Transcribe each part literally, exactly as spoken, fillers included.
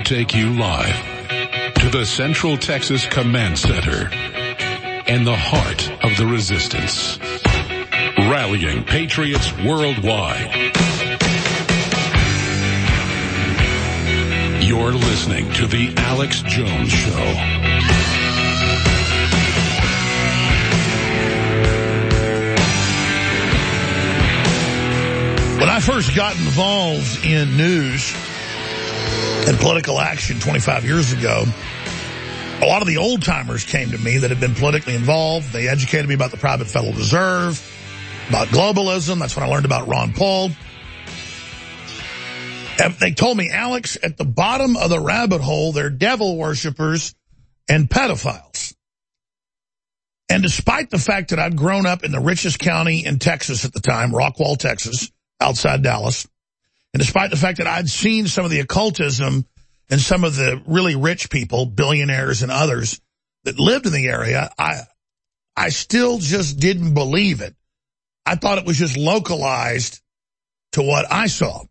take you live to the Central Texas Command Center and the heart of the resistance. Rallying patriots worldwide. You're listening to The Alex Jones Show. When I first got involved in news and political action twenty-five years ago, a lot of the old-timers came to me that had been politically involved. They educated me about the private Federal Reserve, about globalism. That's when I learned about Ron Paul. And they told me, Alex, at the bottom of the rabbit hole, they're devil worshippers and pedophiles. And despite the fact that I'd grown up in the richest county in Texas at the time, Rockwall, Texas, outside Dallas, and despite the fact that I'd seen some of the occultism and some of the really rich people, billionaires and others that lived in the area, I I still just didn't believe it. I thought it was just localized to what I saw.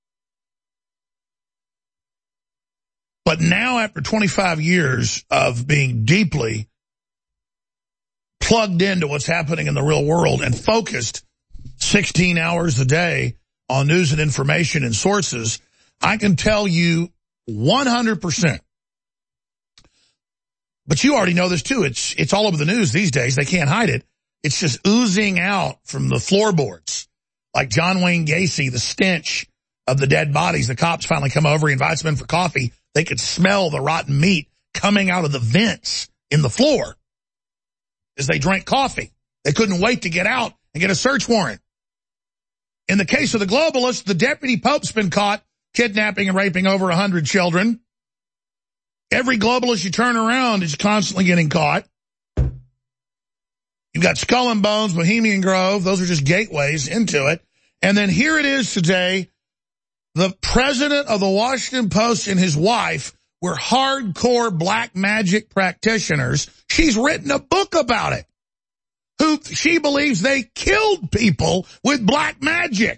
But now, after twenty-five years of being deeply plugged into what's happening in the real world and focused sixteen hours a day on news and information and sources, I can tell you one hundred percent. But you already know this too. It's it's all over the news these days. They can't hide it. It's just oozing out from the floorboards. Like John Wayne Gacy, the stench of the dead bodies. The cops finally come over, he invites them in for coffee. They could smell the rotten meat coming out of the vents in the floor as they drank coffee. They couldn't wait to get out and get a search warrant. In the case of the globalists, the deputy pope's been caught kidnapping and raping over one hundred children. Every globalist you turn around is constantly getting caught. You've got Skull and Bones, Bohemian Grove. Those are just gateways into it. And then here it is today. The president of the Washington Post and his wife were hardcore black magic practitioners. She's written a book about it. Who she believes they killed people with black magic.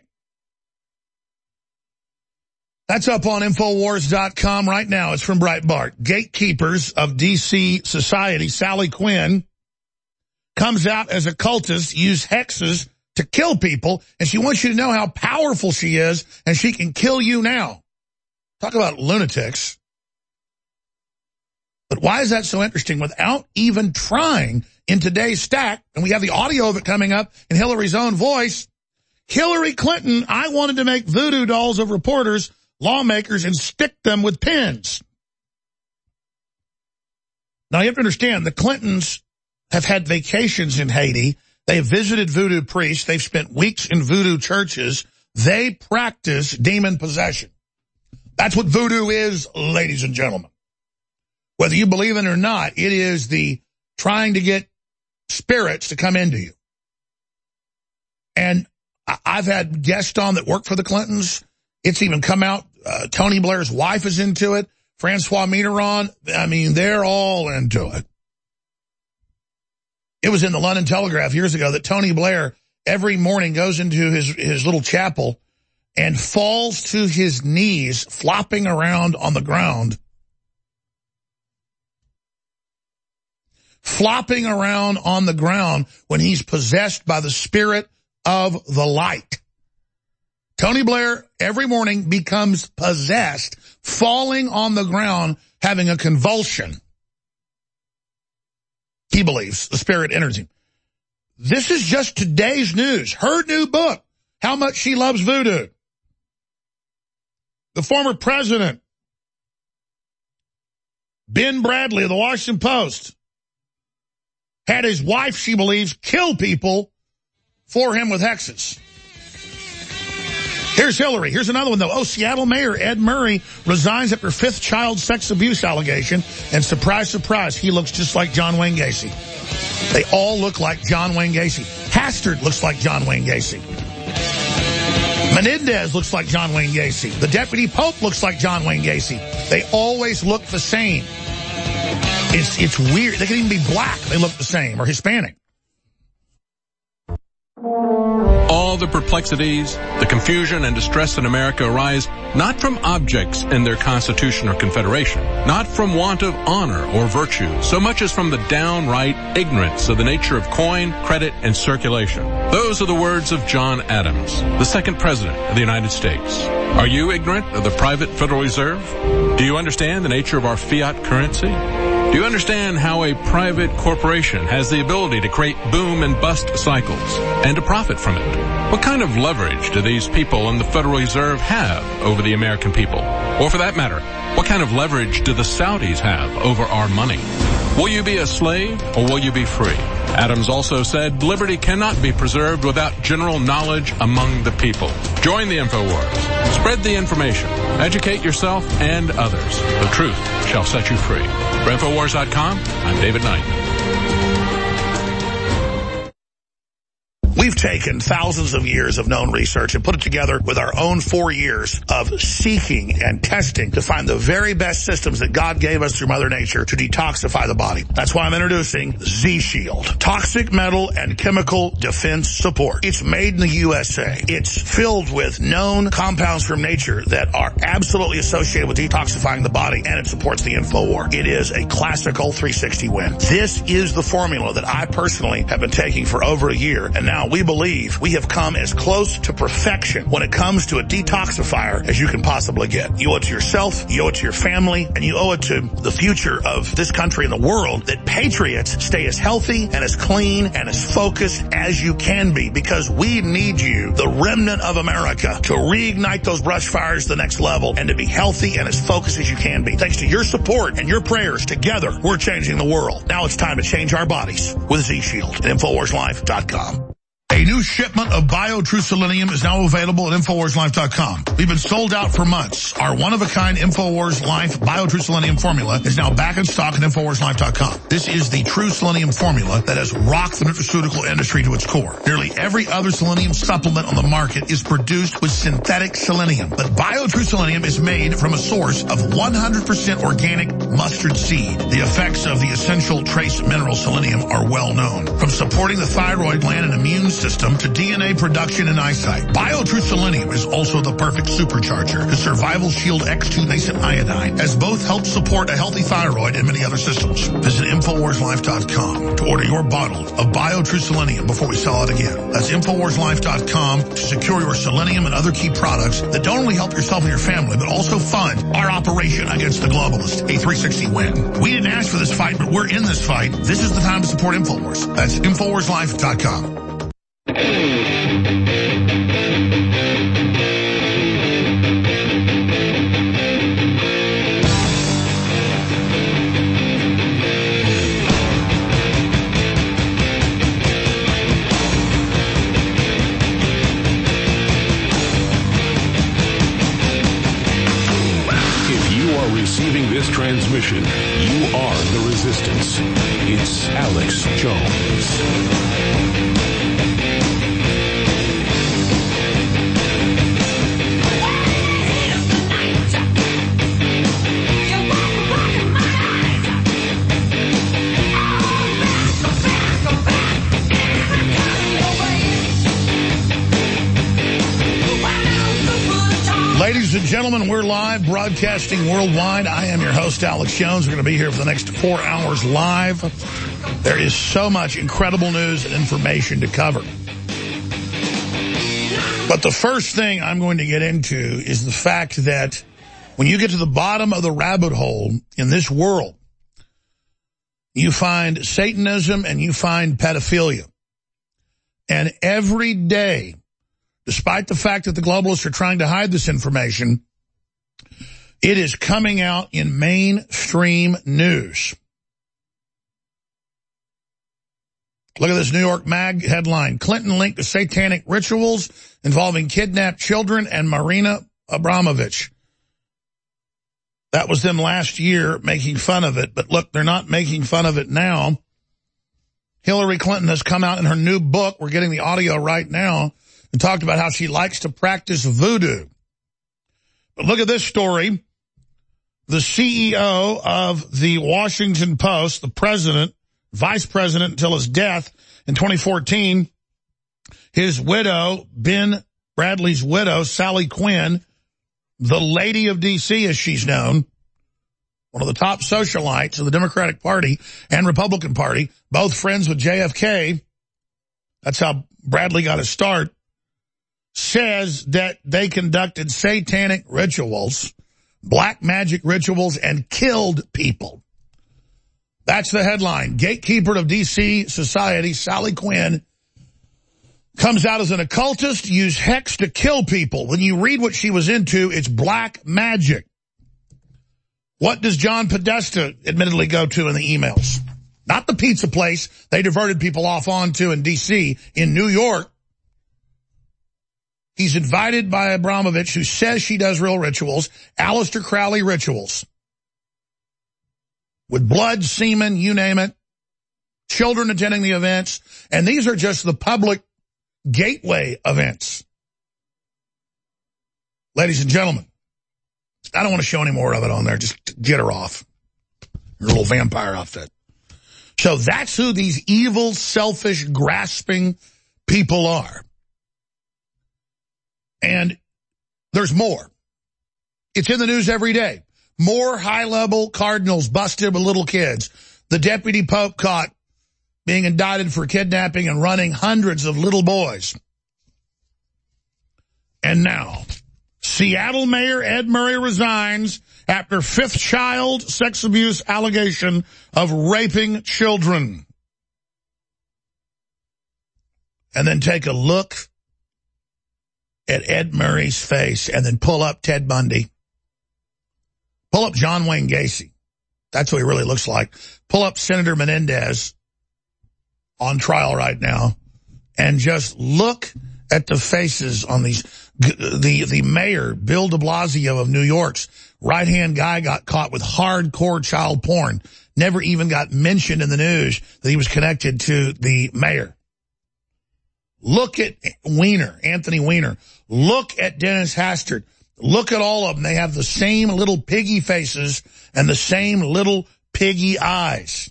That's up on Infowars dot com right now. It's from Breitbart. Gatekeepers of D C society, Sally Quinn, comes out as a cultist, use hexes to kill people, and she wants you to know how powerful she is, and she can kill you now. Talk about lunatics. But why is that so interesting? Without even trying, in today's stack, and we have the audio of it coming up in Hillary's own voice, Hillary Clinton, I wanted to make voodoo dolls of reporters, lawmakers, and stick them with pins. Now, you have to understand, the Clintons have had vacations in Haiti. They have visited voodoo priests. They've spent weeks in voodoo churches. They practice demon possession. That's what voodoo is, ladies and gentlemen. Whether you believe in it or not, it is the trying to get spirits to come into you. And I've had guests on that work for the Clintons. It's even come out. Uh, Tony Blair's wife is into it. Francois Mitterrand. I mean, they're all into it. It was in the London Telegraph years ago that Tony Blair every morning goes into his, his little chapel and falls to his knees, flopping around on the ground. Flopping around on the ground when he's possessed by the spirit of the light. Tony Blair every morning becomes possessed, falling on the ground, having a convulsion. He believes the spirit enters him. This is just today's news. Her new book, How Much She Loves Voodoo. The former president, Ben Bradley of the Washington Post, had his wife, she believes, kill people for him with hexes. Here's Hillary. Here's another one, though. Oh, Seattle Mayor Ed Murray resigns after fifth child sex abuse allegation. And surprise, surprise, he looks just like John Wayne Gacy. They all look like John Wayne Gacy. Hastert looks like John Wayne Gacy. Menendez looks like John Wayne Gacy. The deputy pope looks like John Wayne Gacy. They always look the same. It's, it's weird. They can even be black. They look the same, or Hispanic. All all the perplexities, the confusion and distress in America arise not from objects in their Constitution or Confederation, not from want of honor or virtue, so much as from the downright ignorance of the nature of coin, credit, and circulation. Those are the words of John Adams, the second president of the United States. Are you ignorant of the private Federal Reserve? Do you understand the nature of our fiat currency? Do you understand how a private corporation has the ability to create boom and bust cycles and to profit from it? What kind of leverage do these people in the Federal Reserve have over the American people? Or for that matter, what kind of leverage do the Saudis have over our money? Will you be a slave or will you be free? Adams also said liberty cannot be preserved without general knowledge among the people. Join the InfoWars. Spread the information. Educate yourself and others. The truth shall set you free. For Infowars dot com, I'm David Knight. We've taken thousands of years of known research and put it together with our own four years of seeking and testing to find the very best systems that God gave us through Mother Nature to detoxify the body. That's why I'm introducing Z-Shield. Toxic metal and chemical defense support. It's made in the U S A. It's filled with known compounds from nature that are absolutely associated with detoxifying the body, and it supports the InfoWar. It is a classical three sixty win. This is the formula that I personally have been taking for over a year, and now we believe we have come as close to perfection when it comes to a detoxifier as you can possibly get. You owe it to yourself, you owe it to your family, and you owe it to the future of this country and the world that patriots stay as healthy and as clean and as focused as you can be, because we need you, the remnant of America, to reignite those brush fires to the next level and to be healthy and as focused as you can be. Thanks to your support and your prayers, together we're changing the world. Now it's time to change our bodies with Z-Shield at Infowars Life dot com. A new shipment of BioTrue Selenium is now available at Infowars Life dot com. We've been sold out for months. Our one-of-a-kind Infowars Life BioTrue Selenium formula is now back in stock at Infowars Life dot com. This is the true selenium formula that has rocked the nutraceutical industry to its core. Nearly every other selenium supplement on the market is produced with synthetic selenium, but BioTrue Selenium is made from a source of one hundred percent organic mustard seed. The effects of the essential trace mineral selenium are well known, from supporting the thyroid gland and immune system to D N A production and eyesight. BioTrue Selenium is also the perfect supercharger to Survival Shield X two Nascent Iodine, as both help support a healthy thyroid and many other systems. Visit Infowars Life dot com to order your bottle of BioTrue Selenium before we sell it again. That's Infowars Life dot com to secure your selenium and other key products that don't only help yourself and your family, but also fund our operation against the globalists, a three sixty win. We didn't ask for this fight, but we're in this fight. This is the time to support Infowars. That's Infowars Life dot com. Receiving this transmission, you are the Resistance. It's Alex Jones. Ladies and gentlemen, we're live, broadcasting worldwide. I am your host, Alex Jones. We're going to be here for the next four hours live. There is so much incredible news and information to cover. But the first thing I'm going to get into is the fact that when you get to the bottom of the rabbit hole in this world, you find Satanism and you find pedophilia. And every day, despite the fact that the globalists are trying to hide this information, it is coming out in mainstream news. Look at this New York Mag headline. Clinton linked to satanic rituals involving kidnapped children and Marina Abramovich. That was them last year making fun of it. But look, they're not making fun of it now. Hillary Clinton has come out in her new book. We're getting the audio right now. And talked about how she likes to practice voodoo. But look at this story. The C E O of the Washington Post, the president, vice president until his death in twenty fourteen, his widow, Ben Bradley's widow, Sally Quinn, the Lady of D C as she's known, one of the top socialites of the Democratic Party and Republican Party, both friends with J F K, that's how Bradley got his start, says that they conducted satanic rituals, black magic rituals, and killed people. That's the headline. Gatekeeper of D C society, Sally Quinn, comes out as an occultist, used hex to kill people. When you read what she was into, it's black magic. What does John Podesta admittedly go to in the emails? Not the pizza place they diverted people off onto in D C. In New York, he's invited by Abramovich, who says she does real rituals, Aleister Crowley rituals. With blood, semen, you name it, children attending the events, and these are just the public gateway events. Ladies and gentlemen, I don't want to show any more of it on there. Just get her off. Your little vampire outfit. So that's who these evil, selfish, grasping people are. And there's more. It's in the news every day. More high-level cardinals busted with little kids. The deputy pope caught being indicted for kidnapping and running hundreds of little boys. And now, Seattle Mayor Ed Murray resigns after fifth child sex abuse allegation of raping children. And then take a look at Ed Murray's face and then pull up Ted Bundy. Pull up John Wayne Gacy. That's what he really looks like. Pull up Senator Menendez on trial right now and just look at the faces on these. The, the mayor, Bill de Blasio of New York's right-hand guy, got caught with hardcore child porn. Never even got mentioned in the news that he was connected to the mayor. Look at Weiner, Anthony Weiner. Look at Dennis Hastert. Look at all of them. They have the same little piggy faces and the same little piggy eyes.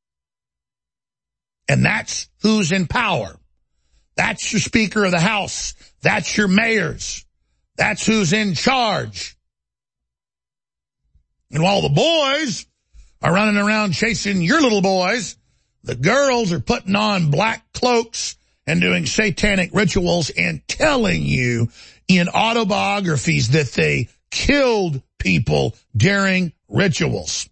And that's who's in power. That's your Speaker of the House. That's your mayors. That's who's in charge. And while the boys are running around chasing your little boys, the girls are putting on black cloaks and doing satanic rituals and telling you in autobiographies that they killed people during rituals.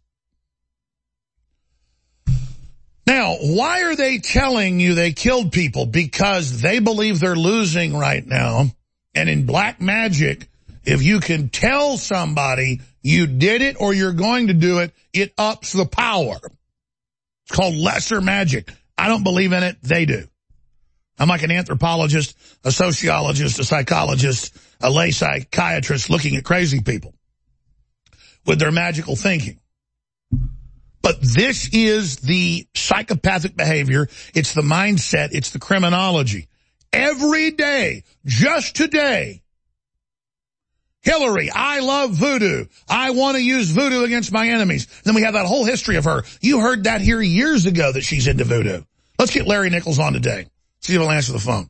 Now, why are they telling you they killed people? Because they believe they're losing right now. And in black magic, if you can tell somebody you did it or you're going to do it, it ups the power. It's called lesser magic. I don't believe in it. They do. I'm like an anthropologist, a sociologist, a psychologist, a lay psychiatrist looking at crazy people with their magical thinking. But this is the psychopathic behavior. It's the mindset. It's the criminology. Every day, just today, Hillary, I love voodoo. I want to use voodoo against my enemies. Then we have that whole history of her. You heard that here years ago that she's into voodoo. Let's get Larry Nichols on today. See if he'll answer the phone.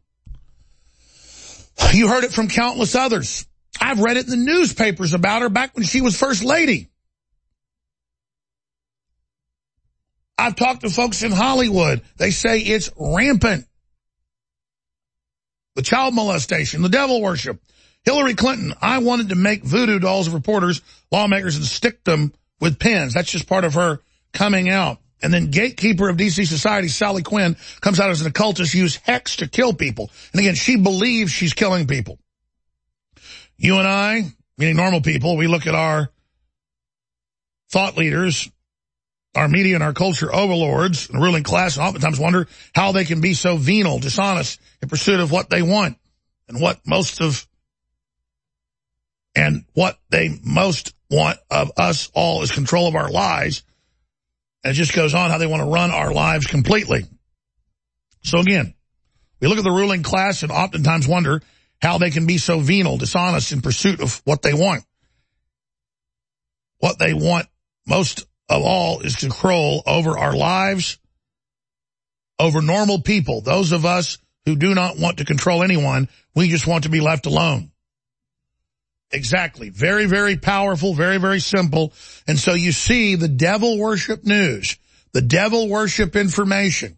You heard it from countless others. I've read it in the newspapers about her back when she was first lady. I've talked to folks in Hollywood. They say it's rampant. The child molestation, the devil worship. Hillary Clinton, I wanted to make voodoo dolls of reporters, lawmakers, and stick them with pins. That's just part of her coming out. And then gatekeeper of D C society, Sally Quinn, comes out as an occultist, used hex to kill people. And again, she believes she's killing people. You and I, meaning normal people, we look at our thought leaders, our media and our culture overlords, the ruling class, and oftentimes wonder how they can be so venal, dishonest in pursuit of what they want and what most of, and what they most want of us all is control of our lives. And it just goes on how they want to run our lives completely. So again, we look at the ruling class and oftentimes wonder how they can be so venal, dishonest in pursuit of what they want. What they want most of all is control over our lives, over normal people, those of us who do not want to control anyone. We just want to be left alone. Exactly. Very, very powerful, very, very simple. And so you see the devil worship news, the devil worship information,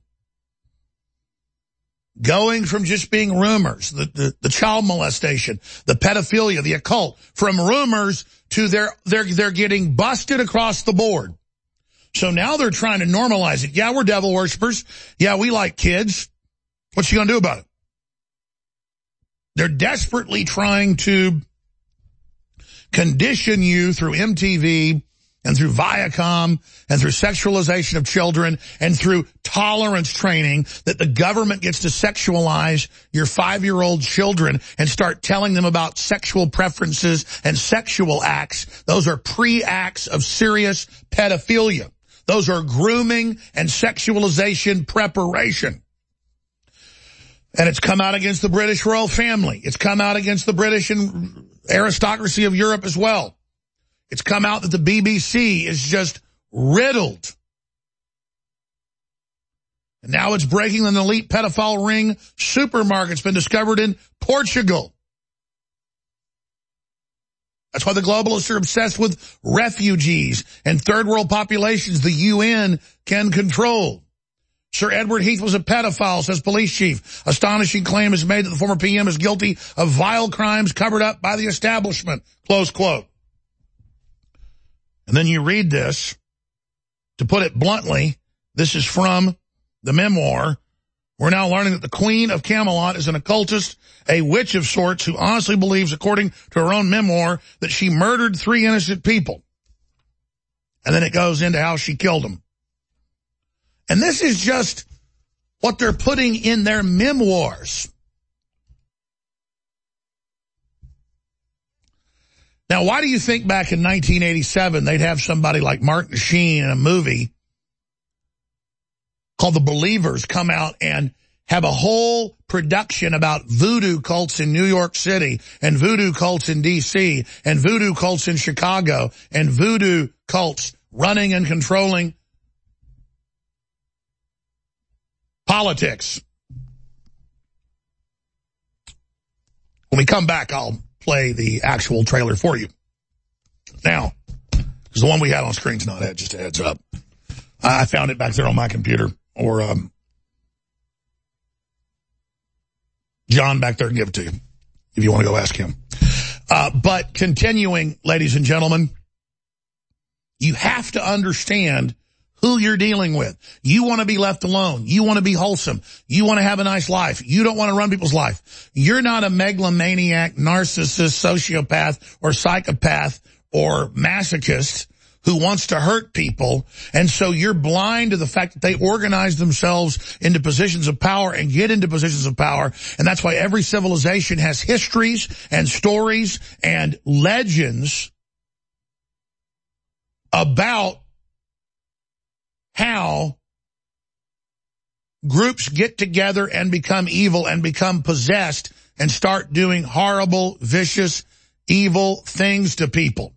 going from just being rumors, the, the, the child molestation, the pedophilia, the occult, from rumors to they're, they're, they're getting busted across the board. So now they're trying to normalize it. Yeah, we're devil worshipers. Yeah, we like kids. What you gonna do about it? They're desperately trying to condition you through M T V and through Viacom and through sexualization of children and through tolerance training that the government gets to sexualize your five-year-old children and start telling them about sexual preferences and sexual acts. Those are pre-acts of serious pedophilia. Those are grooming and sexualization preparation. And it's come out against the British royal family. It's come out against the British and aristocracy of Europe as well. It's come out that the B B C is just riddled. And now it's breaking an elite pedophile ring supermarket's been discovered in Portugal. That's why the globalists are obsessed with refugees and third world populations the U N can control. Sir Edward Heath was a pedophile, says police chief. Astonishing claim is made that the former P M is guilty of vile crimes covered up by the establishment. Close quote. And then you read this. To put it bluntly, this is from the memoir. We're now learning that the Queen of Camelot is an occultist, a witch of sorts, who honestly believes, according to her own memoir, that she murdered three innocent people. And then it goes into how she killed them. And this is just what they're putting in their memoirs. Now, why do you think back in nineteen eighty-seven they'd have somebody like Martin Sheen in a movie called The Believers come out and have a whole production about voodoo cults in New York City and voodoo cults in D C and voodoo cults in Chicago and voodoo cults running and controlling politics? When we come back, I'll play the actual trailer for you. Now, because the one we had on screen's not it, just a heads up. I found it back there on my computer, or um, John back there can give it to you if you want to go ask him. Uh, but continuing, ladies and gentlemen, you have to understand who you're dealing with. You want to be left alone. You want to be wholesome. You want to have a nice life. You don't want to run people's life. You're not a megalomaniac, narcissist, sociopath, or psychopath, or masochist who wants to hurt people. And so you're blind to the fact that they organize themselves into positions of power and get into positions of power. And that's why every civilization has histories and stories and legends about how groups get together and become evil and become possessed and start doing horrible, vicious, evil things to people.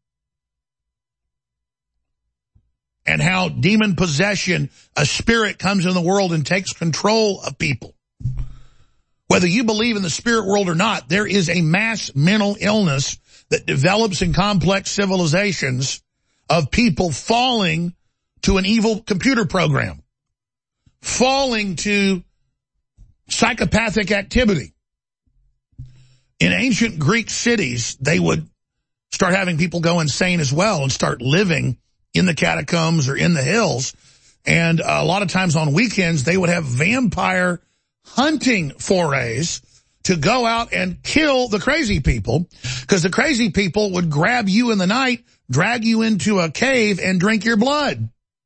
And how demon possession, a spirit, comes in the world and takes control of people. Whether you believe in the spirit world or not, there is a mass mental illness that develops in complex civilizations of people falling to an evil computer program, falling to psychopathic activity. In ancient Greek cities, they would start having people go insane as well and start living in the catacombs or in the hills. And a lot of times on weekends, they would have vampire hunting forays to go out and kill the crazy people, because the crazy people would grab you in the night, drag you into a cave, and drink your blood.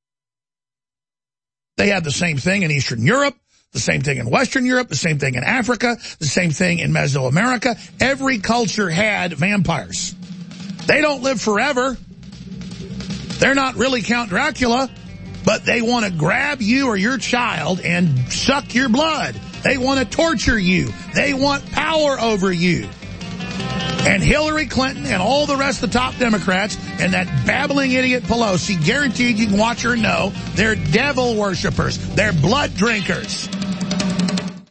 They had the same thing in Eastern Europe, the same thing in Western Europe, the same thing in Africa, the same thing in Mesoamerica. Every culture had vampires. They don't live forever. They're not really Count Dracula, but they want to grab you or your child and suck your blood. They want to torture you. They want power over you. And Hillary Clinton and all the rest of the top Democrats and that babbling idiot Pelosi, guaranteed you can watch her know, they're devil worshipers. They're blood drinkers.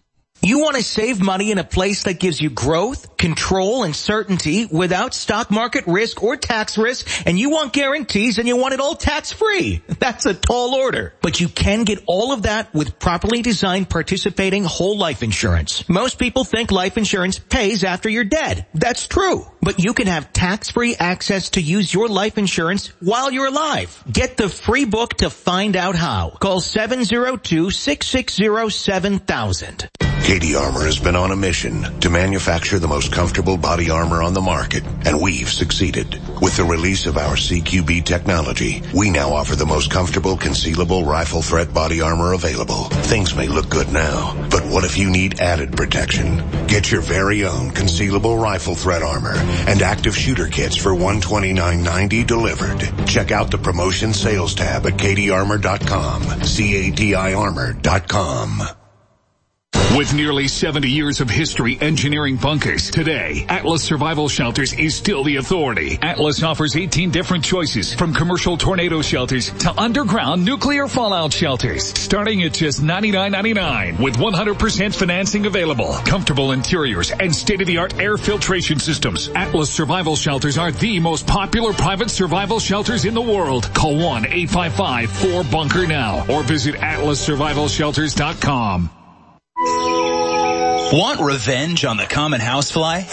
You want to save money in a place that gives you growth, control, and certainty without stock market risk or tax risk, and you want guarantees and you want it all tax-free. That's a tall order. But you can get all of that with properly designed participating whole life insurance. Most people think life insurance pays after you're dead. That's true. But you can have tax-free access to use your life insurance while you're alive. Get the free book to find out how. Call seven zero two, six six zero, seven thousand. K D Armor has been on a mission to manufacture the most comfortable body armor on the market, and we've succeeded. With the release of our C Q B technology, we now offer the most comfortable concealable rifle threat body armor available. Things may look good now, but what if you need added protection? Get your very own concealable rifle threat armor and active shooter kits for one hundred twenty-nine ninety delivered. Check out the promotion sales tab at K D armor dot com, C A D I armor dot com. With nearly seventy years of history engineering bunkers, today, Atlas Survival Shelters is still the authority. Atlas offers eighteen different choices, from commercial tornado shelters to underground nuclear fallout shelters, starting at just ninety-nine ninety-nine with one hundred percent financing available. Comfortable interiors and state-of-the-art air filtration systems. Atlas Survival Shelters are the most popular private survival shelters in the world. Call one eight five five, four bunker now or visit atlas survival shelters dot com. Want revenge on the common housefly?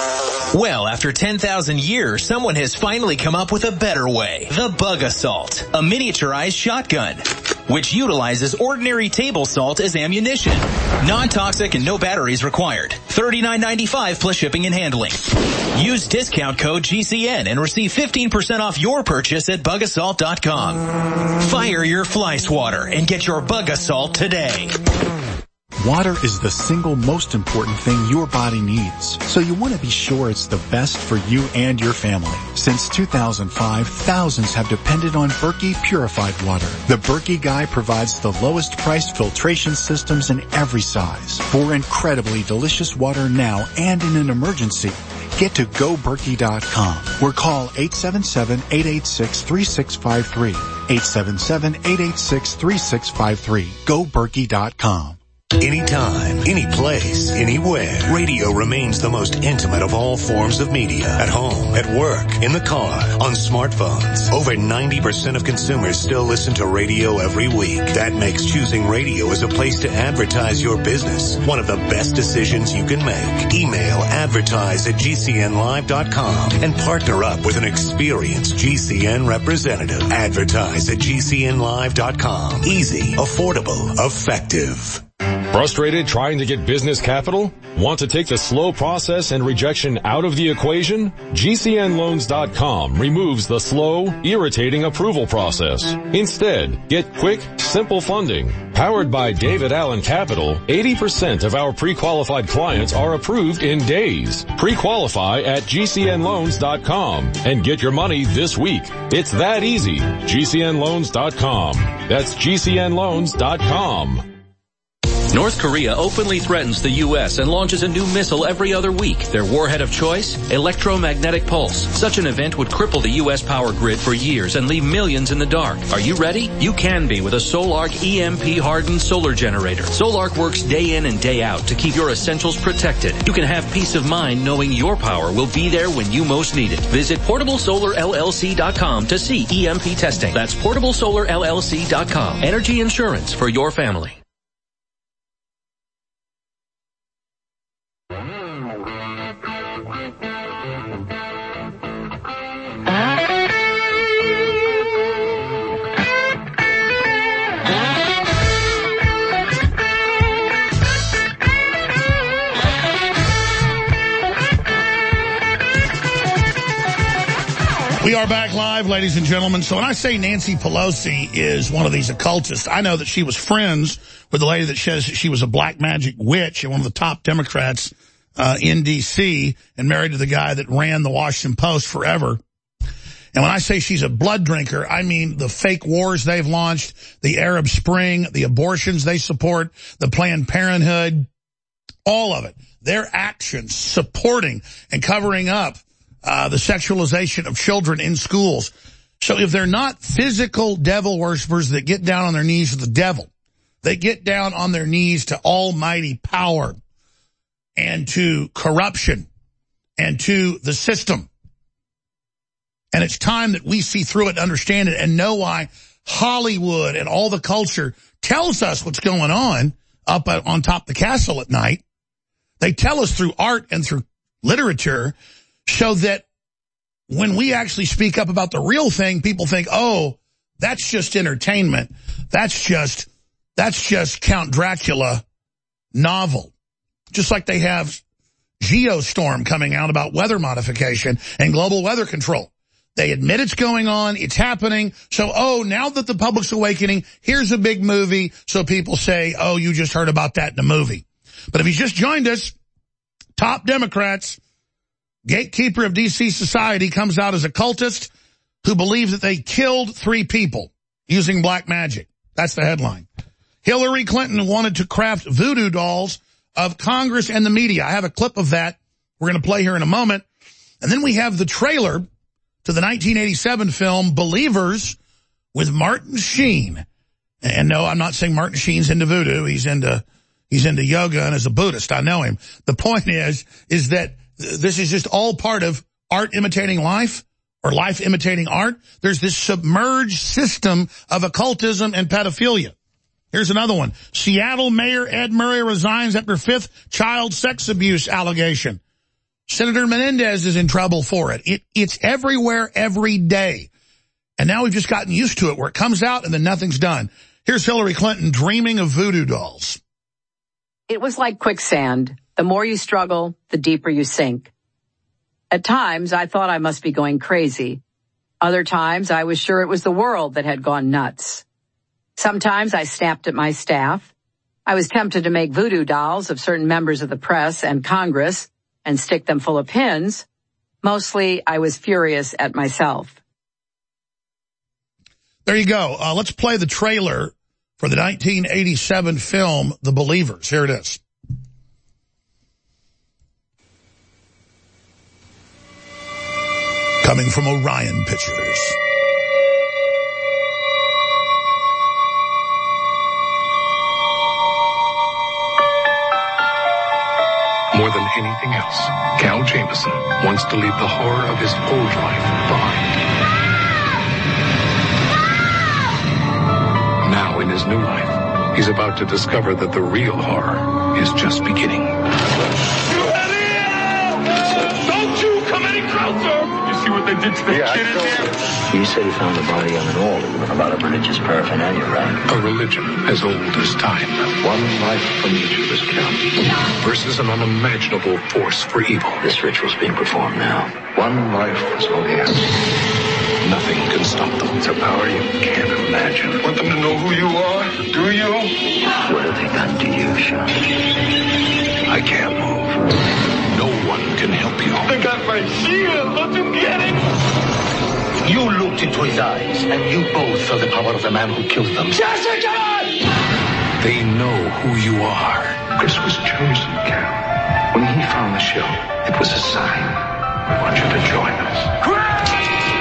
Well, after ten thousand years, someone has finally come up with a better way. The Bug Assault, a miniaturized shotgun, which utilizes ordinary table salt as ammunition. Non-toxic and no batteries required. thirty-nine ninety-five plus shipping and handling. Use discount code G C N and receive fifteen percent off your purchase at bug assault dot com. Fire your fly swatter and get your Bug Assault today. Water is the single most important thing your body needs, so you want to be sure it's the best for you and your family. Since two thousand five, thousands have depended on Berkey purified water. The Berkey Guy provides the lowest priced filtration systems in every size. For incredibly delicious water now and in an emergency, get to go berkey dot com or call eight seven seven, eight eight six, three six five three. eight seven seven, eight eight six, three six five three. go berkey dot com. Anytime, any place, anywhere, radio remains the most intimate of all forms of media. At home, at work, in the car, on smartphones. Over ninety percent of consumers still listen to radio every week. That makes choosing radio as a place to advertise your business one of the best decisions you can make. Email advertise at G C N live dot com and partner up with an experienced G C N representative. Advertise at G C N live dot com. Easy, affordable, effective. Frustrated trying to get business capital? Want to take the slow process and rejection out of the equation? G C N loans dot com removes the slow, irritating approval process. Instead, get quick, simple funding. Powered by David Allen Capital, eighty percent of our pre-qualified clients are approved in days. Pre-qualify at G C N loans dot com and get your money this week. It's that easy. G C N loans dot com. That's G C N loans dot com. North Korea openly threatens the U S and launches a new missile every other week. Their warhead of choice? Electromagnetic pulse. Such an event would cripple the U S power grid for years and leave millions in the dark. Are you ready? You can be with a Solarc E M P-hardened solar generator. Solarc works day in and day out to keep your essentials protected. You can have peace of mind knowing your power will be there when you most need it. Visit portable solar L L C dot com to see E M P testing. That's portable solar L L C dot com. Energy insurance for your family. We are back live, ladies and gentlemen. So when I say Nancy Pelosi is one of these occultists, I know that she was friends with the lady that says she was a black magic witch and one of the top Democrats uh, in D C and married to the guy that ran the Washington Post forever. And when I say she's a blood drinker, I mean the fake wars they've launched, the Arab Spring, the abortions they support, the Planned Parenthood, all of it. Their actions supporting and covering up Uh, the sexualization of children in schools. So if they're not physical devil worshippers that get down on their knees with the devil, They get down on their knees to almighty power and to corruption and to the system. And it's time that we see through it and understand it and know why Hollywood and all the culture tells us what's going on up on top of the castle at night. They tell us through art and through literature, so that when we actually speak up about the real thing, people think, oh, that's just entertainment. That's just, that's just Count Dracula novel. Just like they have Geostorm coming out about weather modification and global weather control. They admit it's going on, it's happening. So, oh, now that the public's awakening, here's a big movie. So people say, oh, you just heard about that in a movie. But if you just joined us, top Democrats, gatekeeper of D C society, comes out as a cultist who believes that they killed three people using black magic. That's the headline. Hillary Clinton wanted to craft voodoo dolls of Congress and the media. I have a clip of that we're going to play here in a moment. And then we have the trailer to the nineteen eighty-seven film Believers with Martin Sheen. And no, I'm not saying Martin Sheen's into voodoo. He's into, he's into yoga and is a Buddhist. I know him. The point is, is that this is just all part of art imitating life or life imitating art. There's this submerged system of occultism and pedophilia. Here's another one. Seattle Mayor Ed Murray resigns after fifth child sex abuse allegation. Senator Menendez is in trouble for it. It it's everywhere every day. And now we've just gotten used to it where it comes out and then nothing's done. Here's Hillary Clinton dreaming of voodoo dolls. It was like quicksand. The more you struggle, the deeper you sink. At times, I thought I must be going crazy. Other times, I was sure it was the world that had gone nuts. Sometimes I snapped at my staff. I was tempted to make voodoo dolls of certain members of the press and Congress and stick them full of pins. Mostly, I was furious at myself. There you go. Uh, let's play the trailer for the nineteen eighty-seven film, The Believers. Here it is. Coming from Orion Pictures. More than anything else, Cal Jameson wants to leave the horror of his old life behind. Now, in his new life, he's about to discover that the real horror is just beginning. Don't you come any closer! You see what they did to the yeah, kid in there? You said he found the body on an altar. A lot of religious paraphernalia, right? A religion as old as time. One life from each of us counts. Versus an unimaginable force for evil. This ritual's being performed now. One life is all he has. Nothing can stop them. It's a power you can't imagine. Want them to know who you are? Do you? What have they done to you, Sean? I can't move. No one can help you. They got my shield. Don't you get it? You looked into his eyes, and you both felt the power of the man who killed them. Jessica! They know who you are. Chris was chosen, Cal. When he found the show, it was a sign. I want you to join us. Chris!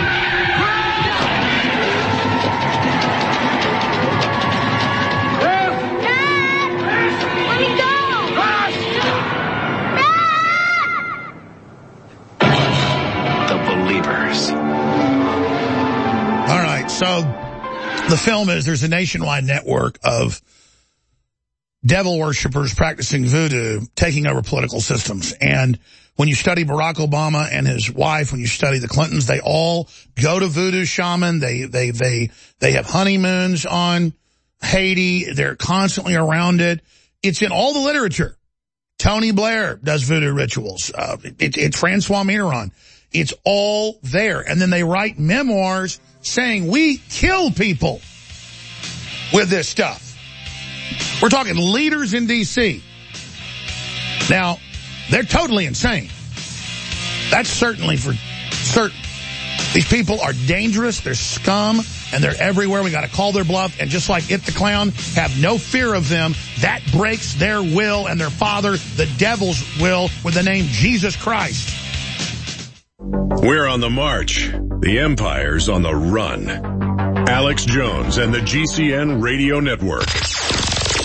So the film is there's a nationwide network of devil worshippers practicing voodoo, taking over political systems. And when you study Barack Obama and his wife, when you study the Clintons, they all go to voodoo shaman. They, they, they, they have honeymoons on Haiti. They're constantly around it. It's in all the literature. Tony Blair does voodoo rituals. Uh, it, it's Francois Mitterrand. It's all there. And then they write memoirs saying we kill people with this stuff. We're talking leaders in D C. Now, they're totally insane. That's certainly for certain. These people are dangerous, they're scum, and they're everywhere. We got to call their bluff. And just like It the Clown, have no fear of them. That breaks their will and their father, the devil's will, with the name Jesus Christ. We're on the march. The Empire's on the run. Alex Jones and the G C N Radio Network.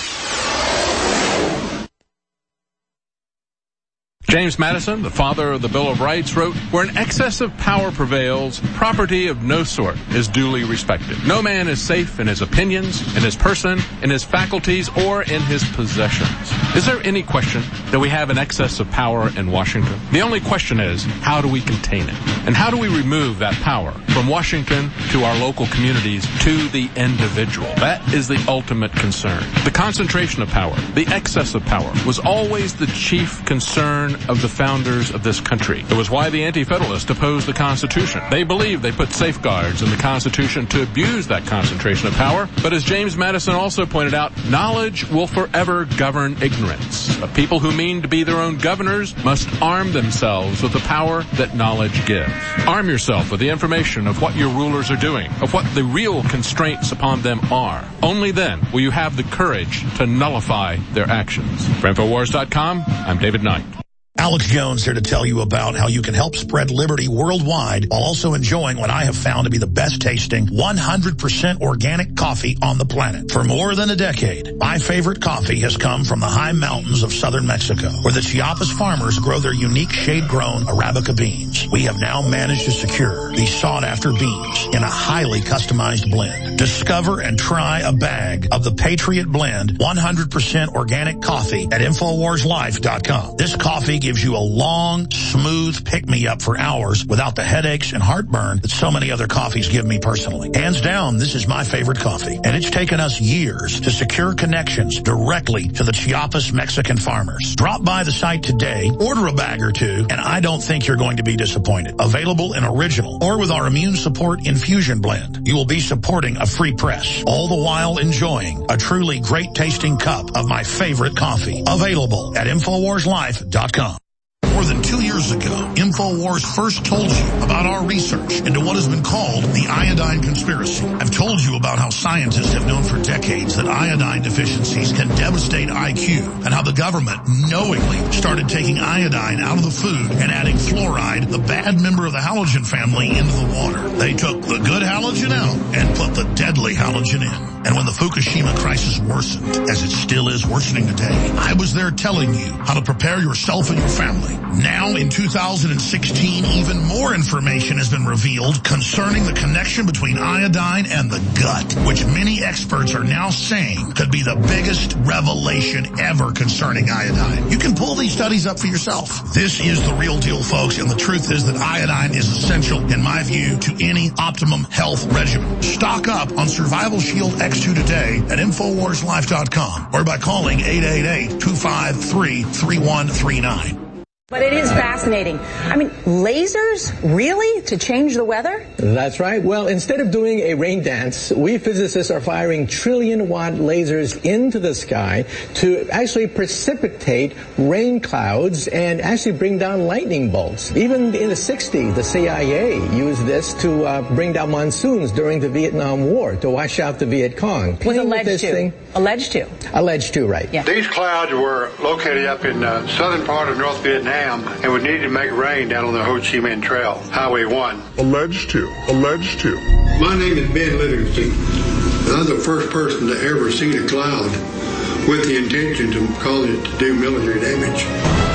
James Madison, the father of the Bill of Rights, wrote, "Where an excess of power prevails, property of no sort is duly respected. No man is safe in his opinions, in his person, in his faculties, or in his possessions." Is there any question that we have an excess of power in Washington? The only question is, how do we contain it? And how do we remove that power from Washington to our local communities to the individual? That is the ultimate concern. The concentration of power, the excess of power, was always the chief concern of the founders of this country. It was why the Anti-Federalists opposed the Constitution. They believed they put safeguards in the Constitution to abuse that concentration of power. But as James Madison also pointed out, knowledge will forever govern ignorance. The people who mean to be their own governors must arm themselves with the power that knowledge gives. Arm yourself with the information of what your rulers are doing, of what the real constraints upon them are. Only then will you have the courage to nullify their actions. For Infowars dot com, I'm David Knight. Alex Jones here to tell you about how you can help spread liberty worldwide while also enjoying what I have found to be the best tasting one hundred percent organic coffee on the planet. For more than a decade, my favorite coffee has come from the high mountains of southern Mexico, where the Chiapas farmers grow their unique shade-grown Arabica beans. We have now managed to secure these sought-after beans in a highly customized blend. Discover and try a bag of the Patriot Blend one hundred percent organic coffee at Infowars Life dot com. This coffee gives you a long, smooth pick-me-up for hours without the headaches and heartburn that so many other coffees give me personally. Hands down, this is my favorite coffee, and it's taken us years to secure connections directly to the Chiapas Mexican farmers. Drop by the site today, order a bag or two, and I don't think you're going to be disappointed. Available in original or with our immune support infusion blend. You will be supporting a free press, all the while enjoying a truly great-tasting cup of my favorite coffee. Available at Infowars Life dot com. More than two years ago, InfoWars first told you about our research into what has been called the iodine conspiracy. I've told you about how scientists have known for decades that iodine deficiencies can devastate I Q, and how the government knowingly started taking iodine out of the food and adding fluoride, the bad member of the halogen family, into the water. They took the good halogen out and put the deadly halogen in. And when the Fukushima crisis worsened, as it still is worsening today, I was there telling you how to prepare yourself and your family. Now, in two thousand sixteen, even more information has been revealed concerning the connection between iodine and the gut, which many experts are now saying could be the biggest revelation ever concerning iodine. You can pull these studies up for yourself. This is the real deal, folks, and the truth is that iodine is essential, in my view, to any optimum health regimen. Stock up on Survival Shield X two today at Infowars Life dot com or by calling eight eight eight, two five three, three one three nine. But it is fascinating. I mean, lasers, really, to change the weather? That's right. Well, instead of doing a rain dance, we physicists are firing trillion-watt lasers into the sky to actually precipitate rain clouds and actually bring down lightning bolts. Even in the sixties, the C I A used this to uh, bring down monsoons during the Vietnam War, to wash out the Viet Cong. He's alleged this to. Thing. Alleged to. Alleged to, right. Yeah. These clouds were located up in the southern part of North Vietnam, and would need to make rain down on the Ho Chi Minh Trail, Highway one. Alleged to. Alleged to. My name is Ben Livingston, and I'm the first person to ever see a cloud with the intention to cause it to do military damage.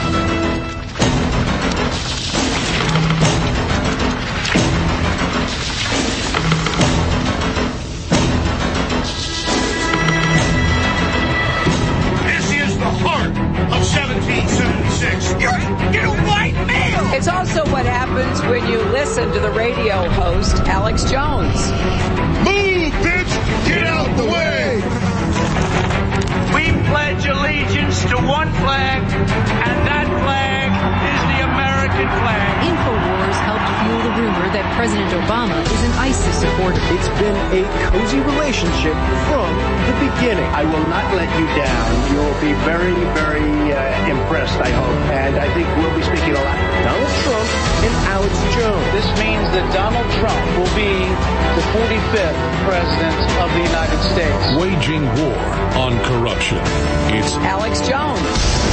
It's also what happens when you listen to the radio host, Alex Jones. Move, bitch! Get out the way! We pledge allegiance to one flag, and that flag is the American flag. InfoWars helped fuel the rumor that President Obama is an ISIS supporter. It's been a cozy relationship from the beginning. I will not let you down. You will be very, very uh, impressed, I hope. And I think we'll be speaking a lot. Donald Trump and Alex Jones. This means that Donald Trump will be the forty-fifth president of the United States. Waging war on corruption. It's Alex Jones.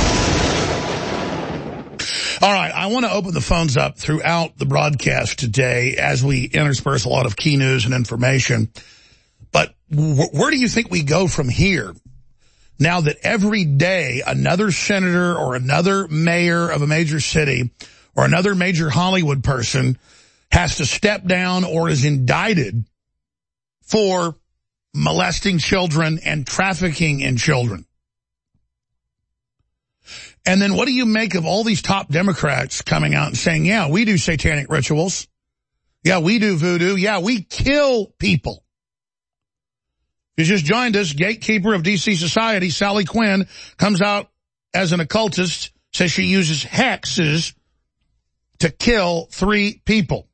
All right, I want to open the phones up throughout the broadcast today as we intersperse a lot of key news and information. But wh- where do you think we go from here? now that every day another senator or another mayor of a major city or another major Hollywood person has to step down or is indicted for molesting children and trafficking in children. And then what do you make of all these top Democrats coming out and saying, yeah, we do satanic rituals. Yeah, we do voodoo. Yeah, we kill people. You just joined us, gatekeeper of D C Society, Sally Quinn, comes out as an occultist, says she uses hexes to kill three people.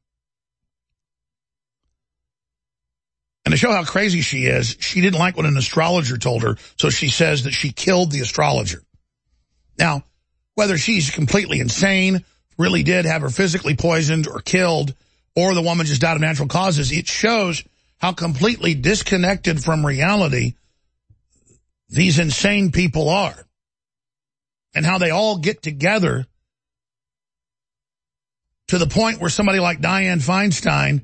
And to show how crazy she is, she didn't like what an astrologer told her, so she says that she killed the astrologer. Now, whether she's completely insane, really did have her physically poisoned or killed, or the woman just died of natural causes, it shows how completely disconnected from reality these insane people are, and how they all get together to the point where somebody like Dianne Feinstein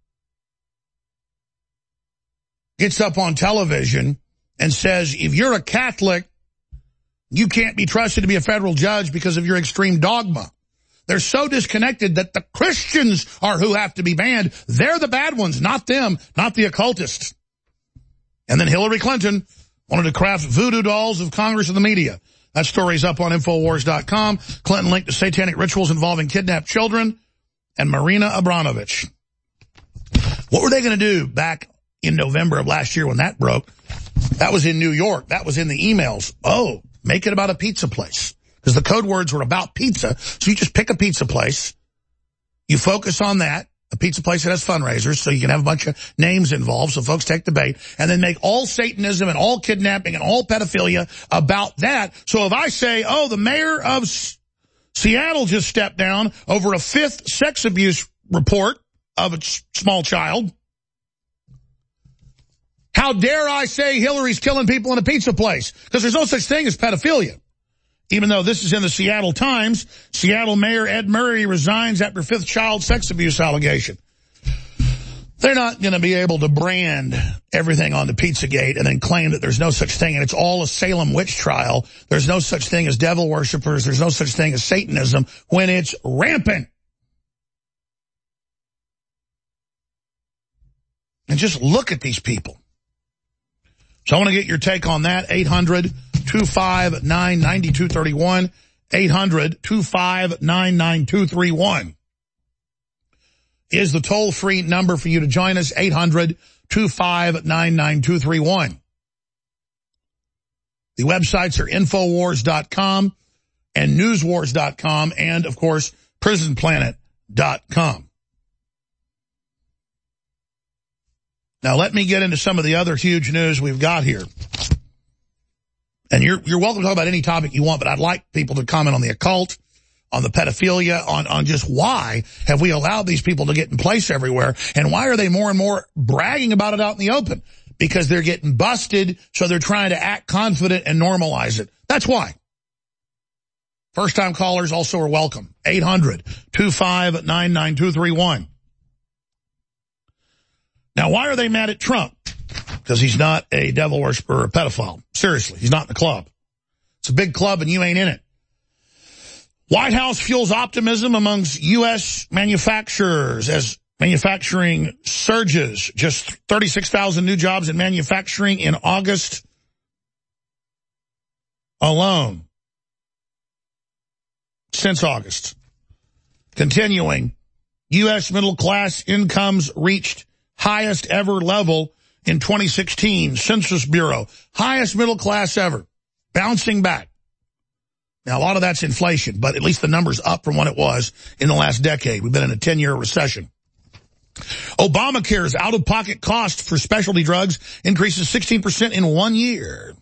gets up on television and says, if you're a Catholic, you can't be trusted to be a federal judge because of your extreme dogma. They're so disconnected that the Christians are who have to be banned. They're the bad ones, not them, not the occultists. And then Hillary Clinton wanted to craft voodoo dolls of Congress and the media. That story's up on Infowars dot com. Clinton linked to satanic rituals involving kidnapped children and Marina Abramovich. What were they going to do back in November of last year when that broke? That was in New York. That was in the emails. Oh, make it about a pizza place. Because the code words were about pizza. So you just pick a pizza place. You focus on that. A pizza place that has fundraisers, so you can have a bunch of names involved, so folks take the bait. And then make all Satanism and all kidnapping and all pedophilia about that. So if I say, oh, the mayor of S- Seattle just stepped down over a fifth sex abuse report of a s- small child, how dare I say Hillary's killing people in a pizza place? Because there's no such thing as pedophilia. Even though this is in the Seattle Times, Seattle Mayor Ed Murray resigns after fifth child sex abuse allegation. They're not going to be able to brand everything on the Pizzagate and then claim that there's no such thing, and it's all a Salem witch trial. There's no such thing as devil worshippers. There's no such thing as Satanism when it's rampant. And just look at these people. So I want to get your take on that. eight hundred, two five nine, nine two three one. eight hundred, two five nine, nine two three one is the toll-free number for you to join us. eight hundred, two five nine, nine two three one. The websites are Infowars dot com and Newswars dot com and, of course, Prison Planet dot com. Now, let me get into some of the other huge news we've got here. And you're you're welcome to talk about any topic you want, but I'd like people to comment on the occult, on the pedophilia, on, on just why have we allowed these people to get in place everywhere, and why are they more and more bragging about it out in the open? Because they're getting busted, so they're trying to act confident and normalize it. That's why. First-time callers also are welcome. eight hundred, two five nine, nine two three one. Now, why are they mad at Trump? Because he's not a devil worshiper or a pedophile. Seriously, he's not in the club. It's a big club and you ain't in it. White House fuels optimism amongst U S manufacturers as manufacturing surges. Just thirty-six thousand new jobs in manufacturing in August alone. Since August. Continuing, U S middle class incomes reached highest ever level in twenty sixteen, Census Bureau. Highest middle class ever. Bouncing back. Now, a lot of that's inflation, but at least the number's up from what it was in the last decade. We've been in a ten-year recession. Obamacare's out-of-pocket cost for specialty drugs increases sixteen percent in one year.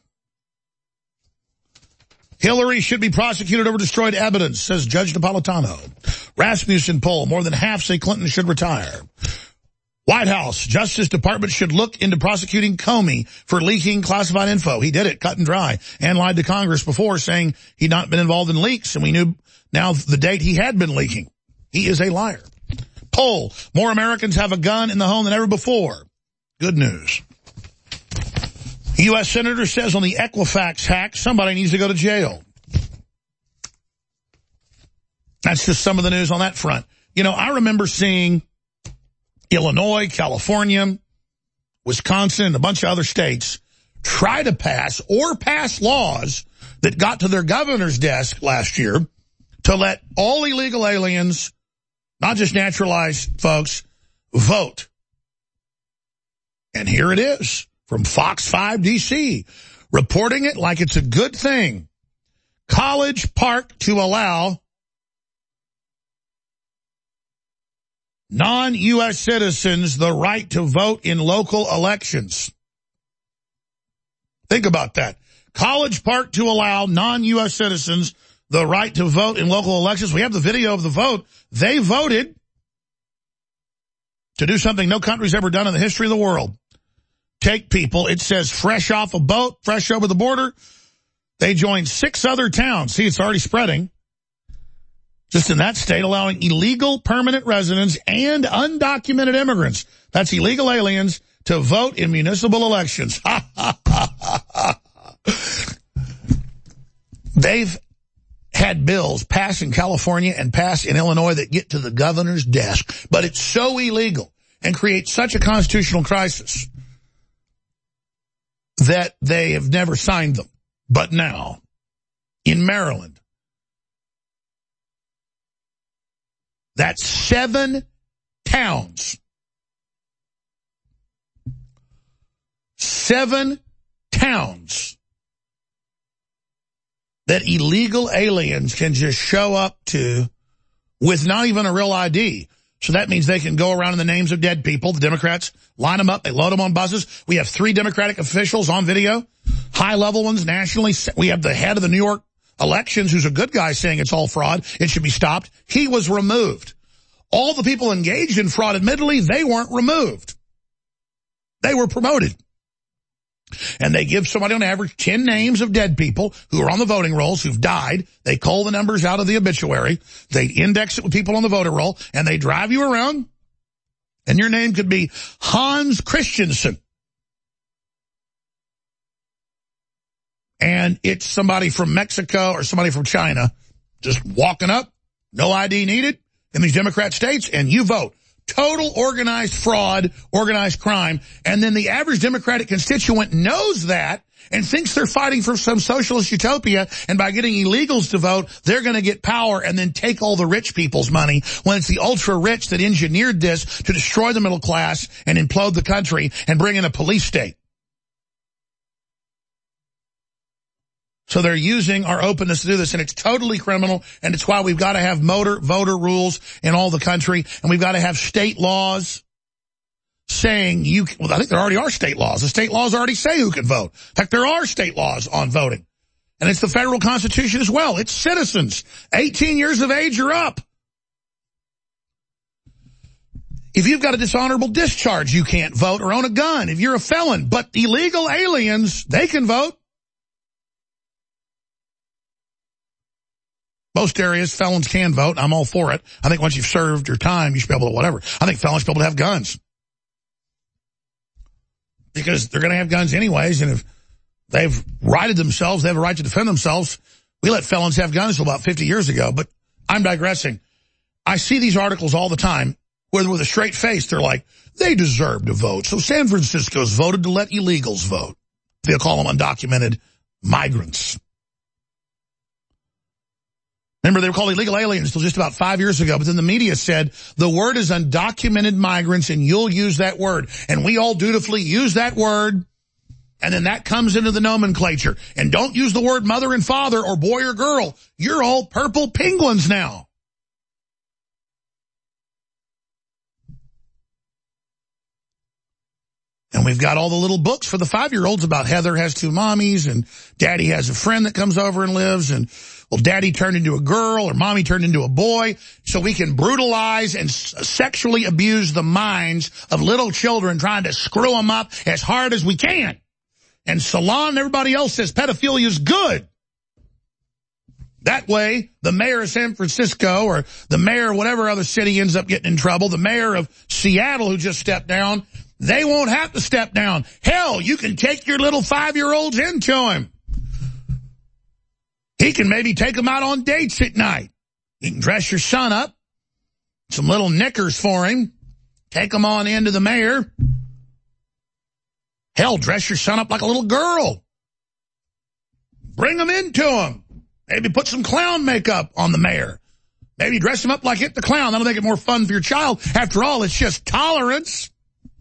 Hillary should be prosecuted over destroyed evidence, says Judge Napolitano. Rasmussen poll, more than half say Clinton should retire. White House, Justice Department should look into prosecuting Comey for leaking classified info. He did it, cut and dry, and lied to Congress before saying he'd not been involved in leaks, and we knew now the date he had been leaking. He is a liar. Poll, more Americans have a gun in the home than ever before. Good news. U S Senator says on the Equifax hack, somebody needs to go to jail. That's just some of the news on that front. You know, I remember seeing Illinois, California, Wisconsin, and a bunch of other states try to pass or pass laws that got to their governor's desk last year to let all illegal aliens, not just naturalized folks, vote. And here it is from Fox five D C, reporting it like it's a good thing. College Park to allow non-U S citizens the right to vote in local elections. Think about that. College Park to allow non-U S citizens the right to vote in local elections. We have the video of the vote. They voted to do something no country's ever done in the history of the world. Take people, it says fresh off a boat, fresh over the border. They joined six other towns. See, it's already spreading. Just in that state, allowing illegal permanent residents and undocumented immigrants, that's illegal aliens, to vote in municipal elections. They've had bills pass in California and pass in Illinois that get to the governor's desk, but it's so illegal and creates such a constitutional crisis that they have never signed them. But now, in Maryland, that's seven towns. Seven towns that illegal aliens can just show up to with not even a real I D. So that means they can go around in the names of dead people. The Democrats line them up. They load them on buses. We have three Democratic officials on video, high-level ones nationally. We have the head of the New York elections, who's a good guy, saying it's all fraud. It should be stopped. He was removed. All the people engaged in fraud, admittedly, they weren't removed. They were promoted. And they give somebody on average ten names of dead people who are on the voting rolls, who've died. They cull the numbers out of the obituary. They index it with people on the voter roll, and they drive you around. And your name could be Hans Christensen. And it's somebody from Mexico or somebody from China just walking up, no I D needed, in these Democrat states, and you vote. Total organized fraud, organized crime. And then the average Democratic constituent knows that and thinks they're fighting for some socialist utopia, and by getting illegals to vote, they're going to get power and then take all the rich people's money, when it's the ultra-rich that engineered this to destroy the middle class and implode the country and bring in a police state. So they're using our openness to do this, and it's totally criminal, and it's why we've got to have motor voter rules in all the country, and we've got to have state laws saying you can, well, I think there already are state laws. The state laws already say who can vote. In fact, there are state laws on voting. And it's the federal constitution as well. It's citizens, eighteen years of age or up. If you've got a dishonorable discharge, you can't vote or own a gun if you're a felon. But illegal aliens, they can vote. Most areas, felons can vote. I'm all for it. I think once you've served your time, you should be able to whatever. I think felons should be able to have guns. Because they're going to have guns anyways, and if they've righted themselves, they have a right to defend themselves. We let felons have guns until about fifty years ago, but I'm digressing. I see these articles all the time where with a straight face, they're like, they deserve to vote. So San Francisco's voted to let illegals vote. They'll call them undocumented migrants. Remember, they were called illegal aliens until just about five years ago, but then the media said the word is undocumented migrants, and you'll use that word. And we all dutifully use that word, and then that comes into the nomenclature. And don't use the word mother and father or boy or girl. You're all purple penguins now. And we've got all the little books for the five-year-olds about Heather has two mommies, and Daddy has a friend that comes over and lives, and, well, Daddy turned into a girl or Mommy turned into a boy, so we can brutalize and sexually abuse the minds of little children, trying to screw them up as hard as we can. And Salon and everybody else says pedophilia is good. That way, the mayor of San Francisco or the mayor of whatever other city ends up getting in trouble, the mayor of Seattle who just stepped down, they won't have to step down. Hell, you can take your little five-year-olds into him. He can maybe take them out on dates at night. You can dress your son up, some little knickers for him, take him on into the mayor. Hell, dress your son up like a little girl. Bring him into him. Maybe put some clown makeup on the mayor. Maybe dress him up like It the Clown. That'll make it more fun for your child. After all, it's just tolerance.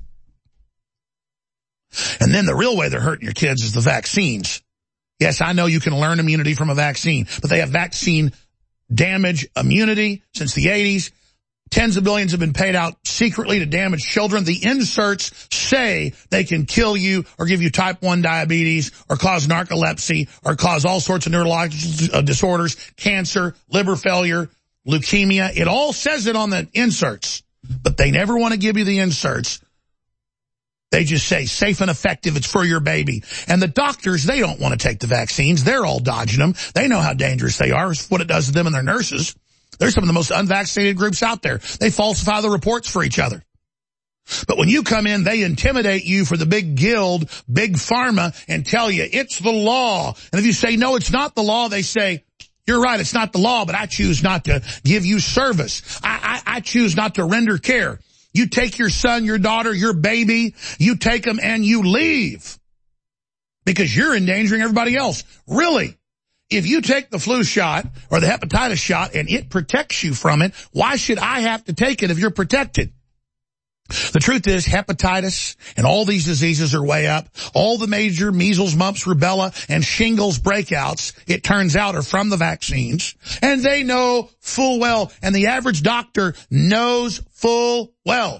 And then the real way they're hurting your kids is the vaccines. Yes, I know you can learn immunity from a vaccine, but they have vaccine damage immunity since the eighties. Tens of billions have been paid out secretly to damage children. The inserts say they can kill you or give you type one diabetes or cause narcolepsy or cause all sorts of neurological disorders, cancer, liver failure, leukemia. It all says it on the inserts, but they never want to give you the inserts. They just say safe and effective, it's for your baby. And the doctors, they don't want to take the vaccines. They're all dodging them. They know how dangerous they are. It's what it does to them and their nurses. They're some of the most unvaccinated groups out there. They falsify the reports for each other. But when you come in, they intimidate you for the big guild, big pharma, and tell you it's the law. And if you say, no, it's not the law, they say, you're right, it's not the law, but I choose not to give you service. I, I, I choose not to render care. You take your son, your daughter, your baby, you take them and you leave because you're endangering everybody else. Really? If you take the flu shot or the hepatitis shot and it protects you from it, why should I have to take it if you're protected? The truth is hepatitis and all these diseases are way up. All the major measles, mumps, rubella, and shingles breakouts, it turns out, are from the vaccines. And they know full well, and the average doctor knows full well.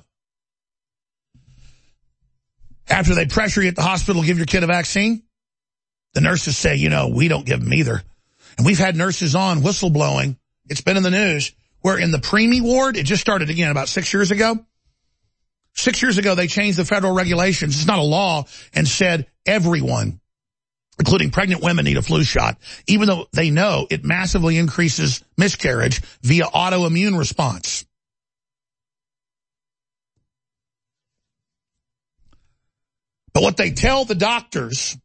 After they pressure you at the hospital to give your kid a vaccine, the nurses say, you know, we don't give them either. And we've had nurses on whistleblowing. It's been in the news where in the preemie ward, it just started again about six years ago. Six years ago, they changed the federal regulations. It's not a law, and said everyone, including pregnant women, need a flu shot, even though they know it massively increases miscarriage via autoimmune response. But what they tell the doctors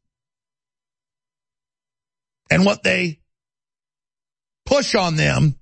and what they push on them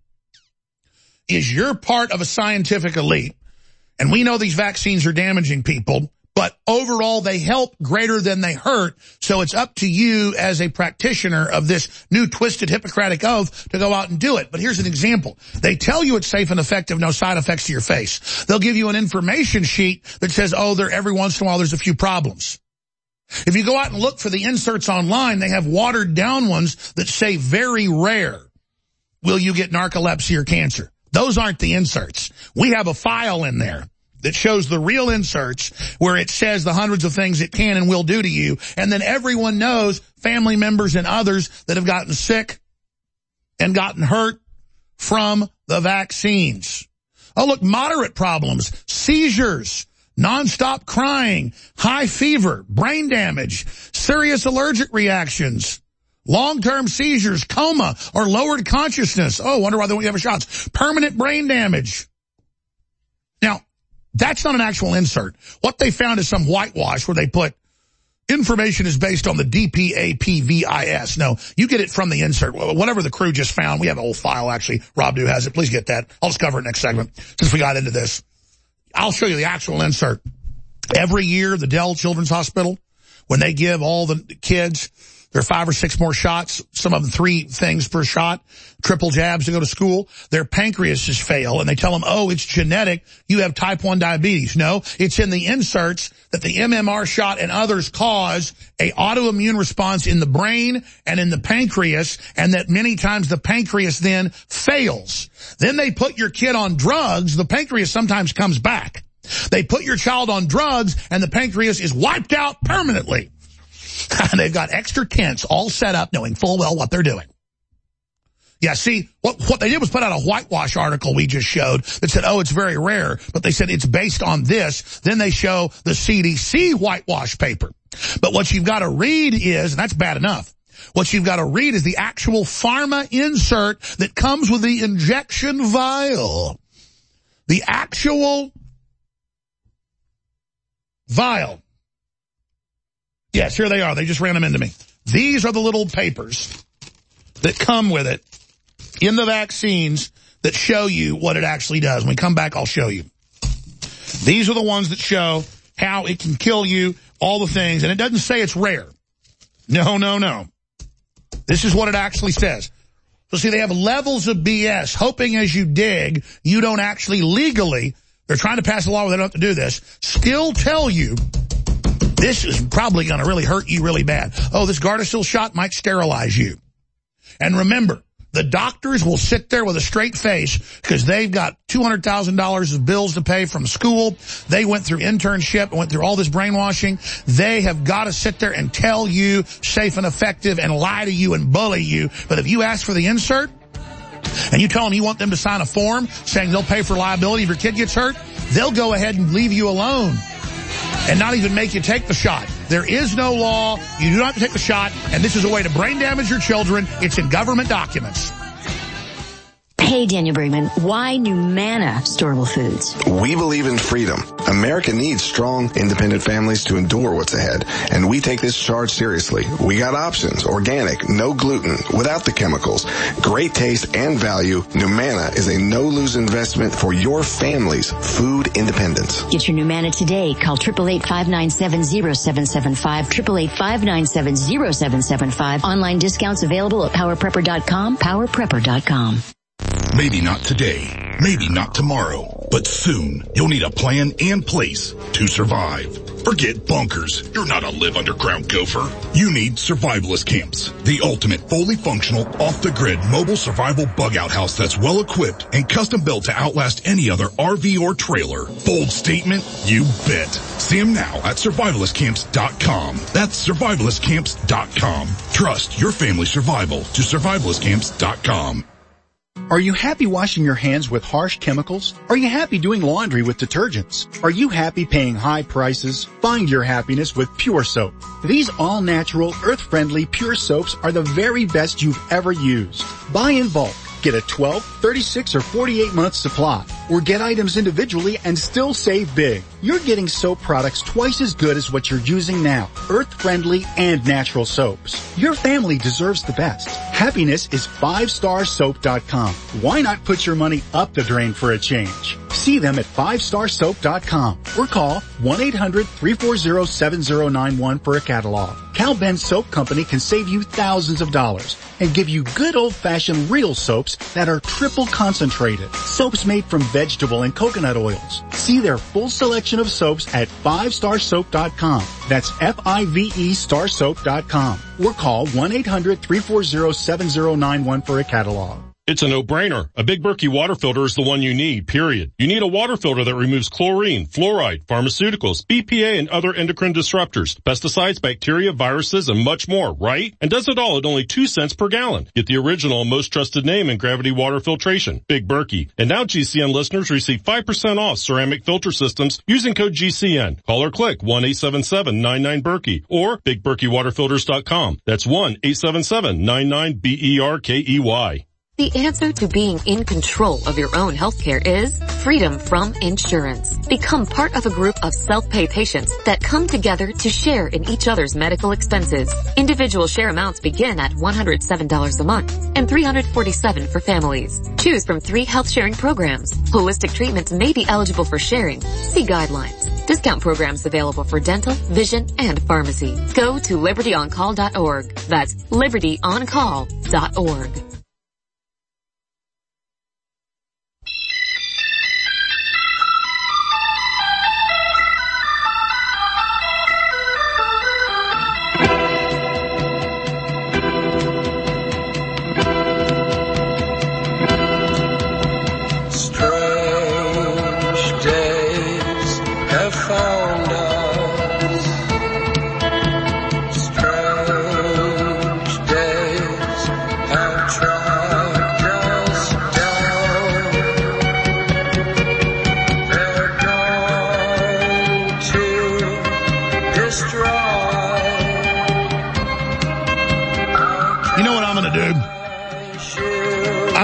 is you're part of a scientific elite. And we know these vaccines are damaging people, but overall they help greater than they hurt. So it's up to you as a practitioner of this new twisted Hippocratic oath to go out and do it. But here's an example. They tell you it's safe and effective, no side effects to your face. They'll give you an information sheet that says, oh, there every once in a while there's a few problems. If you go out and look for the inserts online, they have watered down ones that say very rare. Will you get narcolepsy or cancer? Those aren't the inserts. We have a file in there that shows the real inserts where it says the hundreds of things it can and will do to you. And then everyone knows, family members and others that have gotten sick and gotten hurt from the vaccines. Oh, look, moderate problems, seizures, nonstop crying, high fever, brain damage, serious allergic reactions, long-term seizures, coma, or lowered consciousness. Oh, wonder why they won't give us shots. Permanent brain damage. Now, that's not an actual insert. What they found is some whitewash where they put information is based on the D P A P V I S. No, you get it from the insert. Whatever the crew just found. We have a whole file, actually. Rob Do has it. Please get that. I'll just cover it next segment since we got into this. I'll show you the actual insert. Every year, the Dell Children's Hospital, when they give all the kids there are five or six more shots, some of them three things per shot, triple jabs to go to school. Their pancreases fail, and they tell them, oh, it's genetic. You have type one diabetes. No, it's in the inserts that the M M R shot and others cause a autoimmune response in the brain and in the pancreas, and that many times the pancreas then fails. Then they put your kid on drugs. The pancreas sometimes comes back. They put your child on drugs, and the pancreas is wiped out permanently. And they've got extra tents all set up knowing full well what they're doing. Yeah, see, what, what they did was put out a whitewash article we just showed that said, oh, it's very rare, but they said it's based on this. Then they show the C D C whitewash paper. But what you've got to read is, and that's bad enough, What you've got to read is the actual pharma insert that comes with the injection vial. The actual vial. Yes, here they are. They just ran them into me. These are the little papers that come with it in the vaccines that show you what it actually does. When we come back, I'll show you. These are the ones that show how it can kill you, all the things. And it doesn't say it's rare. No, no, no. This is what it actually says. So see, they have levels of B S, hoping as you dig, you don't actually legally, they're trying to pass a law where they don't have to do this, still tell you this is probably going to really hurt you really bad. Oh, this Gardasil shot might sterilize you. And remember, the doctors will sit there with a straight face because they've got two hundred thousand dollars of bills to pay from school. They went through internship and went through all this brainwashing. They have got to sit there and tell you safe and effective and lie to you and bully you. But if you ask for the insert and you tell them you want them to sign a form saying they'll pay for liability if your kid gets hurt, they'll go ahead and leave you alone and not even make you take the shot. There is no law. You do not have to take the shot, and this is a way to brain damage your children. It's in government documents. Hey, Daniel Bergman, why Numana Storable Foods? We believe in freedom. America needs strong, independent families to endure what's ahead, and we take this charge seriously. We got options: organic, no gluten, without the chemicals, great taste and value. Numana is a no-lose investment for your family's food independence. Get your Numana today. Call eight eight eight, five nine seven, zero seven seven five, eight eight eight, five nine seven, zero seven seven five. Online discounts available at power prepper dot com, power prepper dot com. Maybe not today, maybe not tomorrow, but soon you'll need a plan and place to survive. Forget bunkers. You're not a live underground gopher. You need survivalist camps, the ultimate fully functional, off-the-grid mobile survival bug-out house that's well-equipped and custom-built to outlast any other R V or trailer. Bold statement? You bet. See them now at survivalist camps dot com. That's survivalist camps dot com. Trust your family's survival to survivalist camps dot com. Are you happy washing your hands with harsh chemicals? Are you happy doing laundry with detergents? Are you happy paying high prices? Find your happiness with Pure Soap. These all-natural, earth-friendly Pure Soaps are the very best you've ever used. Buy in bulk. Get a twelve, thirty-six, or forty-eight month supply. Or get items individually and still save big. You're getting soap products twice as good as what you're using now. Earth-friendly and natural soaps. Your family deserves the best. Happiness is five star soap dot com. Why not put your money up the drain for a change? See them at five star soap dot com or call one eight hundred, three four zero, seven zero nine one for a catalog. Cal Ben Soap Company can save you thousands of dollars and give you good old-fashioned real soaps that are triple concentrated. Soaps made from vegetable and coconut oils. See their full selection of soaps at five star soap dot com. That's F I V E star soap dot com. Or call one eight hundred, three four zero, seven zero nine one for a catalog. It's a no-brainer. A Big Berkey water filter is the one you need, period. You need a water filter that removes chlorine, fluoride, pharmaceuticals, B P A, and other endocrine disruptors, pesticides, bacteria, viruses, and much more, right? And does it all at only two cents per gallon. Get the original and most trusted name in gravity water filtration, Big Berkey. And now G C N listeners receive five percent off ceramic filter systems using code G C N. Call or click one eight seven seven, nine nine, Berkey or big berkey water filters dot com. That's one eight seven seven, nine nine, B E R K E Y. The answer to being in control of your own healthcare is freedom from insurance. Become part of a group of self-pay patients that come together to share in each other's medical expenses. Individual share amounts begin at one hundred seven dollars a month and three hundred forty-seven dollars for families. Choose from three health sharing programs. Holistic treatments may be eligible for sharing. See guidelines. Discount programs available for dental, vision, and pharmacy. Go to liberty on call dot org. That's liberty on call dot org. Strange days have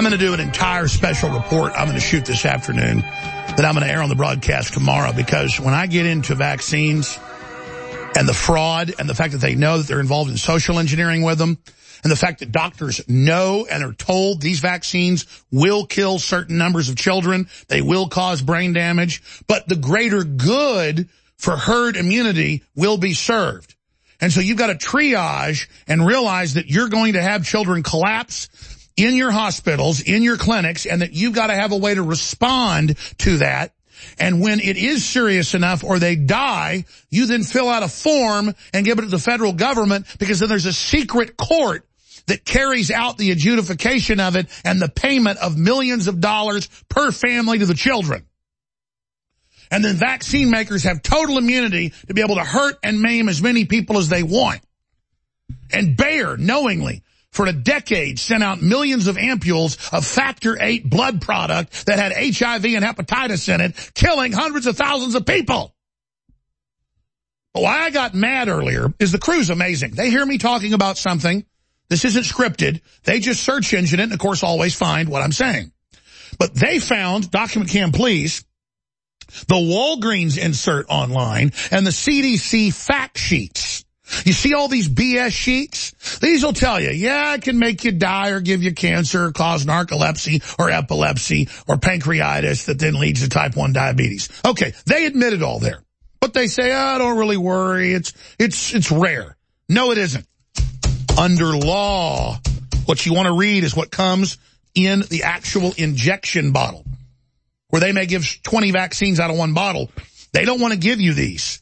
going to do an entire special report I'm going to shoot this afternoon that I'm going to air on the broadcast tomorrow, because when I get into vaccines and the fraud and the fact that they know that they're involved in social engineering with them, and the fact that doctors know and are told these vaccines will kill certain numbers of children, they will cause brain damage, but the greater good for herd immunity will be served. And so you've got to triage and realize that you're going to have children collapse in your hospitals, in your clinics, and that you've got to have a way to respond to that. And when it is serious enough or they die, you then fill out a form and give it to the federal government, because then there's a secret court that carries out the adjudication of it and the payment of millions of dollars per family to the children. And then vaccine makers have total immunity to be able to hurt and maim as many people as they want. And Bayer, knowingly, for a decade, sent out millions of ampules of factor eight blood product that had H I V and hepatitis in it, killing hundreds of thousands of people. But why I got mad earlier is the crew's amazing. They hear me talking about something. This isn't scripted. They just search engine it and, of course, always find what I'm saying. But they found, document cam please, the Walgreens insert online and the C D C fact sheets. You see all these B S sheets? These will tell you, yeah, it can make you die or give you cancer or cause narcolepsy or epilepsy or pancreatitis that then leads to type one diabetes. Okay, they admit it all there. But they say, oh, don't really worry. It's, it's, it's rare. No, it isn't. Under law, what you want to read is what comes in the actual injection bottle, where they may give twenty vaccines out of one bottle. They don't want to give you these.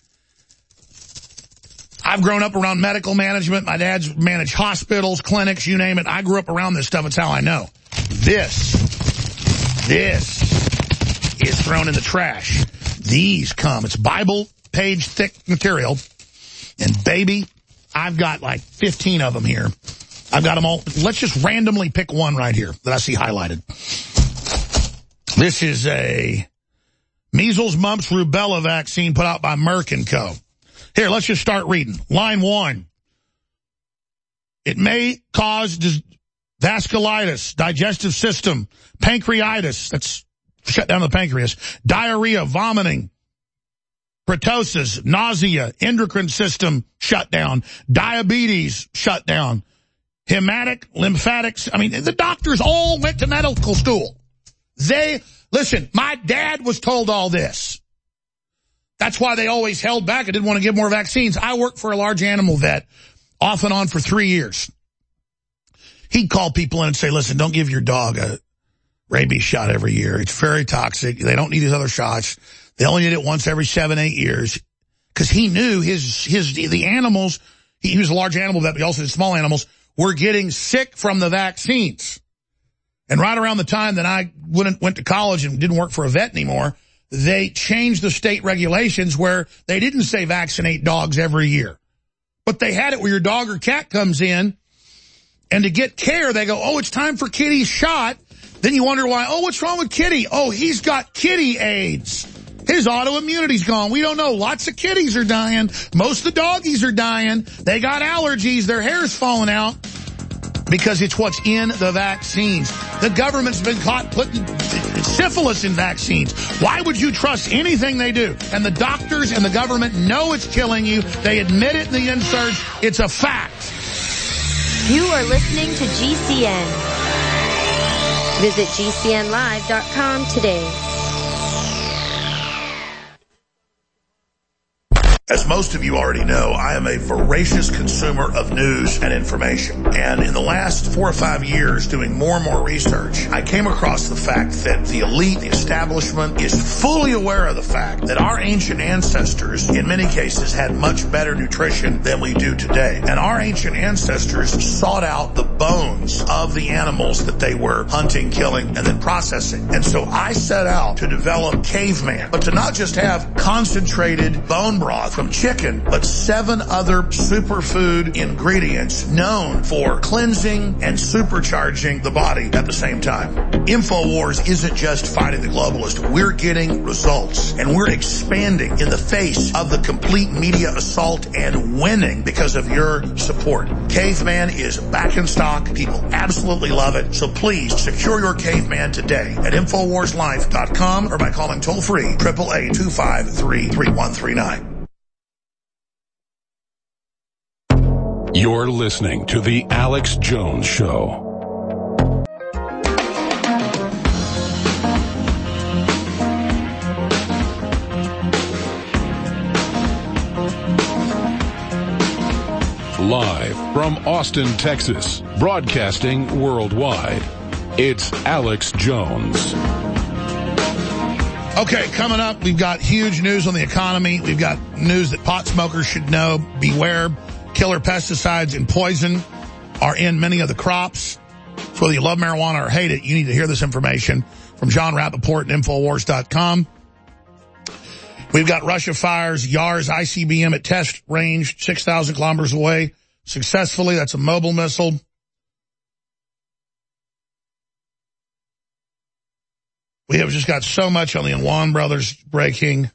I've grown up around medical management. My dad's managed hospitals, clinics, you name it. I grew up around this stuff. It's how I know. This, this is thrown in the trash. These come. It's Bible page thick material. And baby, I've got like fifteen of them here. I've got them all. Let's just randomly pick one right here that I see highlighted. This is a measles, mumps, rubella vaccine put out by Merck and Co. Here, let's just start reading. Line one. It may cause vasculitis, digestive system, pancreatitis, that's shut down the pancreas, diarrhea, vomiting, pertussis, nausea, endocrine system shut down, diabetes shut down, hematic, lymphatics. I mean, the doctors all went to medical school. They, listen, my dad was told all this. That's why they always held back. I didn't want to give more vaccines. I worked for a large animal vet off and on for three years. He'd call people in and say, listen, don't give your dog a rabies shot every year. It's very toxic. They don't need these other shots. They only need it once every seven, eight years. Because he knew his, his, the animals, he was a large animal vet, but he also did small animals, were getting sick from the vaccines. And right around the time that I went, went to college and didn't work for a vet anymore, they changed the state regulations where they didn't say vaccinate dogs every year. But they had it where your dog or cat comes in, and to get care, they go, oh, it's time for Kitty's shot. Then you wonder why, oh, what's wrong with Kitty? Oh, he's got kitty AIDS. His autoimmunity's gone. We don't know. Lots of kitties are dying. Most of the doggies are dying. They got allergies. Their hair's falling out. Because it's what's in the vaccines. The government's been caught putting syphilis in vaccines. Why would you trust anything they do? And the doctors and the government know it's killing you. They admit it in the inserts. It's a fact. You are listening to G C N. Visit G C N live dot com today. As most of you already know, I am a voracious consumer of news and information. And in the last four or five years, doing more and more research, I came across the fact that the elite, the establishment, is fully aware of the fact that our ancient ancestors, in many cases, had much better nutrition than we do today. And our ancient ancestors sought out the bones of the animals that they were hunting, killing, and then processing. And so I set out to develop Caveman, but to not just have concentrated bone broth from chicken, but seven other superfood ingredients known for cleansing and supercharging the body at the same time. InfoWars isn't just fighting the globalist. We're getting results, and we're expanding in the face of the complete media assault and winning because of your support. Caveman is back in stock. People absolutely love it. So please secure your Caveman today at Infowars Life dot com or by calling toll-free eight eight eight, two five three, three one three nine. You're listening to The Alex Jones Show. Live from Austin, Texas, broadcasting worldwide, it's Alex Jones. Okay, coming up, we've got huge news on the economy. We've got news that pot smokers should know. Beware, killer pesticides and poison are in many of the crops. So whether you love marijuana or hate it, you need to hear this information from John Rappaport and Infowars dot com. We've got Russia fires Yars I C B M at test range, six thousand kilometers away, successfully. That's a mobile missile. We have just got so much on the Anwan brothers breaking.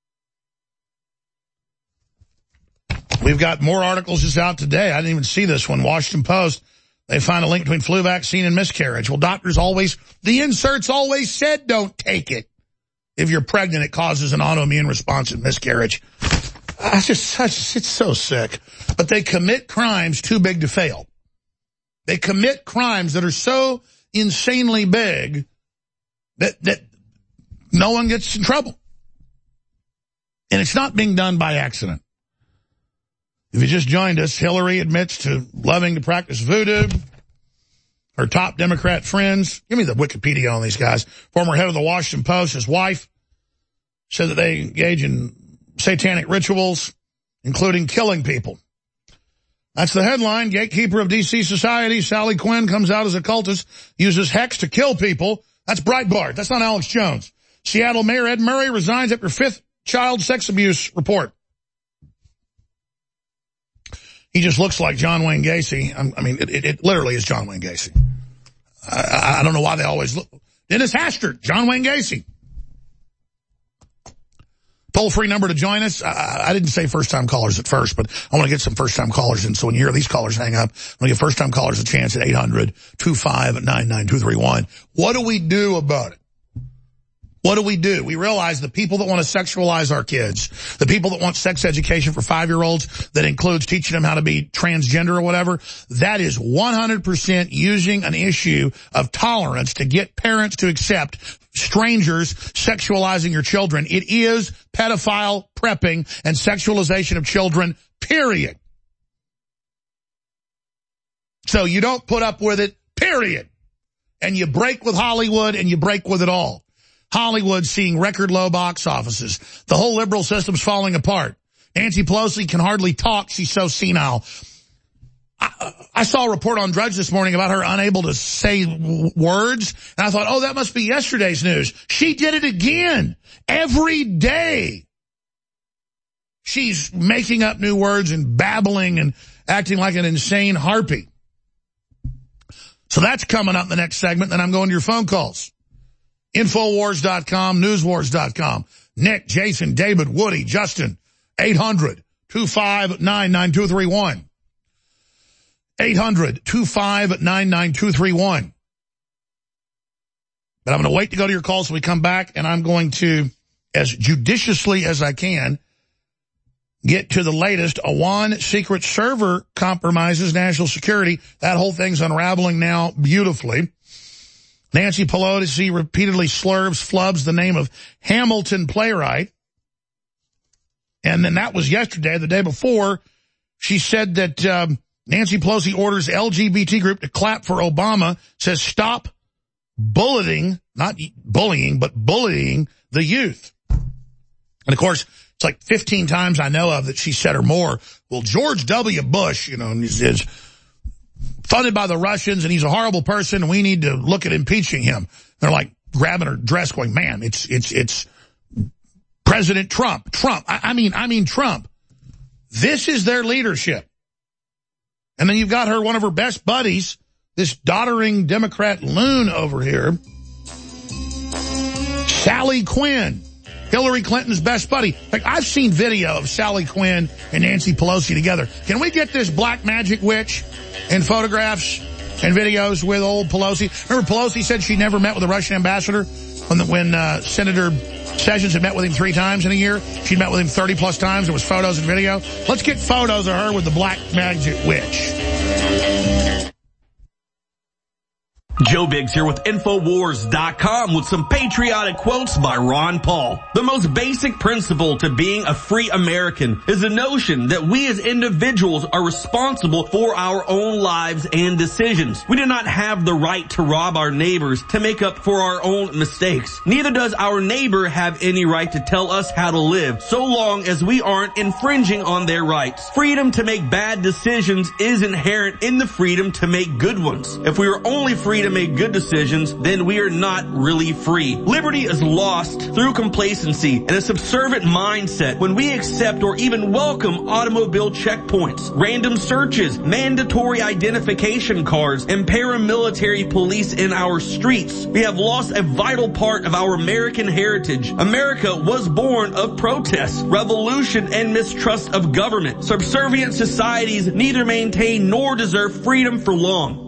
We've got more articles just out today. I didn't even see this one. Washington Post, they find a link between flu vaccine and miscarriage. Well, doctors always, the inserts always said don't take it. If you're pregnant, it causes an autoimmune response and miscarriage. It's just such, it's so sick. But they commit crimes too big to fail. They commit crimes that are so insanely big that, that no one gets in trouble. And it's not being done by accident. If you just joined us, Hillary admits to loving to practice voodoo. Her top Democrat friends, give me the Wikipedia on these guys. Former head of the Washington Post, his wife, said that they engage in satanic rituals, including killing people. That's the headline. Gatekeeper of D C society, Sally Quinn, comes out as a cultist, uses hex to kill people. That's Breitbart. That's not Alex Jones. Seattle Mayor Ed Murray resigns after fifth child sex abuse report. He just looks like John Wayne Gacy. I mean, it, it, it literally is John Wayne Gacy. I, I don't know why they always look. Dennis Hastert, John Wayne Gacy. Toll-free number to join us. I, I didn't say first-time callers at first, but I want to get some first-time callers in. So when you hear these callers hang up, I'm going to give first-time callers a chance at eight hundred, two five nine, nine two three one. What do we do about it? What do we do? We realize the people that want to sexualize our kids, the people that want sex education for five-year-olds that includes teaching them how to be transgender or whatever, that is one hundred percent using an issue of tolerance to get parents to accept strangers sexualizing your children. It is pedophile prepping and sexualization of children, period. So you don't put up with it, period. And you break with Hollywood and you break with it all. Hollywood seeing record low box offices. The whole liberal system's falling apart. Nancy Pelosi can hardly talk. She's so senile. I, I saw a report on Drudge this morning about her unable to say w- words. And I thought, oh, that must be yesterday's news. She did it again. Every day. She's making up new words and babbling and acting like an insane harpy. So that's coming up in the next segment. Then I'm going to your phone calls. Infowars dot com, Newswars dot com. Nick, Jason, David, Woody, Justin, eight hundred, two five nine, nine two three one. eight hundred, two five nine, nine two three one. But I'm going to wait to go to your calls so we come back, and I'm going to, as judiciously as I can, get to the latest. Anwan secret server compromises national security. That whole thing's unraveling now beautifully. Nancy Pelosi repeatedly slurs, flubs the name of Hamilton playwright. And then that was yesterday. The day before, she said that um, Nancy Pelosi orders L G B T group to clap for Obama, says stop bullying, not bullying, but bullying the youth. And, of course, it's like fifteen times I know of that she said or more. Well, George W. Bush, you know, is, is funded by the Russians, and he's a horrible person, and we need to look at impeaching him. They're like grabbing her dress going, man, it's it's it's President Trump. Trump. I, I mean, I mean Trump. This is their leadership. And then you've got her, one of her best buddies, this doddering Democrat loon over here, Sally Quinn, Hillary Clinton's best buddy. Like, I've seen video of Sally Quinn and Nancy Pelosi together. Can we get this black magic witch in photographs and videos with old Pelosi? Remember Pelosi said she never met with the Russian ambassador when, the, when uh, Senator Sessions had met with him three times in a year? She'd met with him thirty plus times. There was photos and video. Let's get photos of her with the black magic witch. Joe Biggs here with Infowars dot com with some patriotic quotes by Ron Paul. The most basic principle to being a free American is the notion that we as individuals are responsible for our own lives and decisions. We do not have the right to rob our neighbors to make up for our own mistakes. Neither does our neighbor have any right to tell us how to live, so long as we aren't infringing on their rights. Freedom to make bad decisions is inherent in the freedom to make good ones. If we were only free to make good decisions, then we are not really free. Liberty is lost through complacency and a subservient mindset when we accept or even welcome automobile checkpoints, random searches, mandatory identification cards, and paramilitary police in our streets. We have lost a vital part of our American heritage. America was born of protests, revolution, and mistrust of government. Subservient societies neither maintain nor deserve freedom for long.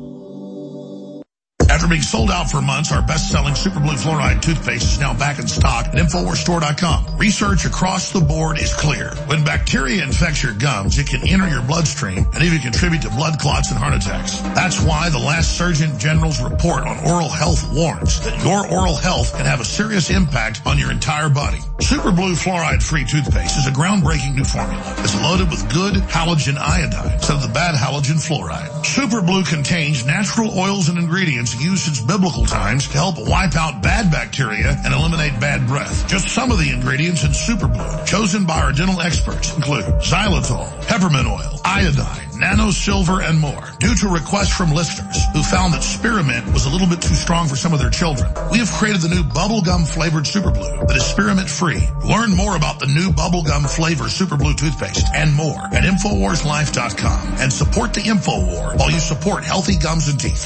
After being sold out for months, our best-selling Super Blue Fluoride toothpaste is now back in stock at Infowars Store dot com. Research across the board is clear. When bacteria infects your gums, it can enter your bloodstream and even contribute to blood clots and heart attacks. That's why the last Surgeon General's report on oral health warns that your oral health can have a serious impact on your entire body. Super Blue Fluoride-free toothpaste is a groundbreaking new formula that's loaded with good halogen iodine instead of the bad halogen fluoride. Super Blue contains natural oils and ingredients used since biblical times to help wipe out bad bacteria and eliminate bad breath. Just some of the ingredients in Super Blue, chosen by our dental experts, include xylitol, peppermint oil, iodine, nano silver, and more. Due to requests from listeners who found that spearmint was a little bit too strong for some of their children, we have created the new bubblegum flavored Super Blue that is spearmint free. Learn more about the new bubblegum flavor Super Blue toothpaste and more at Infowars Life dot com and support the InfoWar while you support healthy gums and teeth.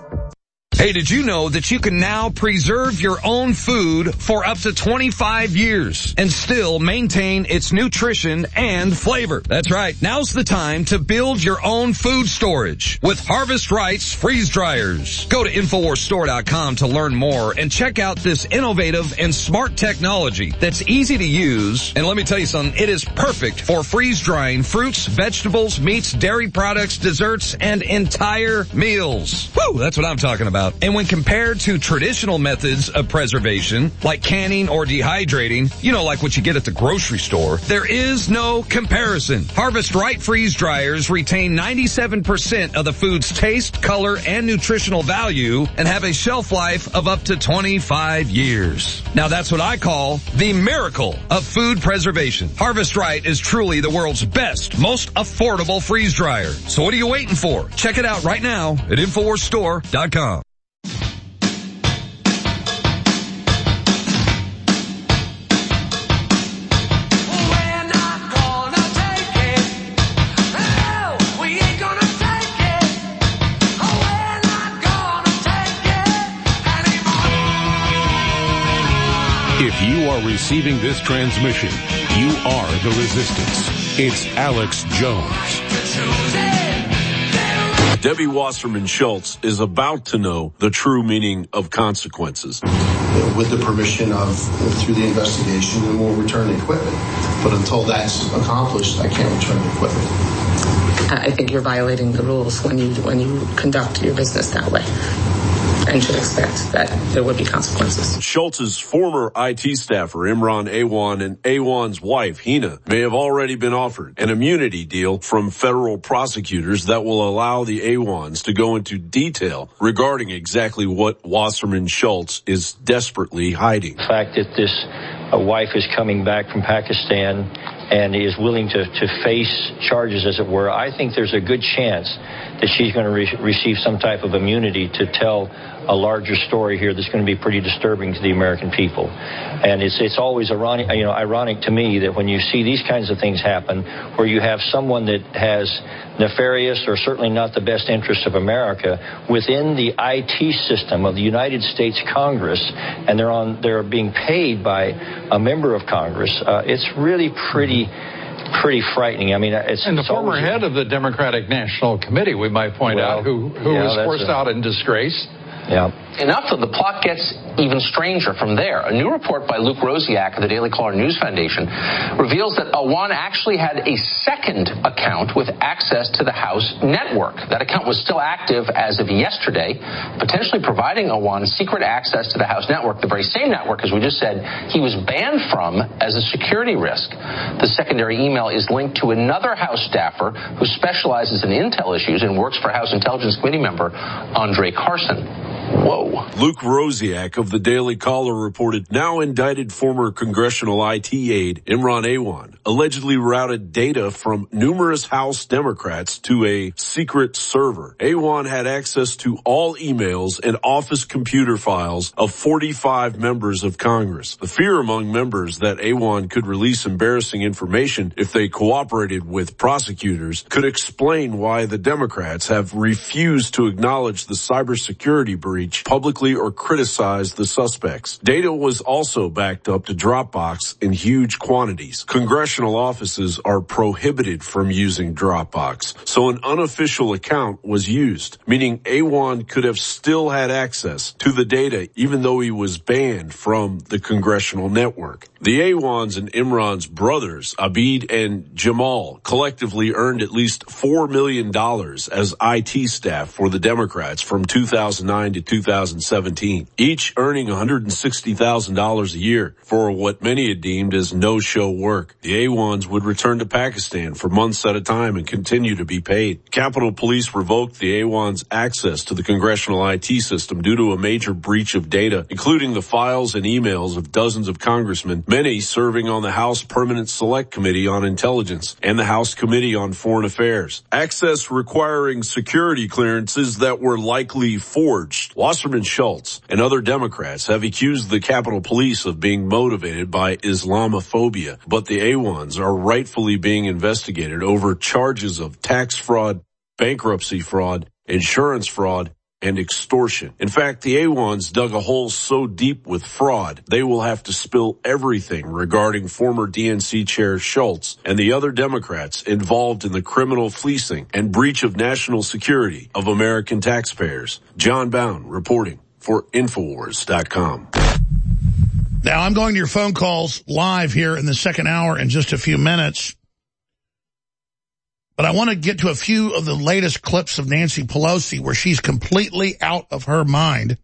Hey, did you know that you can now preserve your own food for up to twenty-five years and still maintain its nutrition and flavor? That's right. Now's the time to build your own food storage with Harvest Right's freeze dryers. Go to Infowars Store dot com to learn more and check out this innovative and smart technology that's easy to use. And let me tell you something, it is perfect for freeze drying fruits, vegetables, meats, dairy products, desserts, and entire meals. Woo, that's what I'm talking about. And when compared to traditional methods of preservation, like canning or dehydrating, you know, like what you get at the grocery store, there is no comparison. Harvest Right freeze dryers retain ninety-seven percent of the food's taste, color, and nutritional value and have a shelf life of up to twenty-five years. Now that's what I call the miracle of food preservation. Harvest Right is truly the world's best, most affordable freeze dryer. So what are you waiting for? Check it out right now at Infowars Store dot com. If you are receiving this transmission, you are the resistance. It's Alex Jones. Debbie Wasserman Schultz is about to know the true meaning of consequences. With the permission of, through the investigation, then we'll return the equipment. But until that's accomplished, I can't return the equipment. I think you're violating the rules when you when you conduct your business that way, and should expect that there would be consequences. Schultz's former I T staffer, Imran Awan, and Awan's wife, Hina, may have already been offered an immunity deal from federal prosecutors that will allow the Awans to go into detail regarding exactly what Wasserman Schultz is desperately hiding. The fact that this a wife is coming back from Pakistan and is willing to, to face charges, as it were, I think there's a good chance that she's going to re- receive some type of immunity to tell a larger story here that's going to be pretty disturbing to the American people. And it's it's always ironic, you know, ironic to me that when you see these kinds of things happen, where you have someone that has nefarious or certainly not the best interest of America within the I T system of the United States Congress, and they're on they're being paid by a member of Congress, uh, it's really pretty pretty frightening. I mean, it's and the it's former always, head of the Democratic National Committee, we might point well, out, who who yeah, was forced a, out in disgrace. Yeah. Enough that the plot gets even stranger from there. A new report by Luke Rosiak of the Daily Caller News Foundation reveals that Awan actually had a second account with access to the House network. That account was still active as of yesterday, potentially providing Awan secret access to the House network, the very same network, as we just said, he was banned from as a security risk. The secondary email is linked to another House staffer who specializes in intel issues and works for House Intelligence Committee member Andre Carson. Whoa. Luke Rosiak of the Daily Caller reported now indicted former congressional I T aide Imran Awan allegedly routed data from numerous House Democrats to a secret server. Awan had access to all emails and office computer files of forty-five members of Congress. The fear among members that Awan could release embarrassing information if they cooperated with prosecutors could explain why the Democrats have refused to acknowledge the cybersecurity breach publicly or criticize the suspects. Data was also backed up to Dropbox in huge quantities. Congressional offices are prohibited from using Dropbox, so an unofficial account was used, meaning Awan could have still had access to the data even though he was banned from the congressional network. The Awans and Imran's brothers, Abid and Jamal, collectively earned at least four million dollars as I T staff for the Democrats from two thousand nine to two thousand seventeen, each earning one hundred sixty thousand dollars a year for what many had deemed as no-show work. The Awans would return to Pakistan for months at a time and continue to be paid. Capitol Police revoked the Awans' access to the congressional I T system due to a major breach of data, including the files and emails of dozens of congressmen, many serving on the House Permanent Select Committee on Intelligence and the House Committee on Foreign Affairs. Access requiring security clearances that were likely forged. Wasserman Schultz and other Democrats have accused the Capitol Police of being motivated by Islamophobia, but the Awans are rightfully being investigated over charges of tax fraud, bankruptcy fraud, insurance fraud, and extortion. In fact, the Awans dug a hole so deep with fraud, they will have to spill everything regarding former D N C Chair Schultz and the other Democrats involved in the criminal fleecing and breach of national security of American taxpayers. John Bound reporting for Infowars dot com. Now, I'm going to your phone calls live here in the second hour in just a few minutes. But I want to get to a few of the latest clips of Nancy Pelosi where she's completely out of her mind.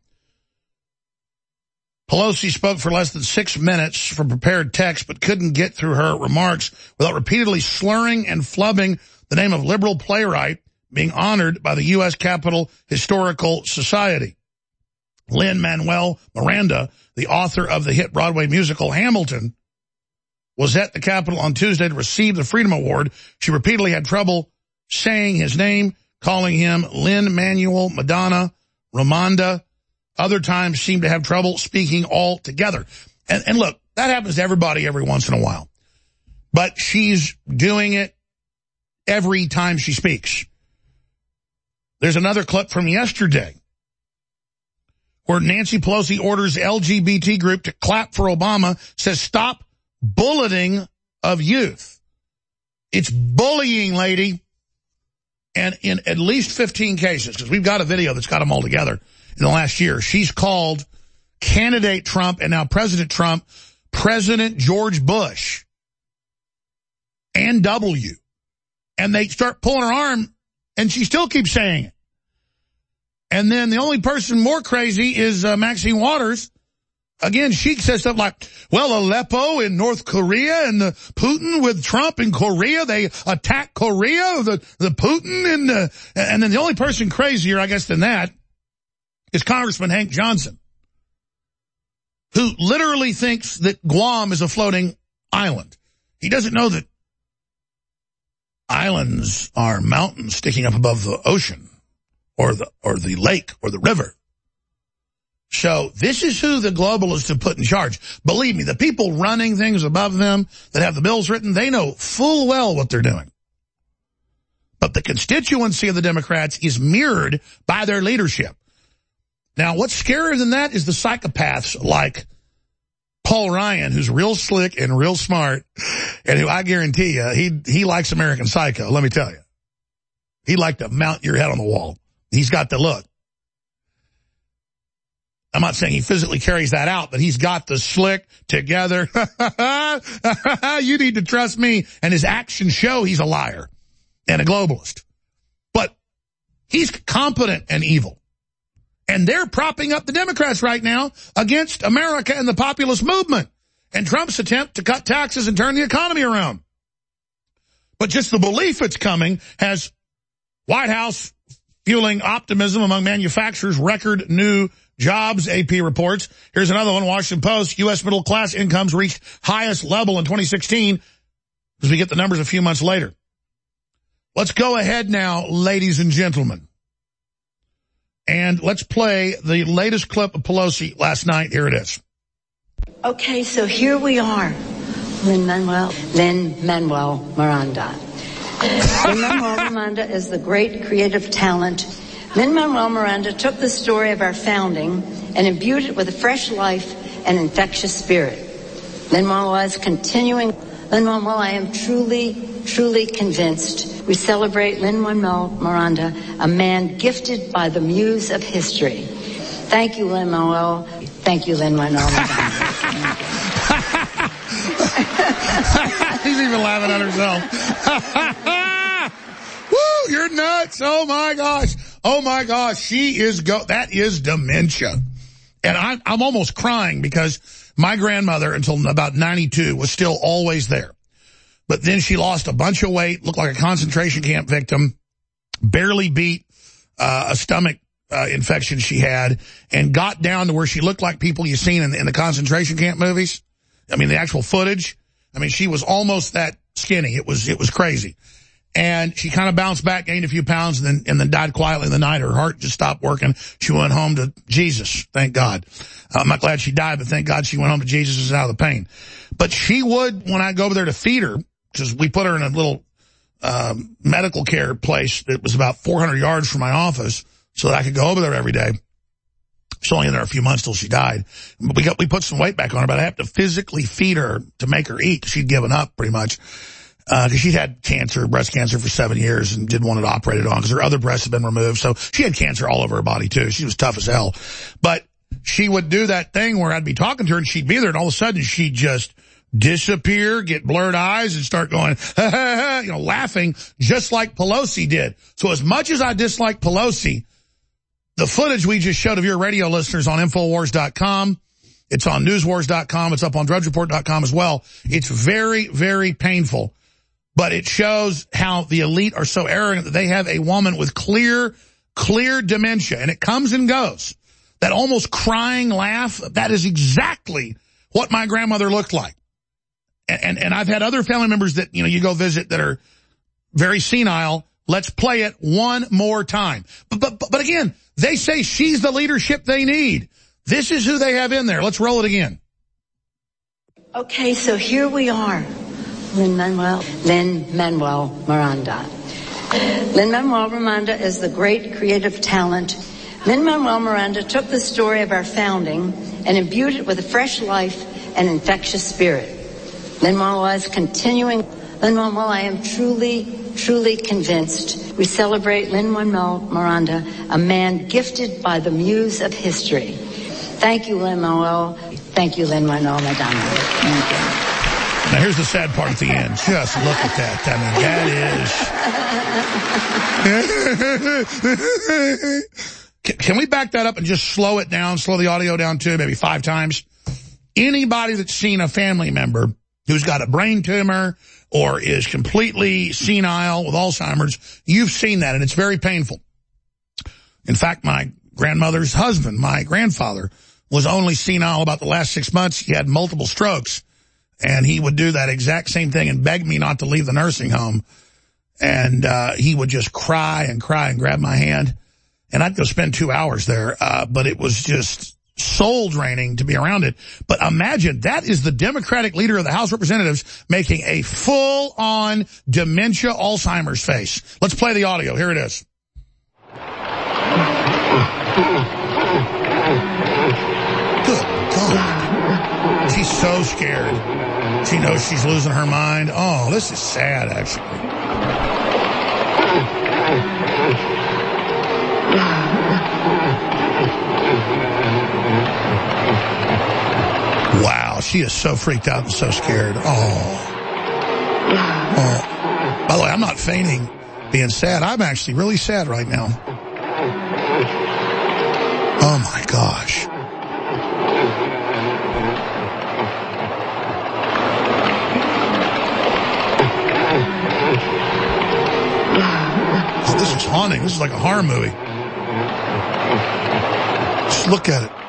Pelosi spoke for less than six minutes from prepared text, but couldn't get through her remarks without repeatedly slurring and flubbing the name of liberal playwright being honored by the U S Capitol Historical Society. Lin-Manuel Miranda, the author of the hit Broadway musical Hamilton, was at the Capitol on Tuesday to receive the Freedom Award. She repeatedly had trouble saying his name, calling him Lin-Manuel Madonna, Ramonda. Other times seemed to have trouble speaking altogether. And, and look, that happens to everybody every once in a while. But she's doing it every time she speaks. There's another clip from yesterday where Nancy Pelosi orders L G B T group to clap for Obama, says stop bulleting of youth. It's bullying, lady. And in at least fifteen cases, because we've got a video that's got them all together in the last year, she's called candidate Trump and now President Trump, President George Bush and W. And they start pulling her arm and she still keeps saying it. And then the only person more crazy is uh, Maxine Waters. Again, she says stuff like, well, Aleppo in North Korea and the Putin with Trump in Korea, they attacked Korea, the, the Putin and the, and then the only person crazier, I guess, than that is Congressman Hank Johnson, who literally thinks that Guam is a floating island. He doesn't know that islands are mountains sticking up above the ocean or the or the lake or the river. So this is who the globalists have put in charge. Believe me, the people running things above them that have the bills written, they know full well what they're doing. But the constituency of the Democrats is mirrored by their leadership. Now, what's scarier than that is the psychopaths like Paul Ryan, who's real slick and real smart, and who I guarantee you, he he likes American Psycho, let me tell you. He'd like to mount your head on the wall. He's got the look. I'm not saying he physically carries that out, but he's got the slick together. You need to trust me. And his actions show he's a liar and a globalist. But he's competent and evil. And they're propping up the Democrats right now against America and the populist movement and Trump's attempt to cut taxes and turn the economy around. But just the belief it's coming has White House fueling optimism among manufacturers, record new jobs, A P reports. Here's another one, Washington Post. U S middle class incomes reached highest level in twenty sixteen as we get the numbers a few months later. Let's go ahead now, ladies and gentlemen. And let's play the latest clip of Pelosi last night. Here it is. Okay, so here we are. Lin-Manuel, Lin-Manuel Miranda. Lin-Manuel Miranda is the great creative talent. Lin-Manuel Miranda took the story of our founding and imbued it with a fresh life and infectious spirit. Lin-Manuel is continuing. Lin-Manuel, I am truly, truly convinced we celebrate Lin-Manuel Miranda, a man gifted by the muse of history. Thank you, Lin-Manuel. Thank you, Lin-Manuel Miranda. He's even laughing at herself. Woo, you're nuts. Oh, my gosh. Oh, my gosh. She is go. That is dementia. And I, I'm almost crying because my grandmother, until about ninety-two, was still always there. But then she lost a bunch of weight, looked like a concentration camp victim, barely beat uh, a stomach uh, infection she had, and got down to where she looked like people you've seen in, in the concentration camp movies. I mean, the actual footage. I mean, she was almost that skinny. It was it was crazy. And she kind of bounced back, gained a few pounds, and then and then died quietly in the night. Her heart just stopped working. She went home to Jesus, thank God. I'm not glad she died, but thank God she went home to Jesus and is out of the pain. But she would, when I go over there to feed her, because we put her in a little um, medical care place that was about four hundred yards from my office so that I could go over there every day. She's only in there a few months till she died. But we got we put some weight back on her, but I have to physically feed her to make her eat. She'd given up pretty much. Because uh, she'd had cancer, breast cancer for seven years and didn't want it operated on because her other breasts had been removed. So she had cancer all over her body, too. She was tough as hell. But she would do that thing where I'd be talking to her and she'd be there, and all of a sudden she'd just disappear, get blurred eyes, and start going, ha, ha, ha, you know, laughing, just like Pelosi did. So as much as I dislike Pelosi, the footage we just showed of your radio listeners on Infowars dot com, it's on News Wars dot com, it's up on Drudge Report dot com as well. It's very, very painful. But it shows how the elite are so arrogant that they have a woman with clear, clear dementia, and it comes and goes. That almost crying laugh, that is exactly what my grandmother looked like. And, and, and I've had other family members that, you know, you go visit that are very senile. Let's play it one more time. But, but, but again, they say she's the leadership they need. This is who they have in there. Let's roll it again. Okay, so here we are. Lin-Manuel, Lin-Manuel Miranda. Lin-Manuel Miranda is the great creative talent. Lin-Manuel Miranda took the story of our founding and imbued it with a fresh life and infectious spirit. Lin-Manuel is continuing. Lin-Manuel, I am truly, truly convinced we celebrate Lin-Manuel Miranda, a man gifted by the muse of history. Thank you, Lin-Manuel. Thank you, Lin-Manuel Miranda. Thank you. Now, here's the sad part at the end. Just look at that. I mean, that is... can, can we back that up and just slow it down, slow the audio down too, maybe five times? Anybody that's seen a family member who's got a brain tumor or is completely senile with Alzheimer's, you've seen that, and it's very painful. In fact, my grandmother's husband, my grandfather, was only senile about the last six months. He had multiple strokes. And he would do that exact same thing and beg me not to leave the nursing home. And uh, he would just cry and cry and grab my hand. And I'd go spend two hours there. Uh, but it was just soul draining to be around it. But imagine that is the Democratic leader of the House of Representatives making a full-on dementia Alzheimer's face. Let's play the audio. Here it is. Good God. She's so scared. She knows she's losing her mind. Oh, this is sad, actually. Wow, she is so freaked out and so scared. Oh. Oh. By the way, I'm not feigning being sad. I'm actually really sad right now. Oh, my gosh. Oh, this is haunting. This is like a horror movie. Just look at it.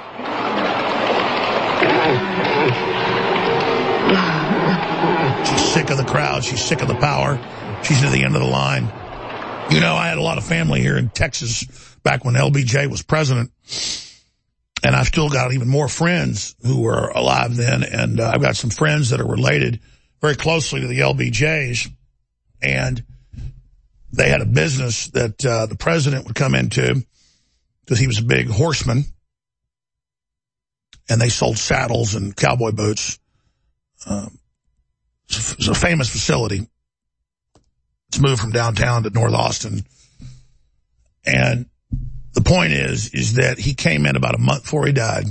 She's sick of the crowd. She's sick of the power. She's at the end of the line. You know, I had a lot of family here in Texas back when L B J was president. And I've still got even more friends who were alive then. And uh, I've got some friends that are related very closely to the L B Js. And they had a business that uh, the president would come into because he was a big horseman. And they sold saddles and cowboy boots. Um, it's a famous facility. It's moved from downtown to North Austin. And the point is, is that he came in about a month before he died.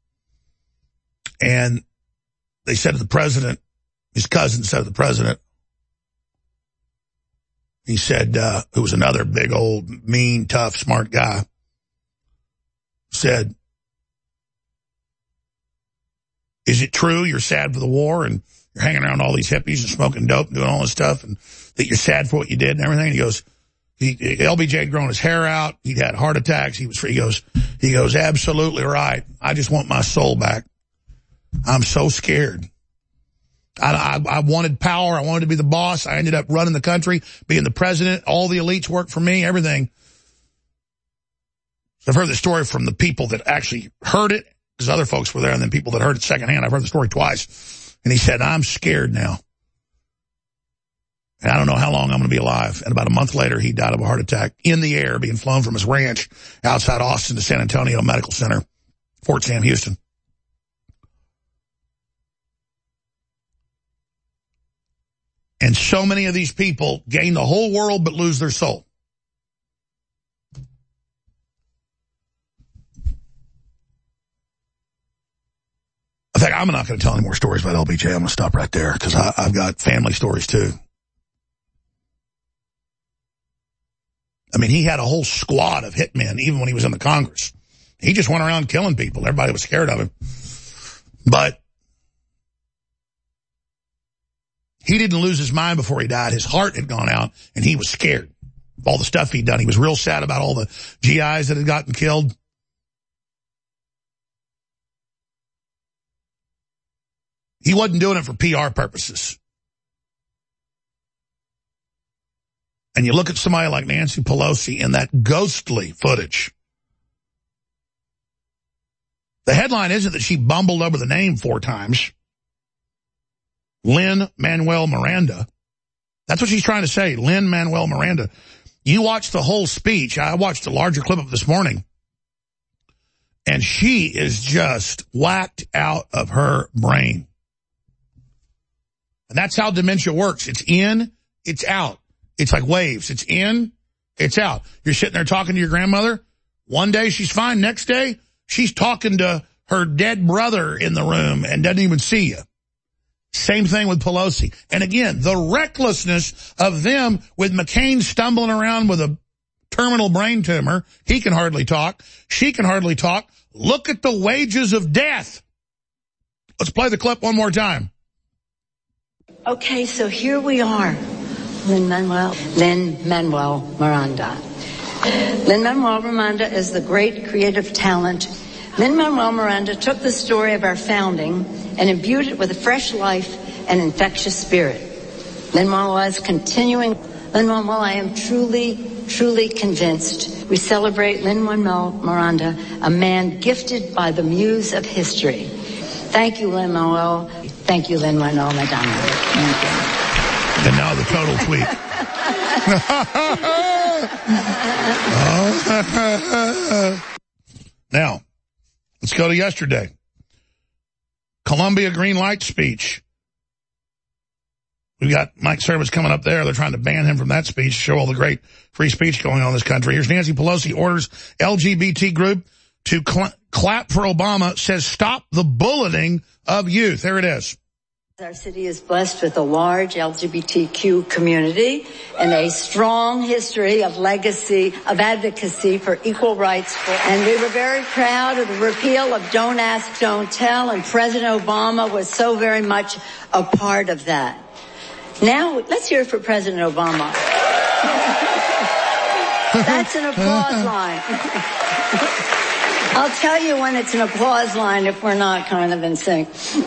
And they said to the president, his cousin said to the president, he said, uh, who was another big old mean, tough, smart guy, said, is it true you're sad for the war and you're hanging around all these hippies and smoking dope and doing all this stuff and that you're sad for what you did and everything? And he goes, he, L B J had grown his hair out. He'd had heart attacks. He was free. He goes, he goes, absolutely right. I just want my soul back. I'm so scared. I, I, I wanted power. I wanted to be the boss. I ended up running the country, being the president. All the elites worked for me, everything. I've heard the story from the people that actually heard it, because other folks were there, and then people that heard it secondhand. I've heard the story twice. And he said, I'm scared now. And I don't know how long I'm going to be alive. And about a month later, he died of a heart attack in the air, being flown from his ranch outside Austin to San Antonio Medical Center, Fort Sam Houston. And so many of these people gain the whole world but lose their soul. In fact, I'm not going to tell any more stories about L B J. I'm going to stop right there because I've got family stories too. I mean, he had a whole squad of hitmen even when he was in the Congress. He just went around killing people. Everybody was scared of him. But he didn't lose his mind before he died. His heart had gone out, and he was scared of all the stuff he'd done. He was real sad about all the G Is that had gotten killed. He wasn't doing it for P R purposes. And you look at somebody like Nancy Pelosi in that ghostly footage. The headline isn't that she bumbled over the name four times. Lin-Manuel Miranda. That's what she's trying to say, Lin-Manuel Miranda. You watch the whole speech. I watched a larger clip of it this morning. And she is just whacked out of her brain. And that's how dementia works. It's in, it's out. It's like waves. It's in, it's out. You're sitting there talking to your grandmother. One day she's fine. Next day, she's talking to her dead brother in the room and doesn't even see you. Same thing with Pelosi. And again, the recklessness of them with McCain stumbling around with a terminal brain tumor. He can hardly talk. She can hardly talk. Look at the wages of death. Let's play the clip one more time. Okay, so here we are. Lin-Manuel, Lin-Manuel Miranda. Lin-Manuel Miranda is the great creative talent. Lin-Manuel Miranda took the story of our founding and imbued it with a fresh life and infectious spirit. Lin-Manuel is continuing Lin-Manuel, I am truly, truly convinced we celebrate Lin-Manuel Miranda, a man gifted by the muse of history. Thank you, Lin-Manuel. Thank you, Lin-Manuel Miranda. Thank you. And now the total tweet. Now, let's go to yesterday. Columbia green light speech. We've got Mike Cernovich coming up there. They're trying to ban him from that speech, show all the great free speech going on in this country. Here's Nancy Pelosi orders L G B T group to cl- clap for Obama, says stop the bulleting of youth. There it is. Our city is blessed with a large L G B T Q community and a strong history of legacy, of advocacy for equal rights. For, and we were very proud of the repeal of Don't Ask, Don't Tell, and President Obama was so very much a part of that. Now, let's hear it for President Obama. That's an applause line. I'll tell you when it's an applause line if we're not kind of in sync.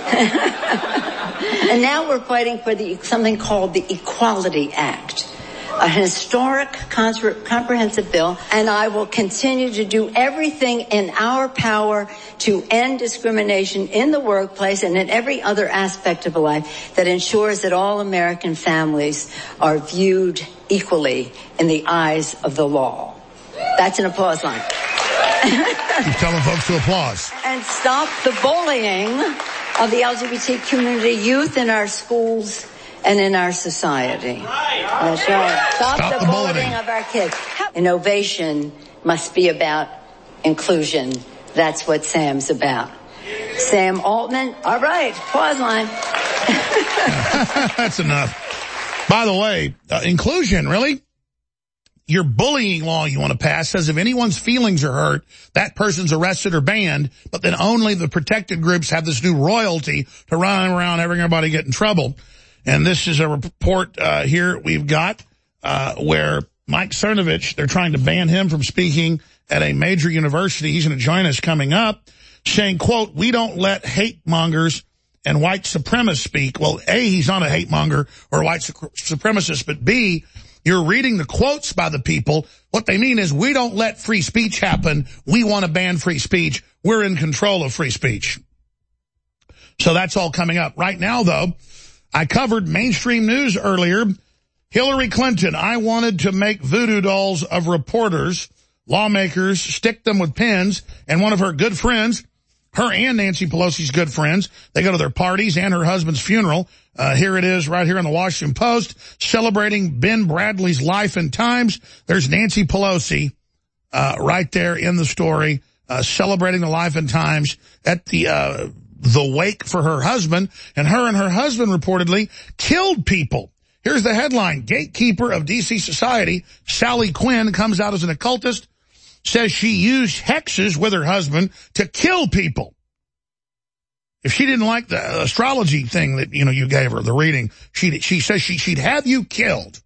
And now we're fighting for the something called the Equality Act, a historic comprehensive bill, and I will continue to do everything in our power to end discrimination in the workplace and in every other aspect of life that ensures that all American families are viewed equally in the eyes of the law. That's an applause line. Keep telling folks to applause. And stop the bullying of the L G B T community youth in our schools and in our society. That's right. Stop, Stop the, the bullying. bullying of our kids. Innovation must be about inclusion. That's what Sam's about. Sam Altman, all right, applause line. That's enough. By the way, uh, inclusion, really? Your bullying law you want to pass says if anyone's feelings are hurt, that person's arrested or banned, but then only the protected groups have this new royalty to run around having everybody get in trouble. And this is a report uh, here we've got uh, where Mike Cernovich, they're trying to ban him from speaking at a major university. He's going to join us coming up, saying, quote, we don't let hate mongers and white supremacists speak. Well, A, he's not a hate monger or a white su- supremacist, but B, you're reading the quotes by the people. What they mean is we don't let free speech happen. We want to ban free speech. We're in control of free speech. So that's all coming up. Right now, though, I covered mainstream news earlier. Hillary Clinton, I wanted to make voodoo dolls of reporters, lawmakers, stick them with pins, and one of her good friends, her and Nancy Pelosi's good friends, they go to their parties and her husband's funeral. Uh, here it is right here in the Washington Post, celebrating Ben Bradley's life and times. There's Nancy Pelosi uh, right there in the story, uh, celebrating the life and times at the uh, the wake for her husband. And her and her husband reportedly killed people. Here's the headline. Gatekeeper of D C society, Sally Quinn, comes out as an occultist, says she used hexes with her husband to kill people. If she didn't like the astrology thing that, you know, you gave her, the reading, she she says she, she'd have you killed.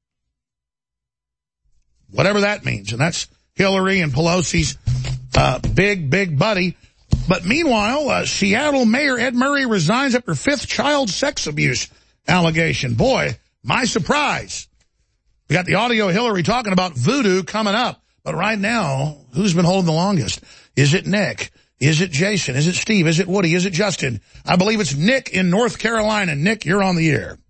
Whatever that means. And that's Hillary and Pelosi's uh, big, big buddy. But meanwhile, uh, Seattle Mayor Ed Murray resigns after fifth child sex abuse allegation. Boy, my surprise. We got the audio of Hillary talking about voodoo coming up. But right now, who's been holding the longest? Is it Nick? Is it Jason? Is it Steve? Is it Woody? Is it Justin? I believe it's Nick in North Carolina. Nick, you're on the air.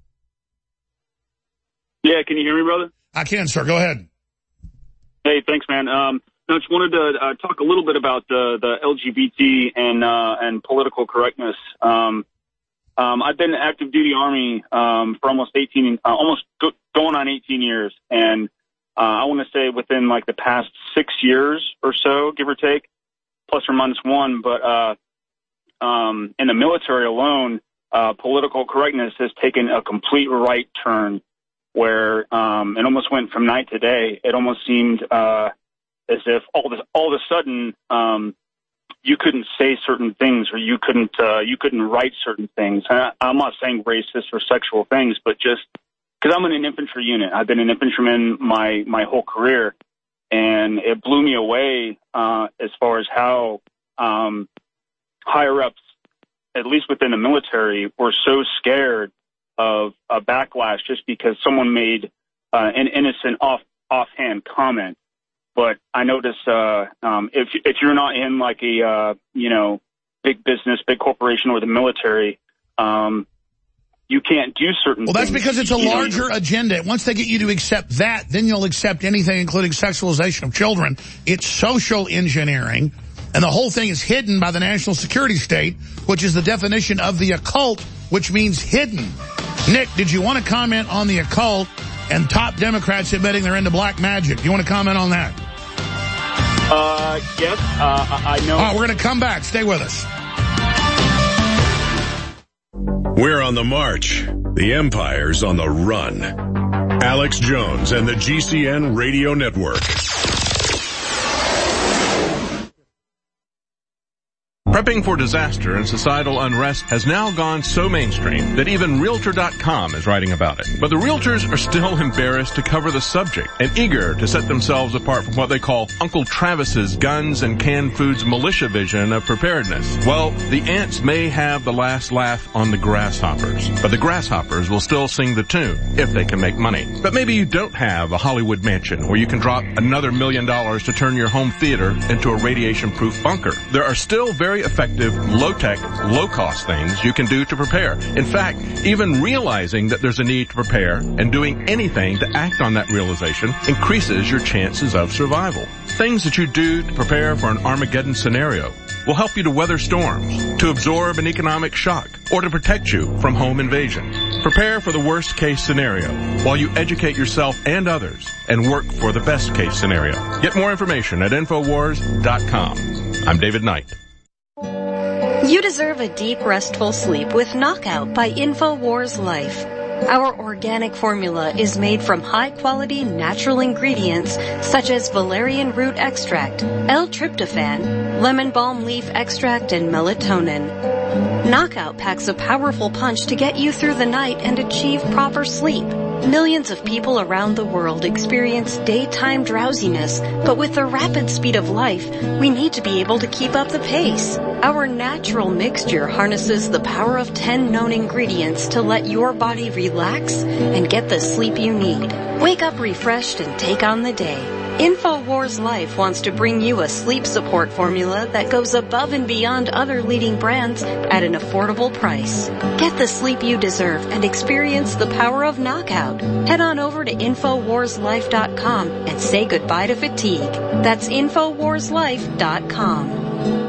Yeah, can you hear me, brother? I can, sir. Go ahead. Hey, thanks, man. Um, I just wanted to uh, talk a little bit about the, the L G B T and uh, and political correctness. Um, um, I've been active duty Army um, for almost eighteen, uh, almost go- going on eighteen years, and uh, I want to say within like the past six years or so, give or take, plus or minus one. But uh, um, in the military alone, uh, political correctness has taken a complete right turn, where um, it almost went from night to day. It almost seemed uh, as if all this, all of a sudden um, you couldn't say certain things, or you couldn't uh, you couldn't write certain things. And I, I'm not saying racist or sexual things, but just because I'm in an infantry unit, I've been an infantryman my my whole career, and it blew me away uh, as far as how um, higher ups, at least within the military, were so scared of a backlash just because someone made uh, an innocent off offhand comment. But I notice uh, um, if if you're not in like a uh, you know big business, big corporation, or the military, um, you can't do certain Well, that's things. because it's a You know, larger agenda. Once they get you to accept that, then you'll accept anything, including sexualization of children. It's social engineering, and the whole thing is hidden by the national security state, which is the definition of the occult, which means hidden. Nick, did you want to comment on the occult and top Democrats admitting they're into black magic? Do you want to comment on that? Uh, yes, uh, I I know. All right, we're going to come back. Stay with us. We're on the march. The empire's on the run. Alex Jones and the G C N Radio Network. Prepping for disaster and societal unrest has now gone so mainstream that even Realtor dot com is writing about it. But the realtors are still embarrassed to cover the subject and eager to set themselves apart from what they call Uncle Travis's guns and canned foods militia vision of preparedness. Well, the ants may have the last laugh on the grasshoppers, but the grasshoppers will still sing the tune if they can make money. But maybe you don't have a Hollywood mansion where you can drop another million dollars to turn your home theater into a radiation-proof bunker. There are still very effective, low-tech, low-cost things you can do to prepare. In fact, even realizing that there's a need to prepare and doing anything to act on that realization increases your chances of survival. Things that you do to prepare for an Armageddon scenario will help you to weather storms, to absorb an economic shock, or to protect you from home invasion. Prepare for the worst-case scenario while you educate yourself and others and work for the best-case scenario. Get more information at Infowars dot com. I'm David Knight. You deserve a deep, restful sleep with Knockout by Infowars Life. Our organic formula is made from high-quality natural ingredients such as valerian root extract, L-tryptophan, lemon balm leaf extract, and melatonin. Knockout packs a powerful punch to get you through the night and achieve proper sleep. Millions of people around the world experience daytime drowsiness, but with the rapid speed of life, we need to be able to keep up the pace. Our natural mixture harnesses the power of ten known ingredients to let your body relax and get the sleep you need. Wake up refreshed and take on the day. Infowars Life wants to bring you a sleep support formula that goes above and beyond other leading brands at an affordable price. Get the sleep you deserve and experience the power of Knockout. Head on over to Infowars Life dot com and say goodbye to fatigue. That's Infowars Life dot com.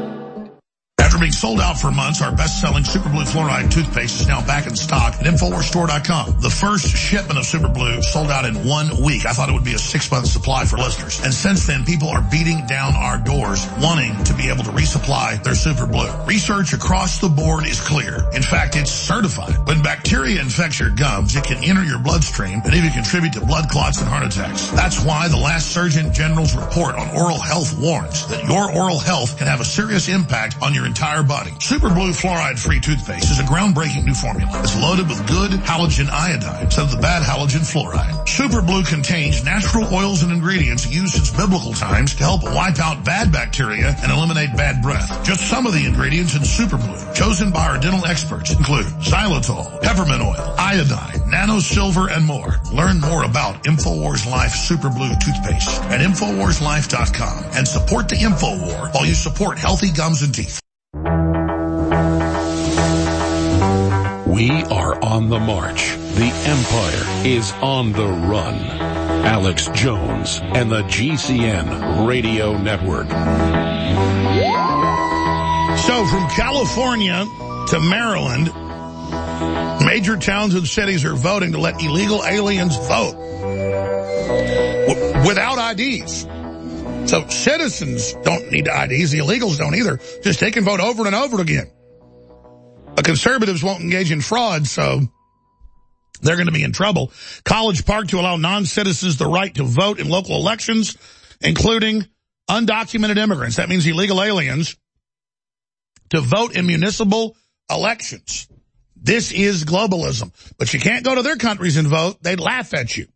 After being sold out for months, our best-selling Super Blue Fluoride toothpaste is now back in stock at Infowars Store dot com. The first shipment of Super Blue sold out in one week. I thought it would be a six-month supply for listeners. And since then, people are beating down our doors wanting to be able to resupply their Super Blue. Research across the board is clear. In fact, it's certified. When bacteria infects your gums, it can enter your bloodstream and even contribute to blood clots and heart attacks. That's why the last Surgeon General's report on oral health warns that your oral health can have a serious impact on your entire body. Super Blue Fluoride-Free toothpaste is a groundbreaking new formula. It's loaded with good halogen iodine instead of the bad halogen fluoride. Super Blue contains natural oils and ingredients used since biblical times to help wipe out bad bacteria and eliminate bad breath. Just some of the ingredients in Super Blue, chosen by our dental experts, include xylitol, peppermint oil, iodine, nano silver, and more. Learn more about Infowars Life Super Blue toothpaste at Infowars Life dot com and support the Infowar while you support healthy gums and teeth. We are on the march. The empire is on the run. Alex Jones and the G C N Radio Network. So from California to Maryland, major towns and cities are voting to let illegal aliens vote w- without I Ds. So citizens don't need I Ds. The illegals don't either. Just they can vote over and over again. But conservatives won't engage in fraud, so they're going to be in trouble. College Park to allow non-citizens the right to vote in local elections, including undocumented immigrants. That means illegal aliens to vote in municipal elections. This is globalism. But you can't go to their countries and vote. They'd laugh at you.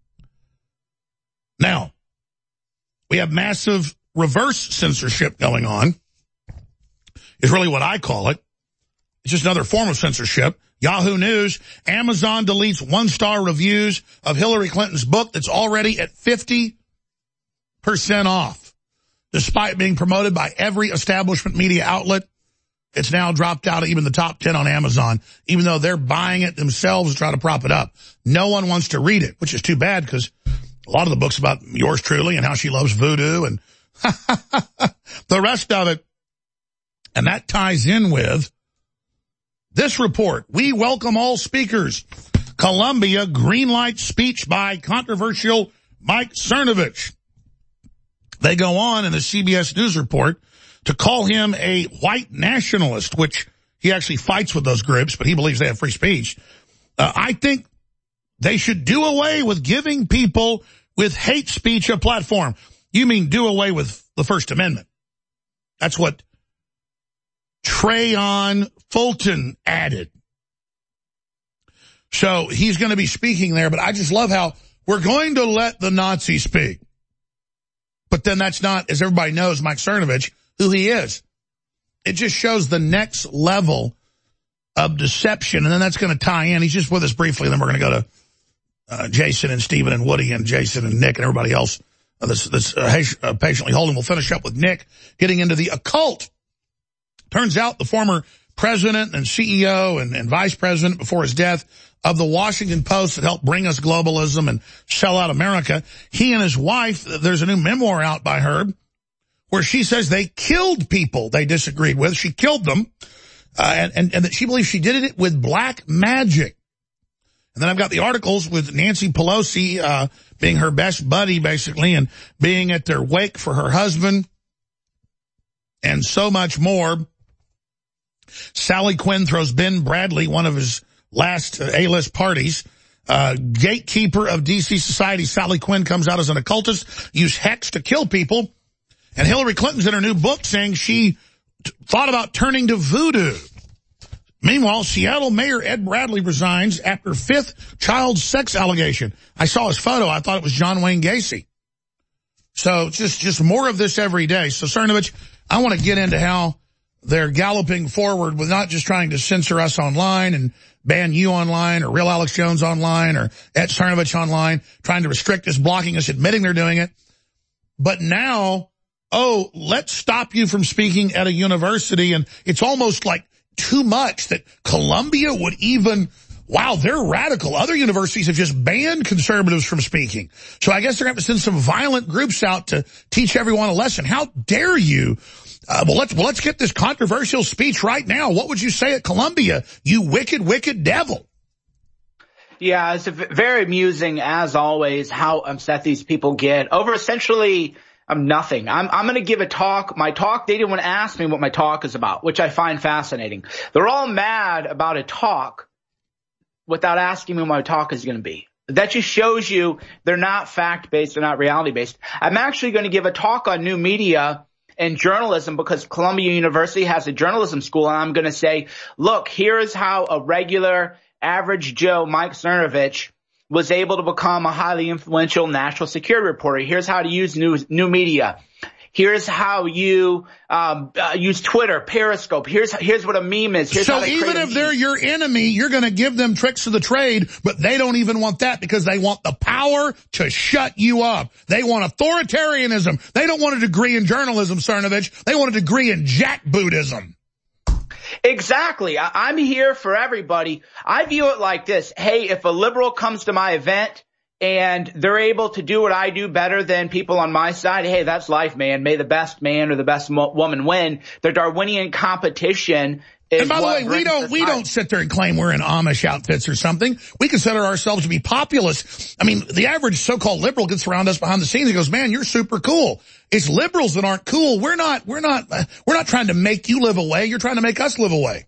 Now, we have massive reverse censorship going on, is really what I call it. It's just another form of censorship. Yahoo News, Amazon deletes one-star reviews of Hillary Clinton's book that's already at fifty percent off. Despite being promoted by every establishment media outlet, it's now dropped out of even the top ten on Amazon, even though they're buying it themselves to try to prop it up. No one wants to read it, which is too bad because a lot of the books about yours truly and how she loves voodoo and the rest of it. And that ties in with this report. We welcome all speakers. Columbia greenlight speech by controversial Mike Cernovich. They go on in the C B S News report to call him a white nationalist, which he actually fights with those groups, but he believes they have free speech. Uh, I think they should do away with giving people with hate speech a platform. You mean do away with the First Amendment. That's what Trayon Fulton added. So he's going to be speaking there, but I just love how we're going to let the Nazis speak. But then that's not, as everybody knows, Mike Cernovich, who he is. It just shows the next level of deception, and then that's going to tie in. He's just with us briefly, and then we're going to go to uh, Jason and Stephen and Woody and Jason and Nick and everybody else uh, that's, that's uh, uh, patiently holding. We'll finish up with Nick getting into the occult. Turns out the former president and C E O and, and vice president before his death of the Washington Post that helped bring us globalism and sell out America, he and his wife, there's a new memoir out by her where she says they killed people they disagreed with. She killed them, uh, and, and, and that she believes she did it with black magic. And then I've got the articles with Nancy Pelosi uh, being her best buddy, basically, and being at their wake for her husband, and so much more. Sally Quinn throws Ben Bradley, one of his last uh, A-list parties. Uh, gatekeeper of D C society, Sally Quinn, comes out as an occultist, used hex to kill people. And Hillary Clinton's in her new book saying she t- thought about turning to voodoo. Meanwhile, Seattle Mayor Ed Bradley resigns after fifth child sex allegation. I saw his photo. I thought it was John Wayne Gacy. So just, just more of this every day. So, Cernovich, I want to get into how they're galloping forward with not just trying to censor us online and ban you online or Real Alex Jones online or at Cernovich online, trying to restrict us, blocking us, admitting they're doing it. But now, oh, let's stop you from speaking at a university. And it's almost like too much that Columbia would even, wow, they're radical. Other universities have just banned conservatives from speaking. So I guess they're going to have to send some violent groups out to teach everyone a lesson. How dare you? Uh, well, let's, well, let's get this controversial speech right now. What would you say at Columbia, you wicked, wicked devil? Yeah, it's very amusing, as always, how upset these people get over essentially um, nothing. I'm, I'm going to give a talk. My talk, they didn't want to ask me what my talk is about, which I find fascinating. They're all mad about a talk without asking me what my talk is going to be. That just shows you they're not fact-based, they're not reality-based. I'm actually going to give a talk on new media and journalism because Columbia University has a journalism school, and I'm going to say, look, here's how a regular average Joe, Mike Cernovich, was able to become a highly influential national security reporter. Here's how to use new, new media. Here's how you um, uh, use Twitter, Periscope. Here's here's what a meme is. Here's so how to even if they're your enemy, you're going to give them tricks of the trade, but they don't even want that because they want the power to shut you up. They want authoritarianism. They don't want a degree in journalism, Cernovich. They want a degree in Jack Buddhism. Exactly. I, I'm here for everybody. I view it like this. Hey, if a liberal comes to my event and they're able to do what I do better than people on my side, hey, that's life, man. May the best man or the best mo- woman win. The Darwinian competition is And by the what way, we don't we don't sit there and claim we're in Amish outfits or something. We consider ourselves to be populist. I mean, the average so-called liberal gets around us behind the scenes and goes, "Man, you're super cool." It's liberals that aren't cool. We're not we're not uh, we're not trying to make you live away. You're trying to make us live away.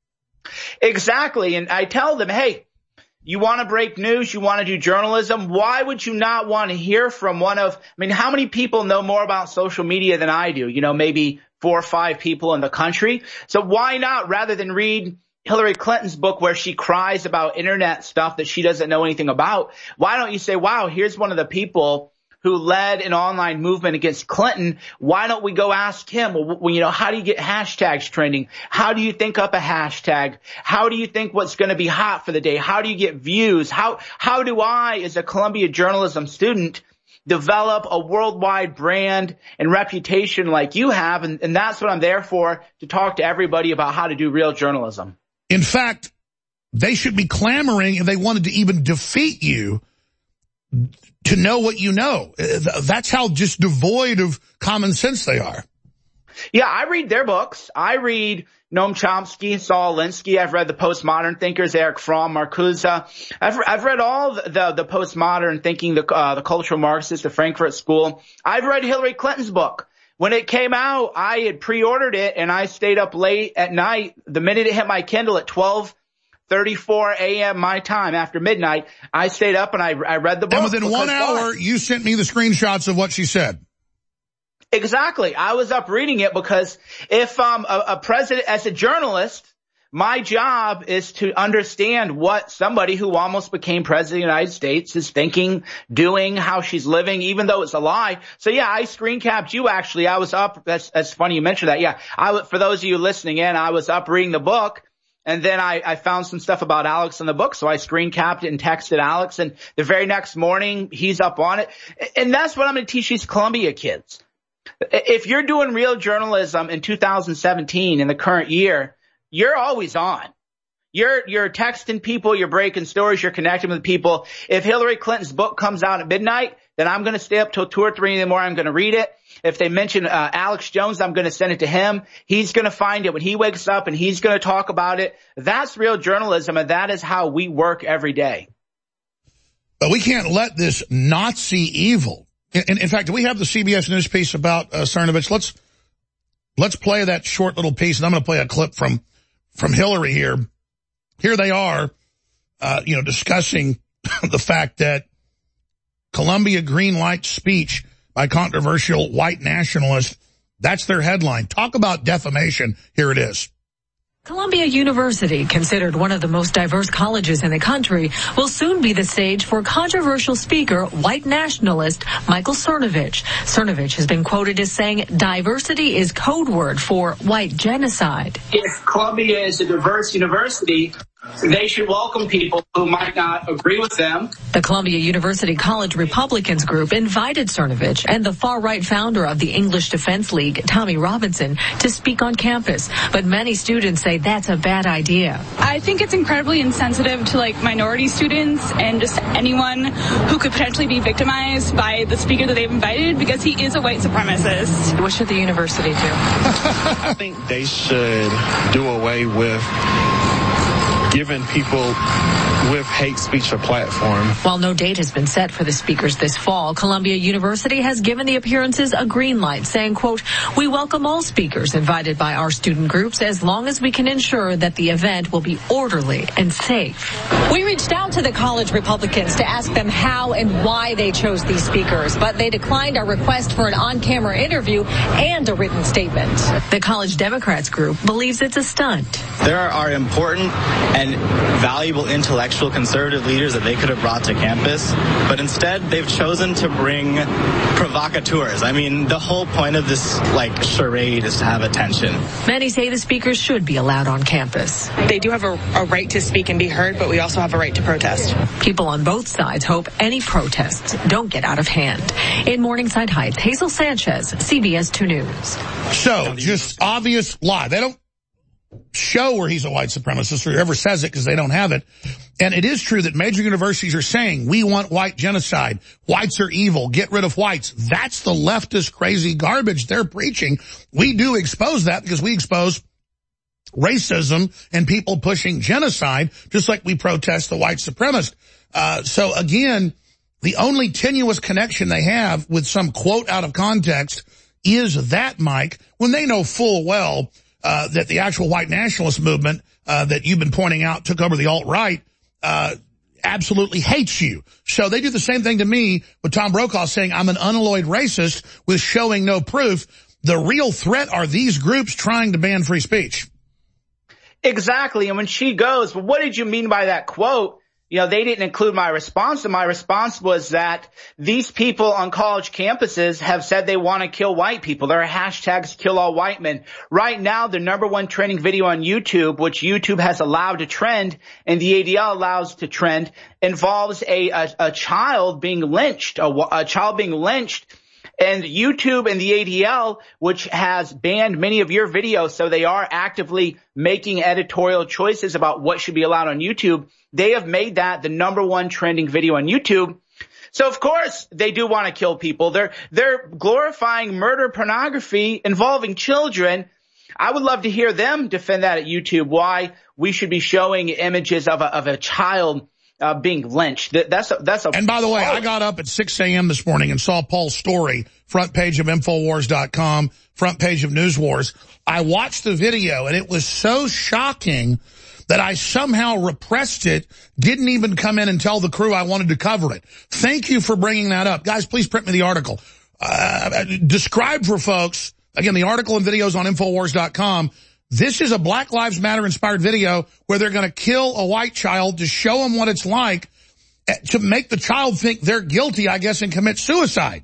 Exactly. And I tell them, hey, you want to break news? You want to do journalism? Why would you not want to hear from one of, I mean, how many people know more about social media than I do? You know, maybe four or five people in the country. So why not, rather than read Hillary Clinton's book where she cries about internet stuff that she doesn't know anything about, why don't you say, wow, here's one of the people who led an online movement against Clinton, why don't we go ask him, well, you know, how do you get hashtags trending? How do you think up a hashtag? How do you think what's going to be hot for the day? How do you get views? How, how do I, as a Columbia journalism student, develop a worldwide brand and reputation like you have? And, and that's what I'm there for, to talk to everybody about how to do real journalism. In fact, they should be clamoring if they wanted to even defeat you to know what you know. That's how just devoid of common sense they are. Yeah, I read their books. I read Noam Chomsky, Saul Alinsky. I've read the postmodern thinkers, Erich Fromm, Marcuse. I've, I've read all the, the, the postmodern thinking, the, uh, the cultural Marxists, the Frankfurt School. I've read Hillary Clinton's book. When it came out, I had pre-ordered it, and I stayed up late at night. The minute it hit my Kindle at twelve thirty-four a.m. my time, after midnight, I stayed up and I, I read the book. And within one hour, you sent me the screenshots of what she said. Exactly. I was up reading it because if um a, a president, as a journalist, my job is to understand what somebody who almost became president of the United States is thinking, doing, how she's living, even though it's a lie. So yeah, I screen capped you actually. I was up. That's, that's funny you mentioned that. Yeah. I, for those of you listening in, I was up reading the book. And then I, I found some stuff about Alex in the book, so I screen capped it and texted Alex. And the very next morning, he's up on it. And that's what I'm going to teach these Columbia kids. If you're doing real journalism in two thousand seventeen, in the current year, you're always on. You're, you're texting people, you're breaking stories, you're connecting with people. If Hillary Clinton's book comes out at midnight, then I'm going to stay up till two or three in the morning. I'm going to read it. If they mention uh, Alex Jones, I'm going to send it to him. He's going to find it when he wakes up, and he's going to talk about it. That's real journalism, and that is how we work every day. But we can't let this Nazi evil. In, in fact, do we have the C B S News piece about uh, Cernovich? Let's let's play that short little piece, and I'm going to play a clip from from Hillary here. Here they are, uh, you know, discussing the fact that Columbia green light speech by controversial white nationalists. That's their headline. Talk about defamation. Here it is. Columbia University, considered one of the most diverse colleges in the country, will soon be the stage for controversial speaker, white nationalist Michael Cernovich. Cernovich has been quoted as saying diversity is code word for white genocide. If Columbia is a diverse university, they should welcome people who might not agree with them. The Columbia University College Republicans group invited Cernovich and the far-right founder of the English Defense League, Tommy Robinson, to speak on campus. But many students say that's a bad idea. I think it's incredibly insensitive to, like, minority students and just anyone who could potentially be victimized by the speaker that they've invited, because he is a white supremacist. What should the university do? I think they should do away with giving people with hate speech a platform. While no date has been set for the speakers this fall, Columbia University has given the appearances a green light, saying, quote, we welcome all speakers invited by our student groups as long as we can ensure that the event will be orderly and safe. We reached out to the college Republicans to ask them how and why they chose these speakers, but they declined our request for an on-camera interview and a written statement. The College Democrats group believes it's a stunt. There are important and valuable intellectual conservative leaders that they could have brought to campus, but instead they've chosen to bring provocateurs. I mean, the whole point of this, like, charade is to have attention. Many say the speakers should be allowed on campus. They do have a, a right to speak and be heard, but we also have a right to protest. People on both sides hope any protests don't get out of hand. In Morningside Heights, Hazel Sanchez, C B S two News. So, just obvious lie. They don't show where he's a white supremacist or whoever says it because they don't have it. And it is true that major universities are saying, we want white genocide. Whites are evil. Get rid of whites. That's the leftist crazy garbage they're preaching. We do expose that because we expose racism and people pushing genocide, just like we protest the white supremacist. Uh, so again, the only tenuous connection they have with some quote out of context is that, Mike, when they know full well Uh, that the actual white nationalist movement uh, that you've been pointing out took over the alt-right uh, absolutely hates you. So they do the same thing to me with Tom Brokaw saying I'm an unalloyed racist with showing no proof. The real threat are these groups trying to ban free speech. Exactly. And when she goes, well, what did you mean by that quote? you know, they didn't include my response, and my response was that these people on college campuses have said they want to kill white people. There are hashtags kill all white men. Right now, the number one trending video on YouTube, which YouTube has allowed to trend and the A D L allows to trend, involves a, a, a child being lynched, a, a child being lynched. And YouTube and the A D L, which has banned many of your videos, so they are actively making editorial choices about what should be allowed on YouTube, they have made that the number one trending video on YouTube. So, of course, they do want to kill people. They're they're glorifying murder pornography involving children. I would love to hear them defend that at YouTube, why we should be showing images of a, of a child Uh, being lynched. That's a, that's a. And by the way, I got up at six a.m. this morning and saw Paul's story, front page of Infowars dot com, front page of News Wars. I watched the video, and it was so shocking that I somehow repressed it, didn't even come in and tell the crew I wanted to cover it. Thank you for bringing that up. Guys, please print me the article. Uh, describe for folks, again, the article and videos on Infowars dot com. This is a Black Lives Matter inspired video where they're going to kill a white child to show them what it's like, to make the child think they're guilty, I guess, and commit suicide.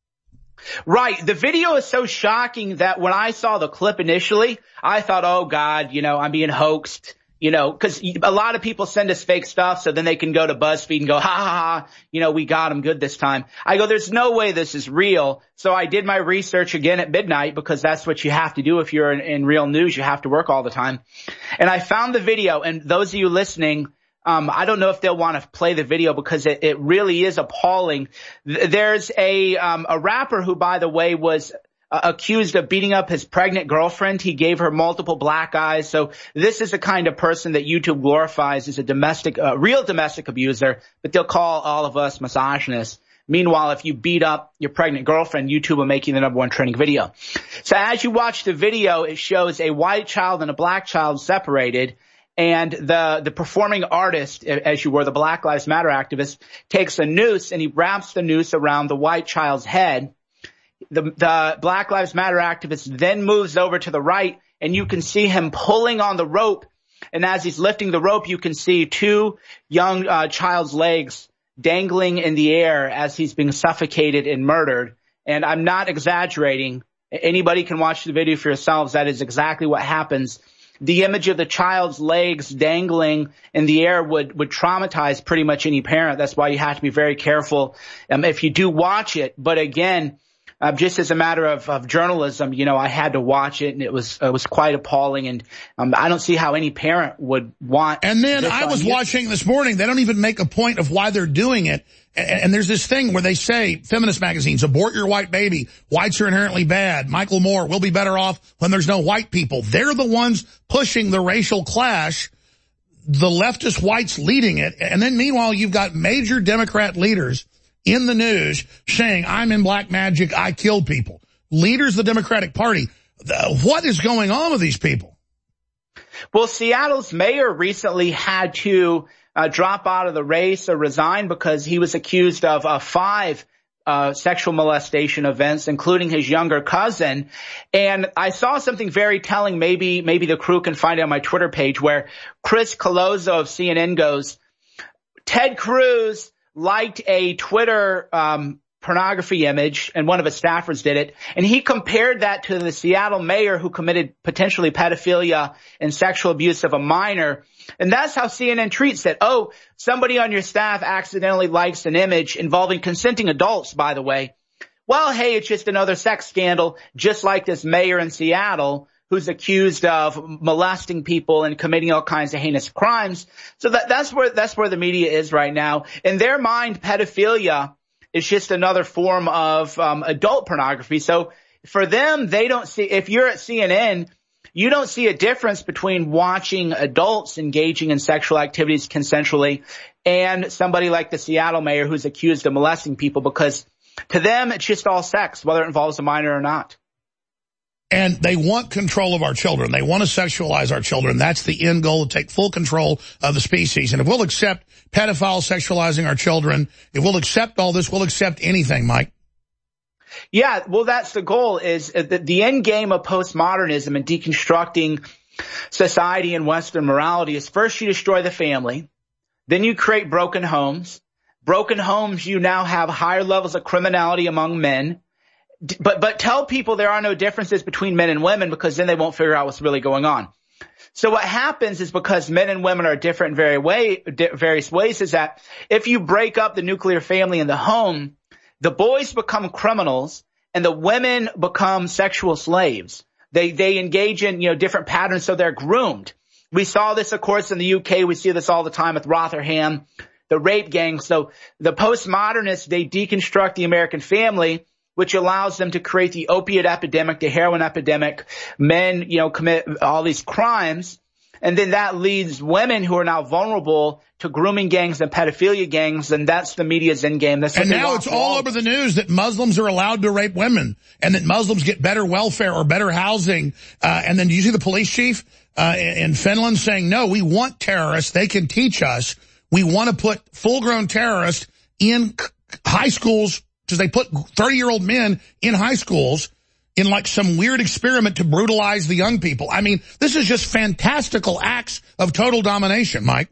Right. The video is so shocking that when I saw the clip initially, I thought, oh, God, you know, I'm being hoaxed. You know, because a lot of people send us fake stuff so then they can go to BuzzFeed and go, ha, ha, ha, you know, we got them good this time. I go, there's no way this is real. So I did my research again at midnight, because that's what you have to do if you're in, in real news. You have to work all the time. And I found the video, and those of you listening, um, I don't know if they'll want to play the video because it, it really is appalling. There's a, um, a rapper who, by the way, was Uh, accused of beating up his pregnant girlfriend. He gave her multiple black eyes. So this is the kind of person that YouTube glorifies as a domestic, uh, real domestic abuser, but they'll call all of us misogynists. Meanwhile, if you beat up your pregnant girlfriend, YouTube will make you the number one trending video. So as you watch the video, it shows a white child and a black child separated. And the, the performing artist, as you were, the Black Lives Matter activist, takes a noose and he wraps the noose around the white child's head. The, the Black Lives Matter activist then moves over to the right, and you can see him pulling on the rope. And as he's lifting the rope, you can see two young uh, child's legs dangling in the air as he's being suffocated and murdered. And I'm not exaggerating. Anybody can watch the video for yourselves. That is exactly what happens. The image of the child's legs dangling in the air would, would traumatize pretty much any parent. That's why you have to be very careful um, if you do watch it. But again, Uh, just as a matter of, of journalism, you know, I had to watch it, and it was it was quite appalling. And um, I don't see how any parent would want. And then I was watching this morning. They don't even make a point of why they're doing it. And, and there's this thing where they say, feminist magazines, abort your white baby. Whites are inherently bad. Michael Moore, we'll be better off when there's no white people. They're the ones pushing the racial clash. The leftist whites leading it. And then meanwhile, you've got major Democrat leaders in the news saying, I'm in black magic, I killed people. Leaders of the Democratic Party. The, what is going on with these people? Well, Seattle's mayor recently had to uh, drop out of the race or resign because he was accused of uh, five uh sexual molestation events, including his younger cousin. And I saw something very telling. Maybe, maybe the crew can find it on my Twitter page, where Chris Colozzo of C N N goes, Ted Cruz liked a Twitter um pornography image, and one of his staffers did it, and he compared that to the Seattle mayor who committed potentially pedophilia and sexual abuse of a minor. And that's how C N N treats it. Oh, somebody on your staff accidentally likes an image involving consenting adults, by the way. Well, hey, it's just another sex scandal, just like this mayor in Seattle who's accused of molesting people and committing all kinds of heinous crimes. So that, that's where, that's where the media is right now. In their mind, pedophilia is just another form of um, adult pornography. So for them, they don't see, if you're at C N N, you don't see a difference between watching adults engaging in sexual activities consensually and somebody like the Seattle mayor who's accused of molesting people, because to them, it's just all sex, whether it involves a minor or not. And they want control of our children. They want to sexualize our children. That's the end goal, to take full control of the species. And if we'll accept pedophiles sexualizing our children, if we'll accept all this, we'll accept anything, Mike. Yeah, well, that's the goal, is the, the end game of postmodernism and deconstructing society and Western morality is first you destroy the family, Then you create broken homes. Broken homes, you now have higher levels of criminality among men. But, but tell people there are no differences between men and women, because then they won't figure out what's really going on. So what happens is, because men and women are different in very way, various ways, is that if you break up the nuclear family in the home, the boys become criminals and the women become sexual slaves. They, they engage in, you know, different patterns, so they're groomed. We saw this, of course, in the U K. We see this all the time with Rotherham, the rape gang. So the postmodernists, they deconstruct the American family, which allows them to create the opiate epidemic, the heroin epidemic. Men, you know, commit all these crimes. And then that leads women who are now vulnerable to grooming gangs and pedophilia gangs. And that's the media's end game. That's what and they now want it's for all all over the news that Muslims are allowed to rape women and that Muslims get better welfare or better housing. Uh, and then do you see the police chief uh, in Finland saying, no, we want terrorists. They can teach us. We want to put full-grown terrorists in high schools, because they put thirty-year-old men in high schools in like some weird experiment to brutalize the young people. I mean, this is just fantastical acts of total domination, Mike.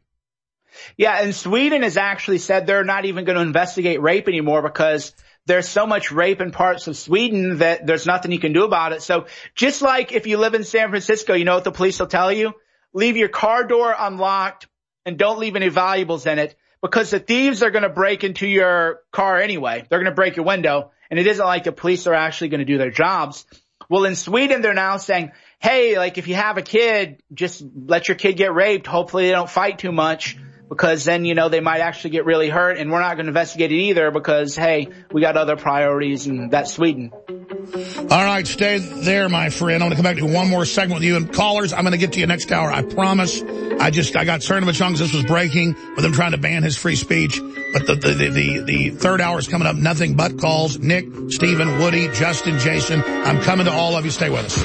Yeah, and Sweden has actually said they're not even going to investigate rape anymore, because there's so much rape in parts of Sweden that there's nothing you can do about it. So just like if you live in San Francisco, you know what the police will tell you? Leave your car door unlocked and don't leave any valuables in it, because the thieves are going to break into your car anyway. They're going to break your window, and it isn't like the police are actually going to do their jobs. Well, in Sweden, they're now saying, hey, like if you have a kid, just let your kid get raped. Hopefully they don't fight too much, because then, you know, they might actually get really hurt, and we're not going to investigate it either because, hey, we got other priorities, and that's Sweden. All right, stay there, my friend. I'm going to come back to one more segment with you. And callers, I'm going to get to you next hour, I promise. I just, I got Cernovich because this was breaking with them trying to ban his free speech. But the, the, the, the, the third hour is coming up. Nothing but calls. Nick, Stephen, Woody, Justin, Jason. I'm coming to all of you. Stay with us.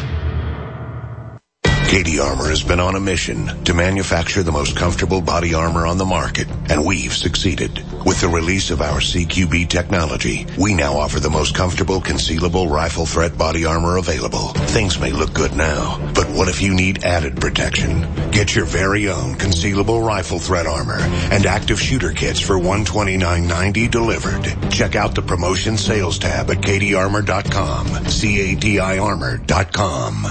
K D Armor has been on a mission to manufacture the most comfortable body armor on the market, and we've succeeded. With the release of our C Q B technology, we now offer the most comfortable concealable rifle threat body armor available. Things may look good now, but what if you need added protection? Get your very own concealable rifle threat armor and active shooter kits for one hundred twenty-nine ninety delivered. Check out the promotion sales tab at K D armor dot com, C A D I armor dot com.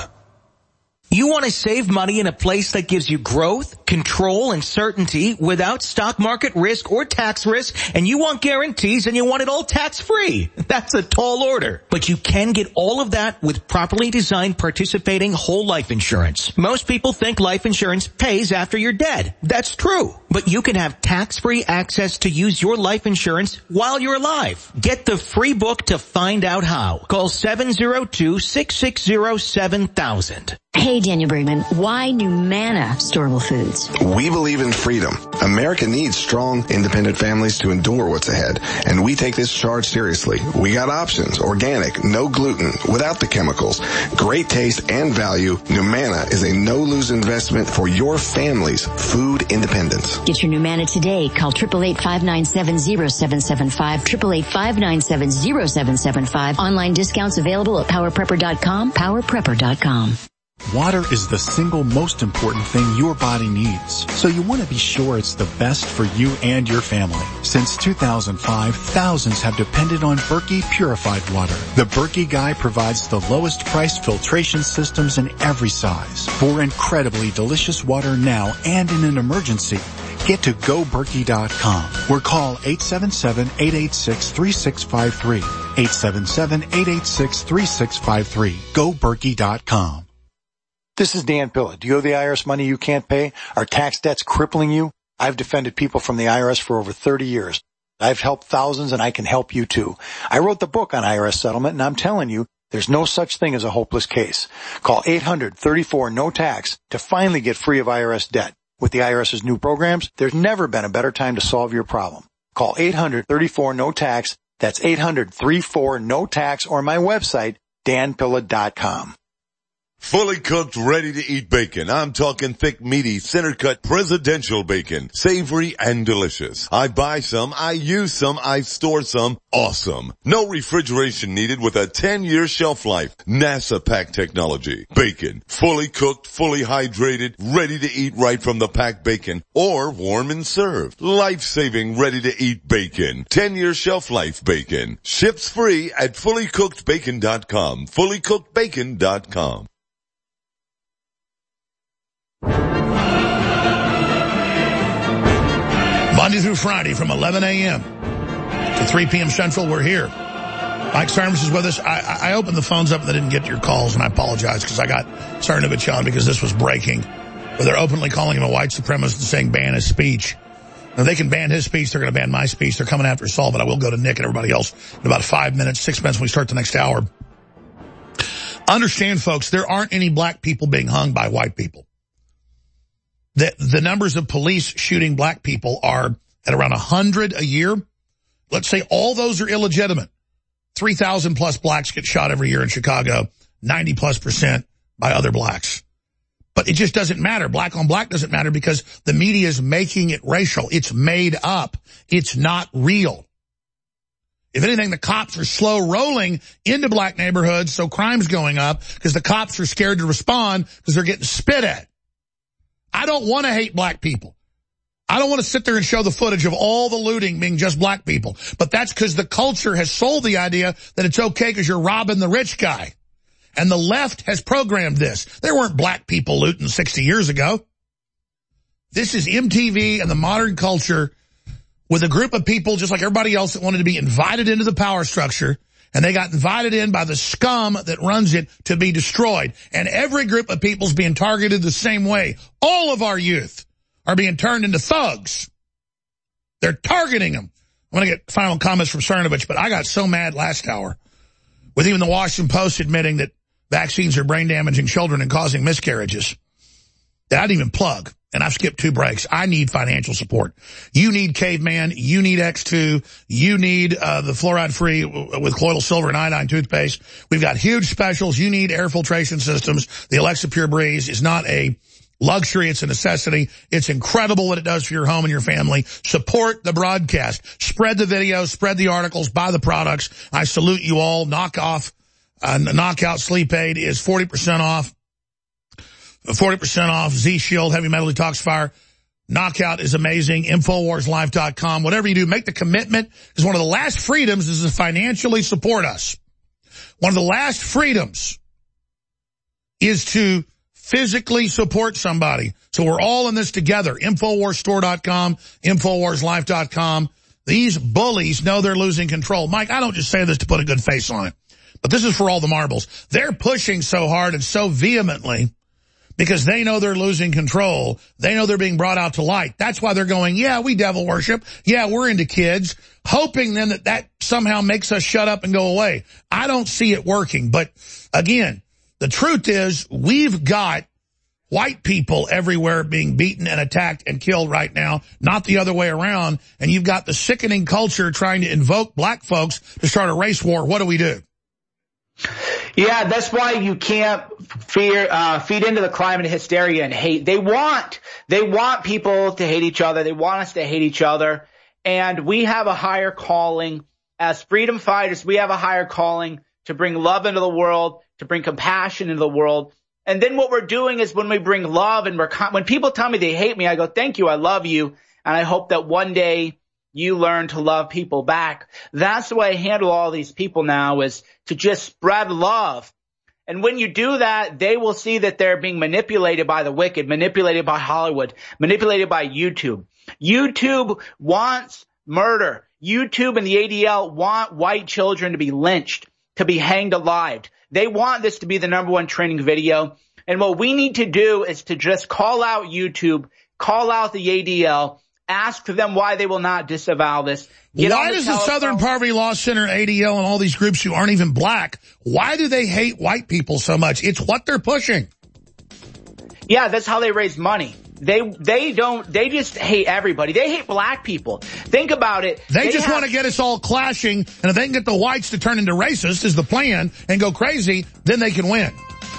You want to save money in a place that gives you growth, control, and certainty without stock market risk or tax risk, and you want guarantees and you want it all tax-free. That's a tall order. But you can get all of that with properly designed participating whole life insurance. Most people think life insurance pays after you're dead. That's true. But you can have tax-free access to use your life insurance while you're alive. Get the free book to find out how. Call seven oh two, six six oh, seven thousand. Hey, Daniel Bergman, why Numana Storable Foods? We believe in freedom. America needs strong, independent families to endure what's ahead, and we take this charge seriously. We got options: organic, no gluten, without the chemicals, great taste and value. Numana is a no-lose investment for your family's food independence. Get your Numana today. Call eight eight eight, five nine seven, zero seven seven five, eight eight eight, five nine seven, zero seven seven five. Online discounts available at power prepper dot com, power prepper dot com. Water is the single most important thing your body needs, so you want to be sure it's the best for you and your family. Since two thousand five, thousands have depended on Berkey purified water. The Berkey Guy provides the lowest priced filtration systems in every size for incredibly delicious water now and in an emergency. Get to go berkey dot com or call eight seven seven, eight eight six, three six five three, eight seven seven, eight eight six, three six five three. go berkey dot com. This is Dan Pilla. Do you owe the I R S money you can't pay? Are tax debts crippling you? I've defended people from the I R S for over thirty years. I've helped thousands, and I can help you too. I wrote the book on I R S settlement, and I'm telling you, there's no such thing as a hopeless case. Call eight hundred, thirty-four, no tax to finally get free of I R S debt. With the IRS's new programs, there's never been a better time to solve your problem. Call eight hundred, thirty-four, no tax. That's eight hundred, thirty-four, no tax, or my website, dan pilla dot com. Fully cooked, ready-to-eat bacon. I'm talking thick, meaty, center-cut presidential bacon. Savory and delicious. I buy some, I use some, I store some. Awesome. No refrigeration needed with a ten-year shelf life. NASA pack technology. Bacon. Fully cooked, fully hydrated, ready to eat right from the packed bacon. Or warm and served. Life-saving, ready-to-eat bacon. ten-year shelf life bacon. Ships free at fully cooked bacon dot com. fully cooked bacon dot com. Monday through Friday from eleven a.m. to three p.m. Central, we're here. Mike Cernovich is with us. I, I opened the phones up and I didn't get your calls, and I apologize because I got Cernovich on because this was breaking. Where they're openly calling him a white supremacist and saying ban his speech. Now, they can ban his speech. They're going to ban my speech. They're coming after us all, but I will go to Nick and everybody else in about five minutes, six minutes when we start the next hour. Understand, folks, there aren't any black people being hung by white people. The, the numbers of police shooting black people are at around one hundred a year. Let's say all those are illegitimate. three thousand plus blacks get shot every year in Chicago, ninety plus percent by other blacks. But it just doesn't matter. Black on black doesn't matter because the media is making it racial. It's made up. It's not real. If anything, the cops are slow rolling into black neighborhoods, so crime's going up because the cops are scared to respond because they're getting spit at. I don't want to hate black people. I don't want to sit there and show the footage of all the looting being just black people. But that's because the culture has sold the idea that it's okay because you're robbing the rich guy. And the left has programmed this. There weren't black people looting sixty years ago. This is M T V and the modern culture with a group of people just like everybody else that wanted to be invited into the power structure. And they got invited in by the scum that runs it to be destroyed. And every group of people's being targeted the same way. All of our youth are being turned into thugs. They're targeting them. I'm going to get final comments from Cernovich, but I got so mad last hour with even the Washington Post admitting that vaccines are brain damaging children and causing miscarriages that I didn't even plug. And I've skipped two breaks. I need financial support. You need Caveman. You need X two. You need uh, the fluoride-free with colloidal silver and iodine toothpaste. We've got huge specials. You need air filtration systems. The Alexa Pure Breeze is not a luxury. It's a necessity. It's incredible what it does for your home and your family. Support the broadcast. Spread the videos. Spread the articles. Buy the products. I salute you all. Knock off. Uh, Knockout Sleep Aid is forty percent off. forty percent off. Z-Shield, Heavy Metal Detoxifier. Knockout is amazing. Infowars Life dot com. Whatever you do, make the commitment. Because one of the last freedoms is to financially support us. One of the last freedoms is to physically support somebody. So we're all in this together. Infowars Store dot com, Infowars Life dot com. These bullies know they're losing control. Mike, I don't just say this to put a good face on it. But this is for all the marbles. They're pushing so hard and so vehemently because they know they're losing control. They know they're being brought out to light. That's why they're going, yeah, we devil worship. Yeah, we're into kids, hoping then that that somehow makes us shut up and go away. I don't see it working. But again, the truth is we've got white people everywhere being beaten and attacked and killed right now, not the other way around. And you've got the sickening culture trying to invoke black folks to start a race war. What do we do? Yeah, that's why you can't fear, uh, feed into the climate of hysteria and hate. They want, they want people to hate each other. They want us to hate each other. And we have a higher calling as freedom fighters. We have a higher calling to bring love into the world, to bring compassion into the world. And then what we're doing is when we bring love and we're, when people tell me they hate me, I go, thank you. I love you. And I hope that one day you learn to love people back. That's the way I handle all these people now, is to just spread love. And when you do that, they will see that they're being manipulated by the wicked, manipulated by Hollywood, manipulated by YouTube. YouTube wants murder. YouTube and the A D L want white children to be lynched, to be hanged alive. They want this to be the number one trending video. And what we need to do is to just call out YouTube, call out the A D L, ask them why they will not disavow this. Get why does the Southern Poverty Law Center, A D L, and all these groups who aren't even black, why do they hate white people so much? It's what they're pushing. Yeah, that's how they raise money. They they don't, they just hate everybody. They hate black people. Think about it. They, they just have, want to get us all clashing, and if they can get the whites to turn into racists is the plan and go crazy, then they can win.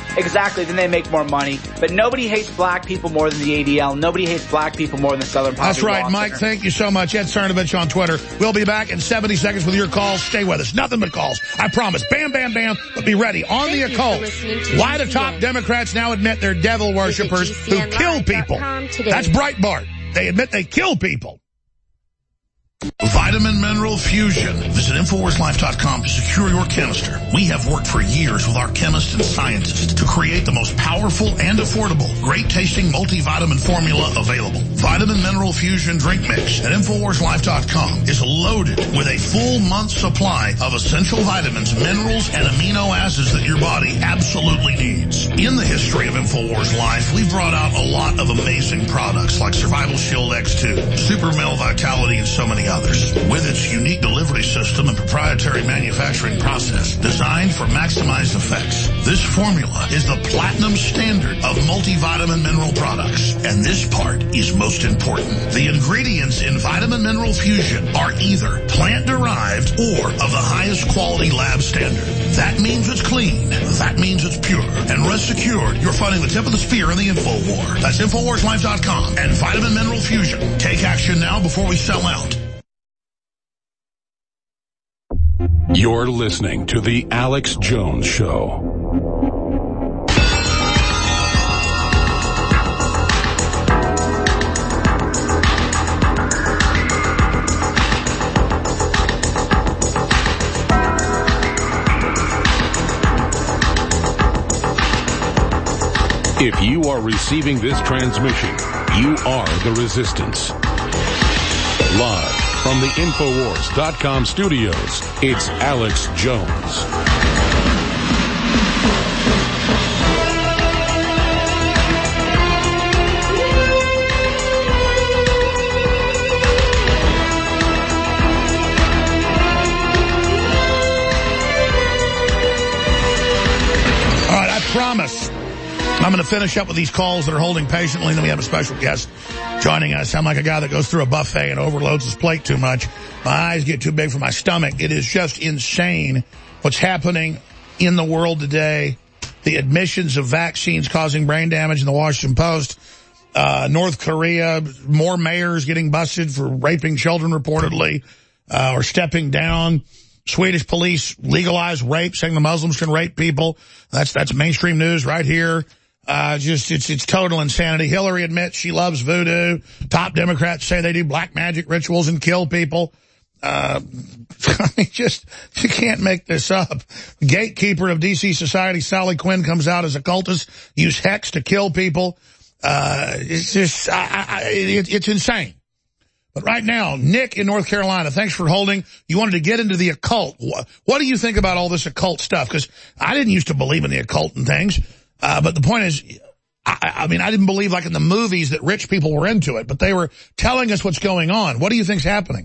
exactly, then they make more money. But nobody hates black people more than the A D L. Nobody hates black people more than the Southern Poverty That's right, Law Mike. Center. Thank you so much. Ed Cernovich on Twitter. We'll be back in seventy seconds with your calls. Stay with us. Nothing but calls. I promise. Bam, bam, bam. But be ready. On Thank the occult. Why the top Democrats now admit they're devil worshippers who kill people. That's Breitbart. They admit they kill people. Vitamin Mineral Fusion. Visit Infowars Life dot com to secure your canister. We have worked for years with our chemists and scientists to create the most powerful and affordable, great-tasting multivitamin formula available. Vitamin Mineral Fusion Drink Mix at Infowars Life dot com is loaded with a full month's supply of essential vitamins, minerals, and amino acids that your body absolutely needs. In the history of Infowars Life, we've brought out a lot of amazing products like Survival Shield X two, Super Male Vitality, and so many others. With its unique delivery system and proprietary manufacturing process designed for maximized effects, this formula is the platinum standard of multivitamin mineral products. And this part is most important. The ingredients in Vitamin Mineral Fusion are either plant-derived or of the highest quality lab standard. That means it's clean. That means it's pure. And rest assured, you're finding the tip of the spear in the info war. That's Infowars Life dot com and Vitamin Mineral Fusion. Take action now before we sell out. You're listening to The Alex Jones Show. If you are receiving this transmission, you are the Resistance. Live from the Infowars dot com studios, it's Alex Jones. All right, I promise I'm going to finish up with these calls that are holding patiently, and then we have a special guest joining us. I'm like a guy that goes through a buffet and overloads his plate too much. My eyes get too big for my stomach. It is just insane what's happening in the world today. The admissions of vaccines causing brain damage in the Washington Post. Uh, North Korea, more mayors getting busted for raping children reportedly, uh, or stepping down. Swedish police legalize rape, saying the Muslims can rape people. That's, that's mainstream news right here. Uh, just, it's, it's total insanity. Hillary admits she loves voodoo. Top Democrats say they do black magic rituals and kill people. Uh, I mean, just, you can't make this up. Gatekeeper of D C Society, Sally Quinn, comes out as a cultist, use hex to kill people. Uh, it's just, I, I, it, it's insane. But right now, Nick in North Carolina, thanks for holding. You wanted to get into the occult. What, what do you think about all this occult stuff? Because I didn't used to believe in the occult and things. Uh, but the point is, I, I mean, I didn't believe like in the movies that rich people were into it, but they were telling us what's going on. What do you think's happening?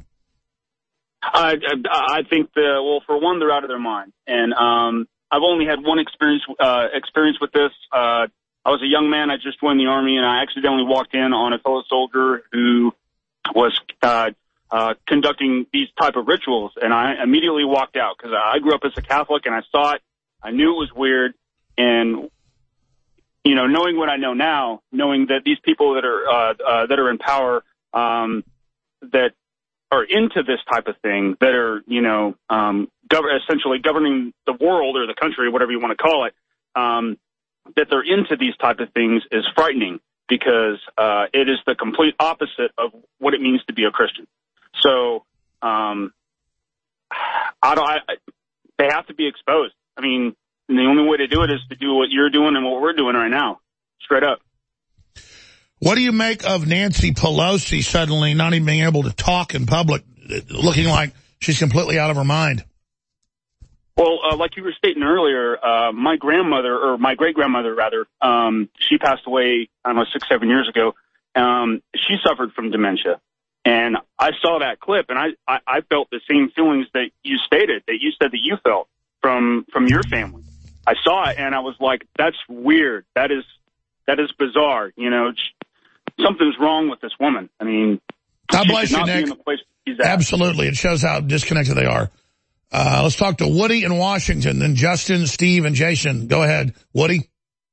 I, I, I think, the, well, for one, they're out of their mind. And um, I've only had one experience uh, experience with this. Uh, I was a young man. I just joined the Army, and I accidentally walked in on a fellow soldier who was uh, uh, conducting these type of rituals. And I immediately walked out because I grew up as a Catholic, and I saw it. I knew it was weird. And you know, knowing what I know now, knowing that these people that are uh, uh, that are in power, um, that are into this type of thing, that are, you know, um, gov- essentially governing the world or the country, whatever you want to call it, um, that they're into these type of things is frightening because uh, it is the complete opposite of what it means to be a Christian. So um, I don't. I, they have to be exposed. I mean. And the only way to do it is to do what you're doing and what we're doing right now, straight up. What do you make of Nancy Pelosi suddenly not even being able to talk in public, looking like she's completely out of her mind? Well, uh, like you were stating earlier, uh, my grandmother, or my great-grandmother, rather, um, she passed away, I don't know, six, seven years ago. Um, she suffered from dementia. And I saw that clip, and I, I, I felt the same feelings that you stated, that you said that you felt from from your family. I saw it, and I was like, that's weird. That is that is bizarre. You know, something's wrong with this woman. I mean, God she bless should you, not Nick. be in the place she's at. Absolutely. It shows how disconnected they are. Uh, let's talk to Woody in Washington, then Justin, Steve, and Jason. Go ahead, Woody.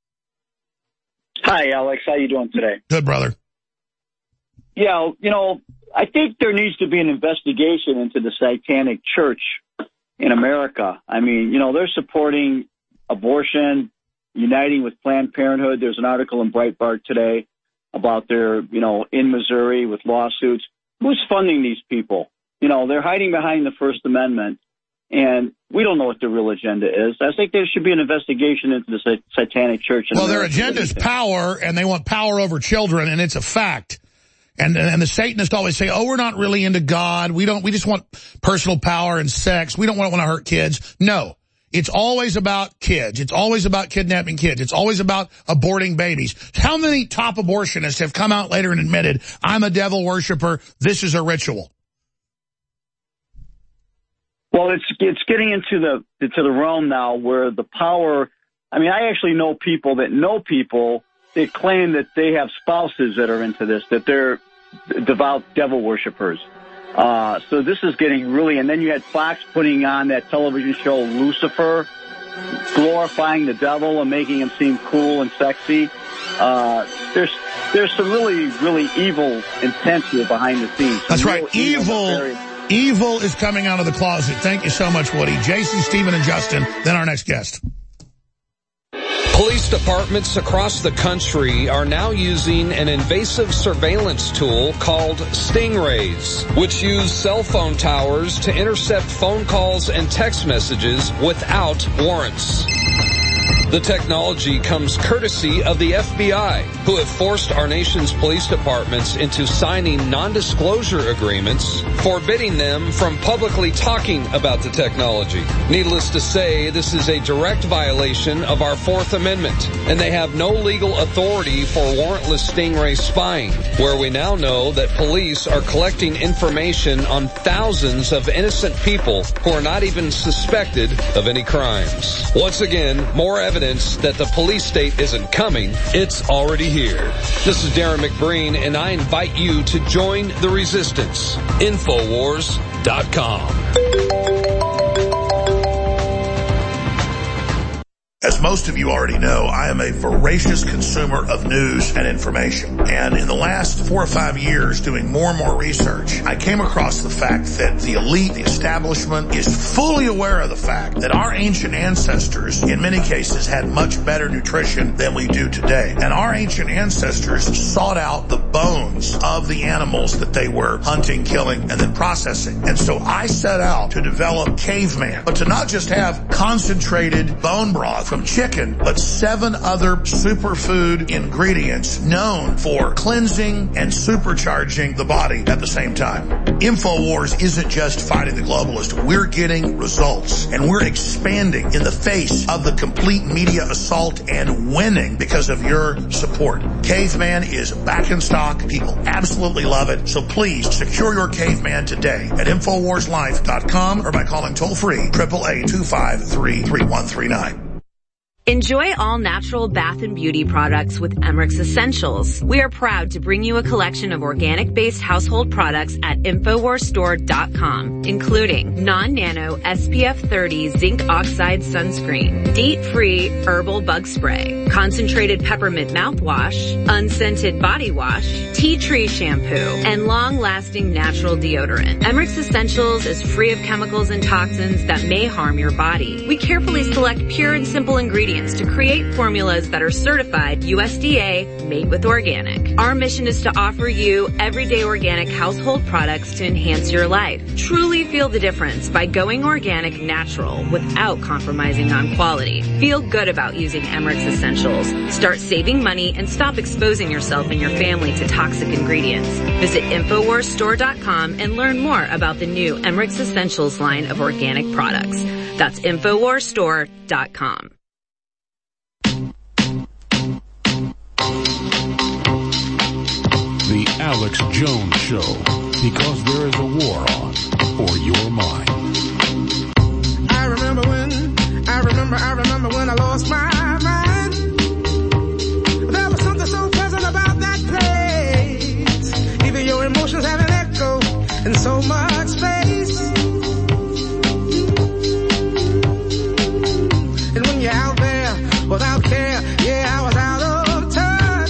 Hi, Alex. How you doing today? Good, brother. Yeah, you know, I think there needs to be an investigation into the Satanic Church in America. I mean, you know, they're supporting abortion, uniting with Planned Parenthood. There's an article in Breitbart today about their, you know, in Missouri with lawsuits. Who's funding these people? You know, they're hiding behind the First Amendment, and we don't know what their real agenda is. I think there should be an investigation into the Satanic Church. In well, America. Their agenda is power, and they want power over children, and it's a fact. And and the Satanists always say, oh, we're not really into God. We don't. We just want personal power and sex. We don't want to want to hurt kids. No. It's always about kids. It's always about kidnapping kids. It's always about aborting babies. How many top abortionists have come out later and admitted, I'm a devil worshiper, this is a ritual? Well, it's it's getting into the into the realm now where the power, I mean, I actually know people that know people that claim that they have spouses that are into this, that they're devout devil worshipers. Uh, so this is getting really, and then you had Fox putting on that television show Lucifer, glorifying the devil and making him seem cool and sexy. Uh, there's there's some really, really evil intent here behind the scenes. That's right. Evil, evil is coming out of the closet. Thank you so much, Woody. Jason, Stephen, and Justin, then our next guest. Police departments across the country are now using an invasive surveillance tool called Stingrays, which use cell phone towers to intercept phone calls and text messages without warrants. The technology comes courtesy of the F B I, who have forced our nation's police departments into signing non-disclosure agreements, forbidding them from publicly talking about the technology. Needless to say, this is a direct violation of our Fourth Amendment, and they have no legal authority for warrantless Stingray spying, where we now know that police are collecting information on thousands of innocent people who are not even suspected of any crimes. Once again, more evidence that the police state isn't coming, it's already here. This is Darren McBreen, and I invite you to join the resistance. Infowars dot com. As most of you already know, I am a voracious consumer of news and information. And in the last four or five years, doing more and more research, I came across the fact that the elite, the establishment, is fully aware of the fact that our ancient ancestors, in many cases, had much better nutrition than we do today. And our ancient ancestors sought out the bones of the animals that they were hunting, killing, and then processing. And so I set out to develop Caveman, but to not just have concentrated bone broth from chicken, but seven other superfood ingredients known for cleansing and supercharging the body at the same time. InfoWars isn't just fighting the globalist. We're getting results, and we're expanding in the face of the complete media assault and winning because of your support. Caveman is back in stock. People absolutely love it. So please secure your Caveman today at Infowars Life dot com or by calling toll free eight eight eight, two five three, three one three nine. Enjoy all natural bath and beauty products with Emmerich's Essentials. We are proud to bring you a collection of organic-based household products at Infowars Store dot com, including non-nano S P F thirty zinc oxide sunscreen, DEET-free herbal bug spray, concentrated peppermint mouthwash, unscented body wash, tea tree shampoo, and long-lasting natural deodorant. Emmerich's Essentials is free of chemicals and toxins that may harm your body. We carefully select pure and simple ingredients to create formulas that are certified U S D A made with organic. Our mission is to offer you everyday organic household products to enhance your life. Truly feel the difference by going organic natural without compromising on quality. Feel good about using Emmerich's Essentials. Start saving money and stop exposing yourself and your family to toxic ingredients. Visit Infowars Store dot com and learn more about the new Emmerich's Essentials line of organic products. That's Infowars Store dot com. The Alex Jones Show, because there is a war on for your mind. I remember when, I remember, I remember when I lost my mind. There was something so pleasant about that place. Even your emotions have an echo in so much space. And when you're out there without care, yeah, I was out of touch.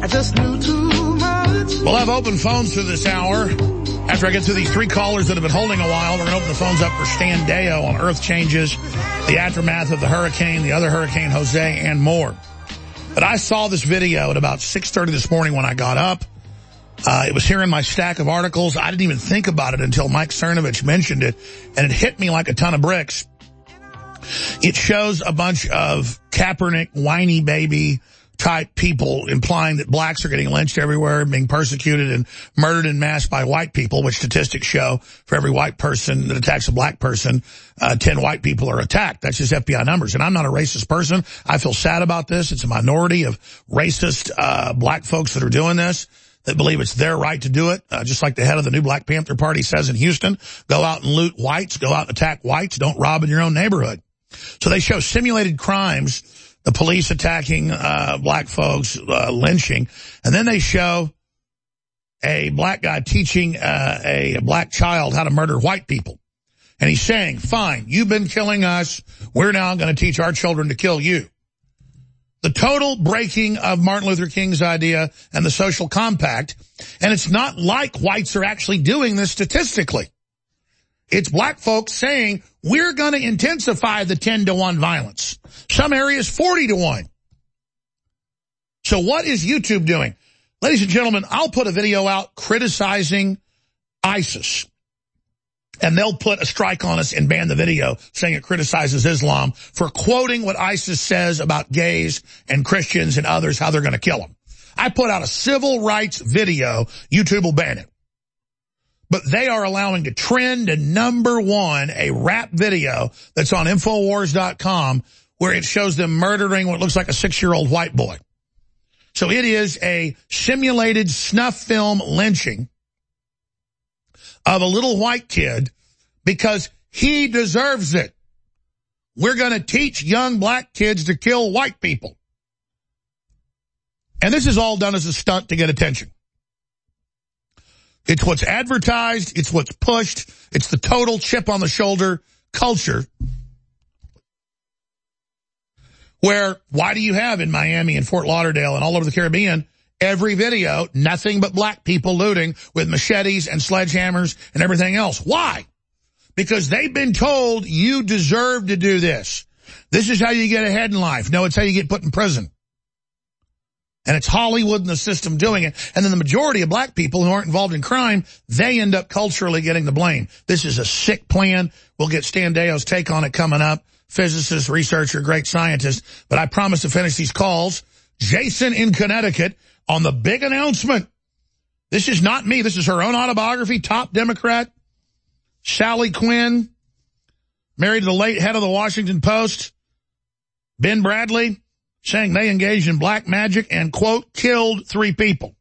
just knew too much. We'll have open phones through this hour. After I get through these three callers that have been holding a while, we're going to open the phones up for Stan Deyo on earth changes, the aftermath of the hurricane, the other hurricane, Jose, and more. But I saw this video at about six thirty this morning when I got up. Uh, it was here in my stack of articles. I didn't even think about it until Mike Cernovich mentioned it, and it hit me like a ton of bricks. It shows a bunch of Kaepernick, whiny baby type people implying that blacks are getting lynched everywhere, being persecuted and murdered en masse by white people, which statistics show for every white person that attacks a black person, uh, ten white people are attacked. That's just F B I numbers. And I'm not a racist person. I feel sad about this. It's a minority of racist uh black folks that are doing this, that believe it's their right to do it, uh, just like the head of the new Black Panther Party says in Houston. Go out and loot whites. Go out and attack whites. Don't rob in your own neighborhood. So they show simulated crimes, the police attacking uh black folks, uh, lynching, and then they show a black guy teaching uh, a, a black child how to murder white people. And he's saying, fine, you've been killing us, we're now going to teach our children to kill you. The total breaking of Martin Luther King's idea and the social compact, and it's not like whites are actually doing this statistically. It's black folks saying, we're going to intensify the ten to one violence. Some areas forty to one. So what is YouTube doing? Ladies and gentlemen, I'll put a video out criticizing ISIS, and they'll put a strike on us and ban the video saying it criticizes Islam for quoting what ISIS says about gays and Christians and others, how they're going to kill them. I put out a civil rights video, YouTube will ban it. But they are allowing to trend to number one a rap video that's on Infowars dot com where it shows them murdering what looks like a six-year-old white boy. So it is a simulated snuff film lynching of a little white kid because he deserves it. We're going to teach young black kids to kill white people. And this is all done as a stunt to get attention. It's what's advertised. It's what's pushed. It's the total chip on the shoulder culture. Where, why do you have in Miami and Fort Lauderdale and all over the Caribbean, every video, nothing but black people looting with machetes and sledgehammers and everything else? Why? Because they've been told you deserve to do this. This is how you get ahead in life. No, it's how you get put in prison. And it's Hollywood and the system doing it. And then the majority of black people who aren't involved in crime, they end up culturally getting the blame. This is a sick plan. We'll get Stan Deyo's take on it coming up. Physicist, researcher, great scientist. But I promise to finish these calls. Jason in Connecticut on the big announcement. This is not me. This is her own autobiography. Top Democrat, Sally Quinn, married to the late head of the Washington Post, Ben Bradley, saying they engaged in black magic and, quote, killed three people.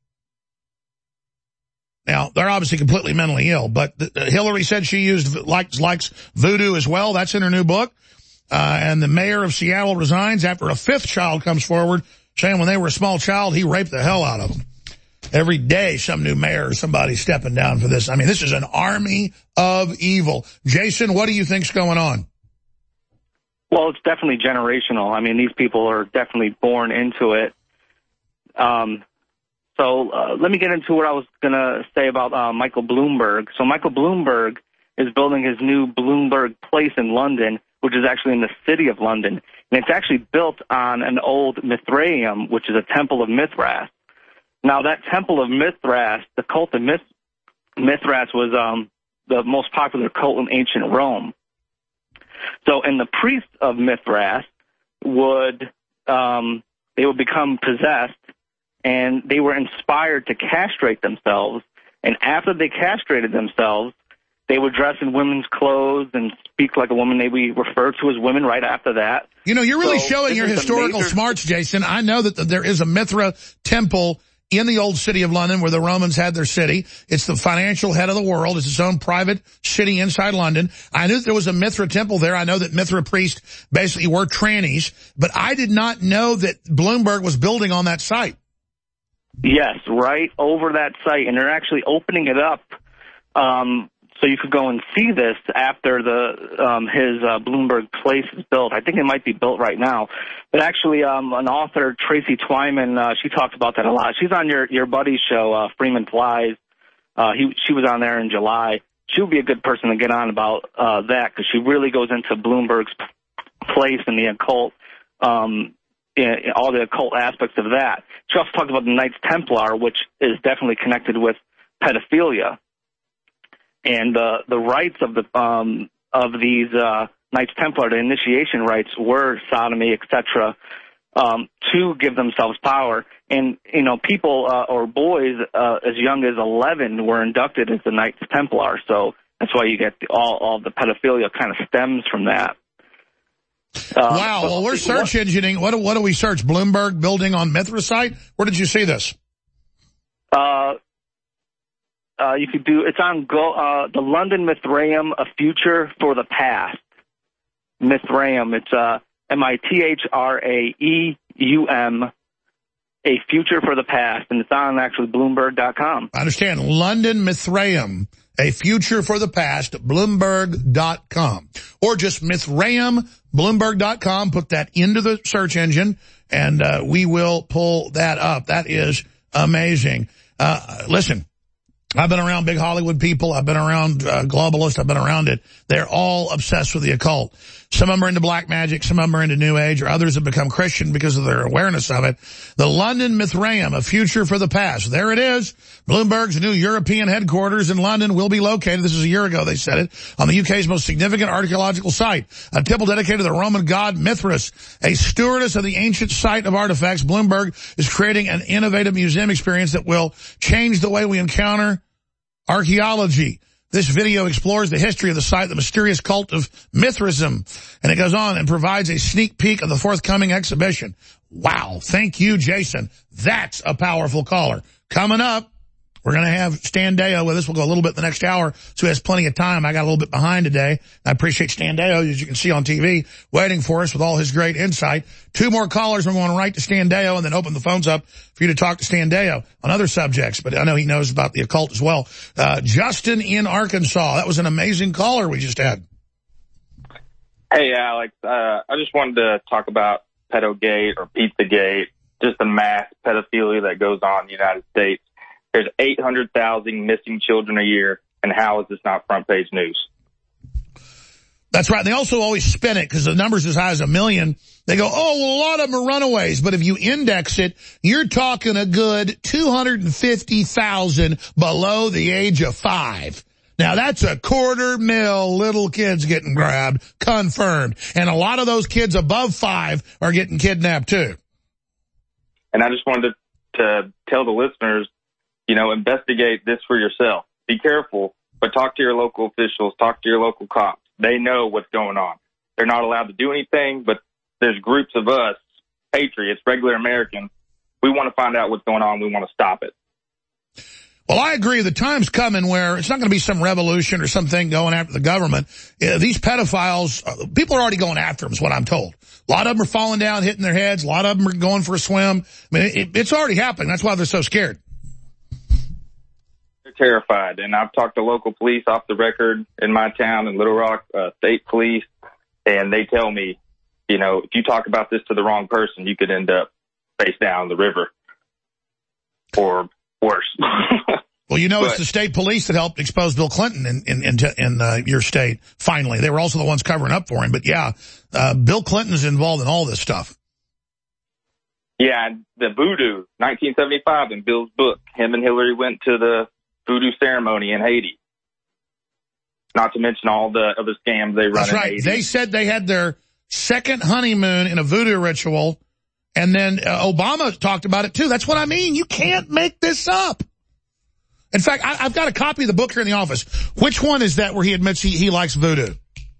Now, they're obviously completely mentally ill, but uh, Hillary said she used likes, likes voodoo as well. That's in her new book. Uh, and the mayor of Seattle resigns after a fifth child comes forward, saying when they were a small child, he raped the hell out of them. Every day, some new mayor or somebody stepping down for this. I mean, this is an army of evil. Jason, what do you think's going on? Well, it's definitely generational. I mean, these people are definitely born into it. Um, so uh, let me get into what I was going to say about uh, Michael Bloomberg. So Michael Bloomberg is building his new Bloomberg Place in London, which is actually in the city of London. And it's actually built on an old Mithraeum, which is a temple of Mithras. Now, that temple of Mithras, the cult of Mith- Mithras was um, the most popular cult in ancient Rome. So, and the priests of Mithras would, um, they would become possessed, and they were inspired to castrate themselves. And after they castrated themselves, they would dress in women's clothes and speak like a woman. They would be referred to as women right after that. You know, you're really so showing your historical major... smarts, Jason. I know that there is a Mithra temple in the old city of London where the Romans had their city. It's the financial head of the world. It's its own private city inside London. I knew that there was a Mithra temple there. I know that Mithra priests basically were trannies, but I did not know that Bloomberg was building on that site. Yes, right over that site, and they're actually opening it up um, so you could go and see this after the um, his uh, Bloomberg Place is built. I think it might be built right now. But actually, um, an author, Tracy Twyman, uh, she talks about that a lot. She's on your, your buddy's show, uh, Freeman Flies. Uh, he, she was on there in July. She would be a good person to get on about uh, that because she really goes into Bloomberg's place in the occult, um, in, in all the occult aspects of that. She also talked about the Knights Templar, which is definitely connected with pedophilia. And uh, the rites of the um, of these uh, Knights Templar, the initiation rites, were sodomy, et cetera, um, to give themselves power. And, you know, people uh, or boys uh, as young as eleven were inducted as the Knights Templar. So that's why you get the, all, all the pedophilia kind of stems from that. Um, wow. Well, we're search engineering. What, what do we search? Bloomberg building on Mithracite? Where did you see this? Uh, uh, you could do, it's on Go, uh, the London Mithraeum, A Future for the Past. Mithraeum. It's uh, M I T H R A E U M, A Future for the Past. And it's on actually Bloomberg dot com. I understand. London Mithraeum, A Future for the Past, Bloomberg dot com. Or just Mithraeum, Bloomberg dot com. Put that into the search engine, and uh, we will pull that up. That is amazing. Uh, listen, I've been around big Hollywood people. I've been around uh, globalists. I've been around it. They're all obsessed with the occult. Some of them are into black magic. Some of them are into New Age, or others have become Christian because of their awareness of it. The London Mithraeum, A Future for the Past. There it is. Bloomberg's new European headquarters in London will be located. This is a year ago they said it. On the U K's most significant archaeological site. A temple dedicated to the Roman god Mithras. A stewardess of the ancient site of artifacts. Bloomberg is creating an innovative museum experience that will change the way we encounter archaeology. This video explores the history of the site, the mysterious cult of Mithraism, and it goes on and provides a sneak peek of the forthcoming exhibition. Wow. Thank you, Jason. That's a powerful caller. Coming up, we're going to have Stan Deyo with us. We'll go a little bit the next hour, so he has plenty of time. I got a little bit behind today. I appreciate Stan Deyo, as you can see on T V, waiting for us with all his great insight. Two more callers. We're going right to Stan Deyo and then open the phones up for you to talk to Stan Deyo on other subjects, but I know he knows about the occult as well. Uh, Justin in Arkansas. That was an amazing caller we just had. Hey, Alex. Uh, I just wanted to talk about Pedogate or Pizzagate, just the mass pedophilia that goes on in the United States. There's eight hundred thousand missing children a year, and how is this not front page news? That's right. They also always spin it because the number's as high as a million. They go, oh, well, a lot of them are runaways. But if you index it, you're talking a good two hundred fifty thousand below the age of five. Now, that's a quarter mil little kids getting grabbed, confirmed. And a lot of those kids above five are getting kidnapped, too. And I just wanted to, to tell the listeners, you know, investigate this for yourself. Be careful, but talk to your local officials, talk to your local cops. They know what's going on. They're not allowed to do anything, but there's groups of us, patriots, regular Americans. We want to find out what's going on. We want to stop it. Well, I agree. The time's coming where it's not going to be some revolution or something going after the government. Uh, these pedophiles, uh, people are already going after them is what I'm told. A lot of them are falling down, hitting their heads. A lot of them are going for a swim. I mean, it, it's already happening. That's why they're so scared. They're terrified. And I've talked to local police off the record in my town in Little Rock, uh, state police, and they tell me, you know, if you talk about this to the wrong person, you could end up face down the river or worse. Well, you know, but, it's the state police that helped expose Bill Clinton in in in, in uh, your state. Finally, they were also the ones covering up for him. But yeah, uh, Bill Clinton's involved in all this stuff. Yeah, the voodoo, nineteen seventy-five in Bill's book. Him and Hillary went to the voodoo ceremony in Haiti. Not to mention all the other scams they run. That's in right. Haiti. They said they had their second honeymoon in a voodoo ritual, and then uh, Obama talked about it too. That's what I mean. You can't make this up. In fact, I, I've got a copy of the book here in the office. Which one is that where he admits he, he likes voodoo?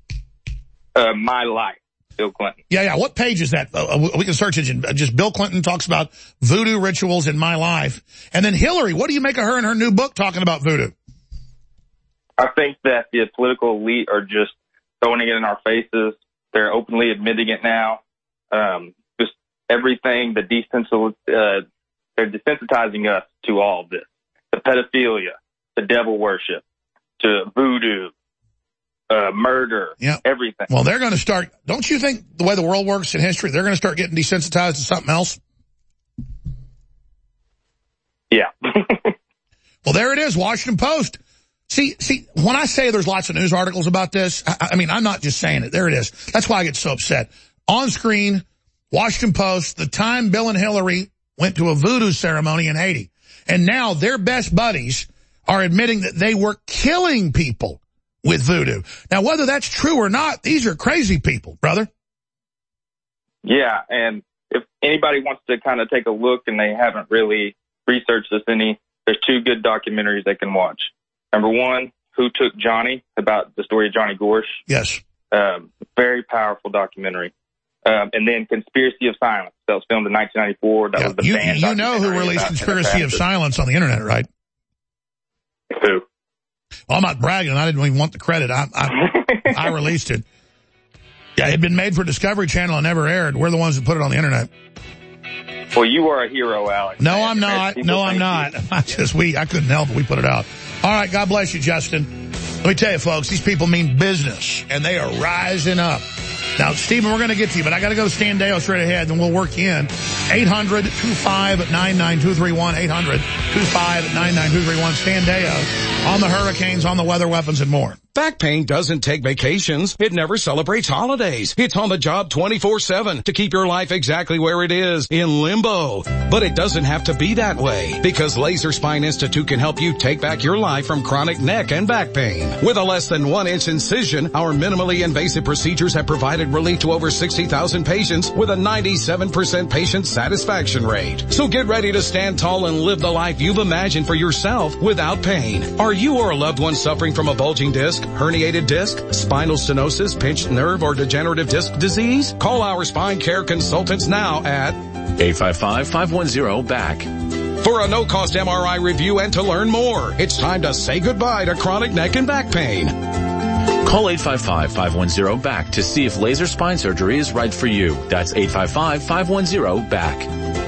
Uh, My Life, Bill Clinton. Yeah, yeah. What page is that? Uh, we can search it. Just Bill Clinton talks about voodoo rituals in My Life. And then Hillary, what do you make of her and her new book talking about voodoo? I think that the political elite are just throwing it in our faces. They're openly admitting it now. Um, just everything, the desensitiz- uh, they're desensitizing us to all of this. The pedophilia, the devil worship, to voodoo, uh, murder, yeah. everything. Well, they're going to start, don't you think the way the world works in history, they're going to start getting desensitized to something else? Yeah. Well, there it is, Washington Post. See, see, when I say there's lots of news articles about this, I, I mean, I'm not just saying it. There it is. That's why I get so upset. On screen, Washington Post, the time Bill and Hillary went to a voodoo ceremony in Haiti. And now their best buddies are admitting that they were killing people with voodoo. Now, whether that's true or not, these are crazy people, brother. Yeah, and if anybody wants to kind of take a look and they haven't really researched this any, there's two good documentaries they can watch. Number one, Who Took Johnny, about the story of Johnny Gorsh. Yes. Um, very powerful documentary. Um, and then Conspiracy of Silence. That was filmed in nineteen ninety-four. That Yeah, was the you, band you know who released Conspiracy of Silence on the internet, right? Who? Well, I'm not bragging. I didn't even want the credit. I, I, I released it. Yeah, it had been made for Discovery Channel and never aired. We're the ones that put it on the internet. Well, you are a hero, Alex. No, I'm not. No, I'm not. I just, we, I couldn't help it. We put it out. All right. God bless you, Justin. Let me tell you, folks, these people mean business, and they are rising up. Now, Stephen, we're going to get to you, but I got to go to Stan Deyo straight ahead, and we'll work you in. eight hundred, two five nine nine, two three one, eight hundred, two five nine nine, two three one. Stan Deyo on the hurricanes, on the weather, weapons, and more. Back pain doesn't take vacations. It never celebrates holidays. It's on the job twenty-four seven to keep your life exactly where it is, in limbo. But it doesn't have to be that way, because Laser Spine Institute can help you take back your life from chronic neck and back pain. With a less than one inch incision, our minimally invasive procedures have provided relief to over sixty thousand patients with a ninety-seven percent patient satisfaction rate. So get ready to stand tall and live the life you've imagined for yourself without pain. Are you or a loved one suffering from a bulging disc, herniated disc, spinal stenosis, pinched nerve, or degenerative disc disease? Call our spine care consultants now at eight five five, five one zero, B A C. For a no-cost M R I review and to learn more. It's time to say goodbye to chronic neck and back pain. Call eight five five, five one zero, B A C to see if laser spine surgery is right for you. That's eight five five, five one zero, B A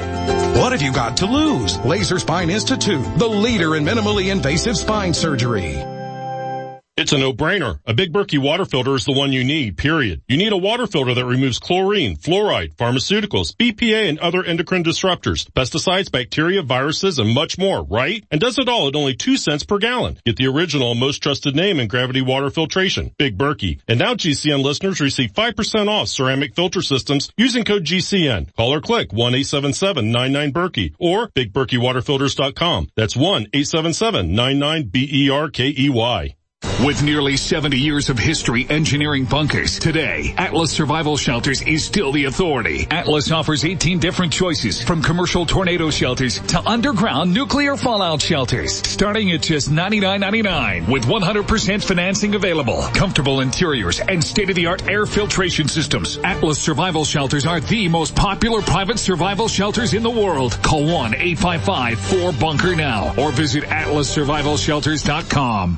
C. What have you got to lose? Laser Spine Institute, the leader in minimally invasive spine surgery. It's a no-brainer. A Big Berkey water filter is the one you need, period. You need a water filter that removes chlorine, fluoride, pharmaceuticals, B P A, and other endocrine disruptors, pesticides, bacteria, viruses, and much more, right? And does it all at only two cents per gallon. Get the original, most trusted name in gravity water filtration, Big Berkey. And now G C N listeners receive five percent off ceramic filter systems using code G C N. Call or click one eight seven seven, nine nine, Berkey or big berkey water filters dot com. That's one eight seven seven, nine nine, B E R K E Y. With nearly seventy years of history engineering bunkers, today, Atlas Survival Shelters is still the authority. Atlas offers eighteen different choices, from commercial tornado shelters to underground nuclear fallout shelters, starting at just ninety-nine ninety-nine, with one hundred percent financing available, comfortable interiors, and state-of-the-art air filtration systems. Atlas Survival Shelters are the most popular private survival shelters in the world. Call one eight five five, four, bunker now, or visit atlas survival shelters dot com.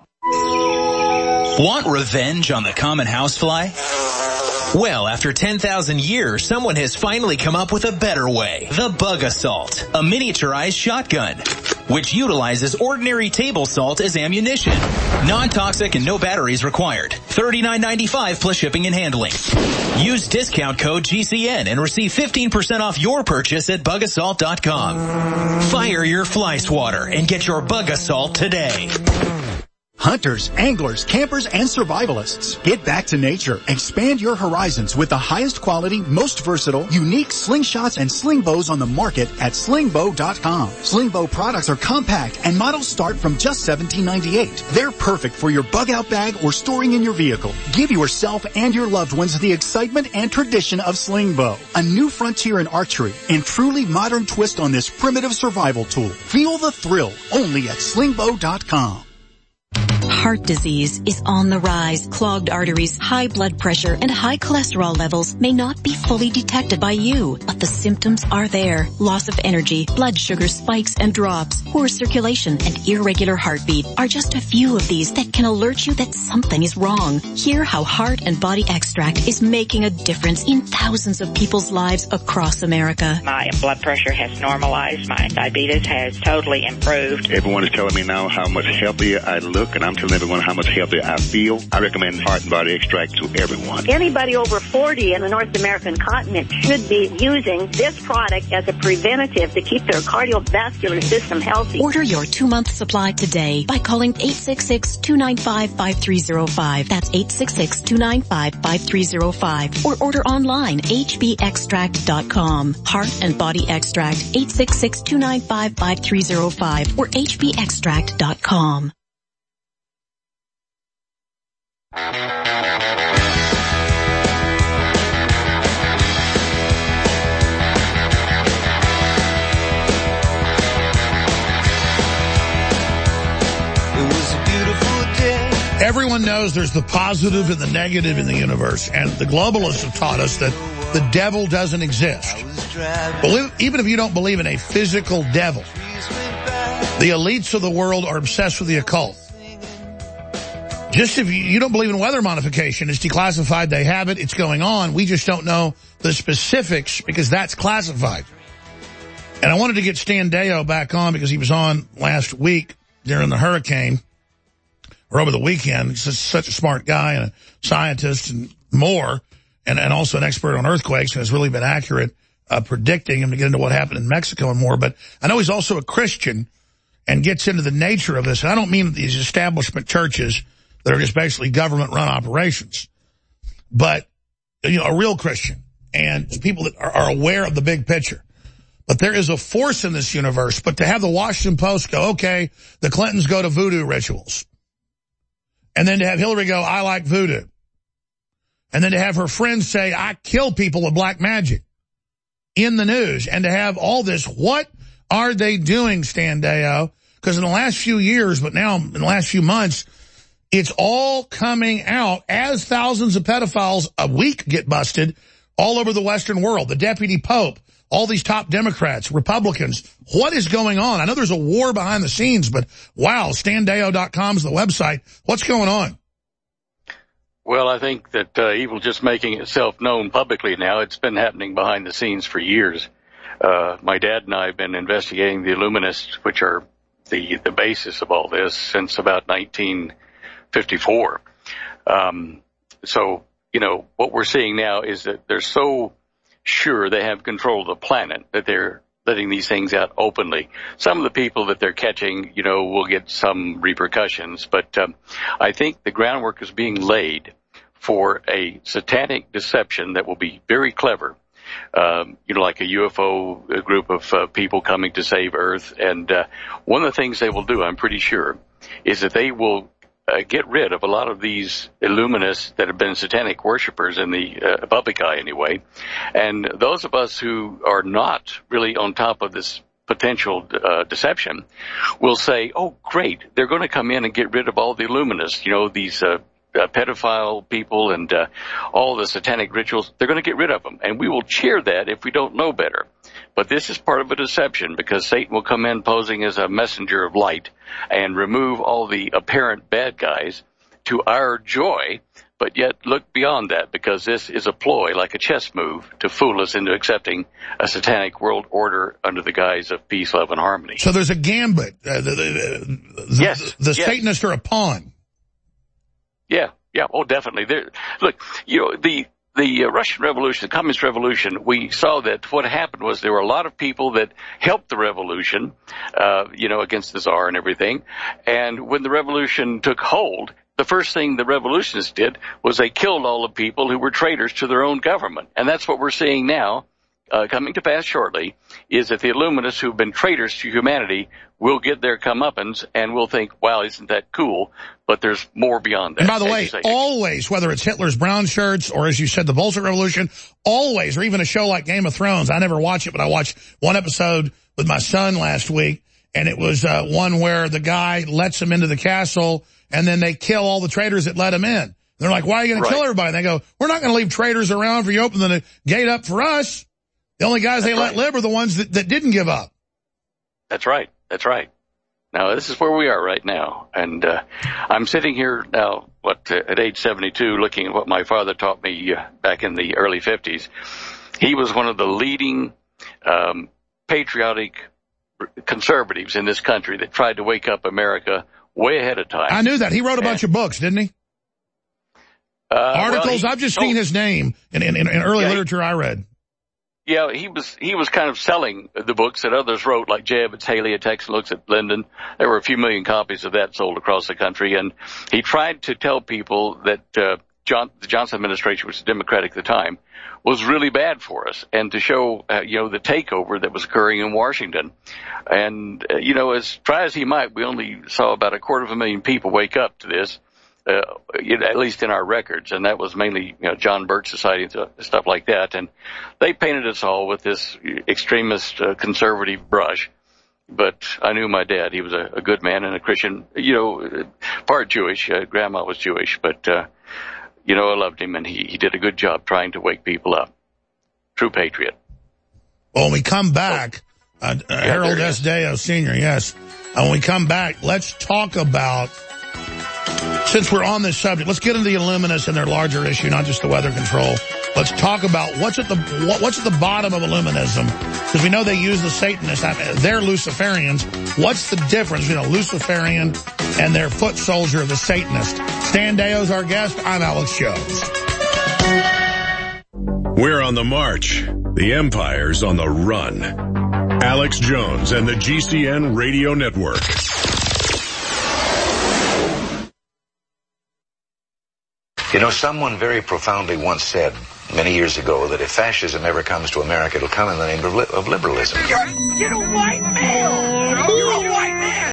Want revenge on the common housefly? Well, after ten thousand years, someone has finally come up with a better way. The Bug Assault, a miniaturized shotgun, which utilizes ordinary table salt as ammunition. Non-toxic and no batteries required. thirty-nine ninety-five plus shipping and handling. Use discount code G C N and receive fifteen percent off your purchase at bug assault dot com. Fire your fly swatter and get your Bug Assault today. Hunters, anglers, campers, and survivalists. Get back to nature. Expand your horizons with the highest quality, most versatile, unique slingshots and sling bows on the market at sling bow dot com. Sling bow products are compact and models start from just seventeen ninety-eight. They're perfect for your bug out bag or storing in your vehicle. Give yourself and your loved ones the excitement and tradition of sling bow. A new frontier in archery and truly modern twist on this primitive survival tool. Feel the thrill only at sling bow dot com. Heart disease is on the rise. Clogged arteries, high blood pressure, and high cholesterol levels may not be fully detected by you, but the symptoms are there. Loss of energy, blood sugar spikes and drops, poor circulation, and irregular heartbeat are just a few of these that can alert you that something is wrong. Hear how Heart and Body Extract is making a difference in thousands of people's lives across America. My blood pressure has normalized. My diabetes has totally improved. Everyone is telling me now how much healthier I look, and I'm telling telling everyone how much healthier I feel. I recommend Heart and Body Extract to everyone. Anybody over forty in the North American continent should be using this product as a preventative to keep their cardiovascular system healthy. Order your two-month supply today by calling eight six six, two nine five, five three zero five. That's eight six six, two nine five, five three zero five. Or order online, h b extract dot com. Heart and Body Extract, eight six six, two nine five, five three zero five or h b extract dot com. Everyone knows there's the positive and the negative in the universe, and the globalists have taught us that the devil doesn't exist. But even if you don't believe in a physical devil, the elites of the world are obsessed with the occult. Just if you, you don't believe in weather modification, it's declassified, they have it, it's going on. We just don't know the specifics because that's classified. And I wanted to get Stan Deyo back on because he was on last week during the hurricane, or over the weekend. He's just such a smart guy and a scientist and more, and, and also an expert on earthquakes, and has really been accurate uh, predicting him to get into what happened in Mexico and more. But I know he's also a Christian and gets into the nature of this. And I don't mean these establishment churches that are just basically government-run operations, but you know, a real Christian and people that are, are aware of the big picture. But there is a force in this universe. But to have the Washington Post go, okay, the Clintons go to voodoo rituals. And then to have Hillary go, I like voodoo. And then to have her friends say, I kill people with black magic in the news. And to have all this, what are they doing, Stan Deyo? Because in the last few years, but now in the last few months, it's all coming out as thousands of pedophiles a week get busted all over the Western world. The deputy pope, all these top Democrats, Republicans. What is going on? I know there's a war behind the scenes, but wow, stan deyo dot com is the website. What's going on? Well, I think that uh, evil just making itself known publicly now. It's been happening behind the scenes for years. Uh, my dad and I have been investigating the Illuminists, which are the, the basis of all this, since about nineteen fifty-four. Um, so, you know, what we're seeing now is that they're so sure they have control of the planet that they're letting these things out openly. Some of the people that they're catching, you know, will get some repercussions, but um, I think the groundwork is being laid for a satanic deception that will be very clever. Um, you know, like a U F O a group of uh, people coming to save Earth. And uh, one of the things they will do, I'm pretty sure, is that they will Uh, get rid of a lot of these Illuminists that have been satanic worshipers in the uh, public eye anyway. And those of us who are not really on top of this potential uh, deception will say, oh, great, they're going to come in and get rid of all the Illuminists, you know, these uh, uh, pedophile people and uh, all the satanic rituals. They're going to get rid of them. And we will cheer that if we don't know better. But this is part of a deception because Satan will come in posing as a messenger of light and remove all the apparent bad guys to our joy, but yet look beyond that because this is a ploy, like a chess move, to fool us into accepting a satanic world order under the guise of peace, love, and harmony. So there's a gambit. Uh, the, the, the, yes. The, the yes. Satanists are a pawn. Yeah, yeah, oh, definitely. There, look, you know, the... The uh, Russian Revolution, the Communist Revolution, we saw that what happened was there were a lot of people that helped the revolution, uh, you know, against the Tsar and everything. And when the revolution took hold, the first thing the revolutionists did was they killed all the people who were traitors to their own government. And that's what we're seeing now, uh, coming to pass shortly, is that the Illuminists who've been traitors to humanity will get their comeuppance and will think, wow, isn't that cool? But there's more beyond that. And by the way, always, whether it's Hitler's brown shirts or, as you said, the Bolshevik Revolution, always, or even a show like Game of Thrones, I never watch it, but I watched one episode with my son last week, and it was uh, one where the guy lets him into the castle, and then they kill all the traitors that let him in. And they're like, why are you going right. to kill everybody? And they go, we're not going to leave traitors around for you open the gate up for us. The only guys That's they right. let live are the ones that, that didn't give up. That's right. That's right. Now, this is where we are right now. And uh, I'm sitting here now, what, uh, at age seventy-two, looking at what my father taught me uh, back in the early fifties. He was one of the leading um, patriotic conservatives in this country that tried to wake up America way ahead of time. I knew that. He wrote a bunch of books, didn't he? Uh, Articles. well, he, I've just seen his name in, in, in early yeah, literature I read. Yeah, he was he was kind of selling the books that others wrote, like Jabez Haley, A Texan Looks at Linden. There were a few million copies of that sold across the country, and he tried to tell people that uh, John, the Johnson administration, which was Democratic at the time, was really bad for us, and to show, uh, you know, the takeover that was occurring in Washington. And, uh, you know, as try as he might, we only saw about a quarter of a million people wake up to this. Uh, at least in our records, and that was mainly, you know, John Birch Society and stuff like that. And they painted us all with this extremist, uh, conservative brush. But I knew my dad; he was a, a good man and a Christian, you know, part Jewish. Uh, grandma was Jewish, but uh, you know, I loved him, and he he did a good job trying to wake people up. True patriot. Well, when we come back, uh, uh, yeah, Harold S. Deo Senior, yes. And when we come back, let's talk about. Since we're on this subject, let's get into the Illuminists and their larger issue, not just the weather control. Let's talk about what's at the what, what's at the bottom of Illuminism, because we know they use the Satanists. I mean, they're Luciferians. What's the difference between a Luciferian and their foot soldier, the Satanist? Stan Deo's our guest. I'm Alex Jones. We're on the march. The Empire's on the run. Alex Jones and the G C N Radio Network. You know, someone very profoundly once said many years ago that if fascism ever comes to America, it'll come in the name of, li- of liberalism. You're, you're a white male! You're a white man!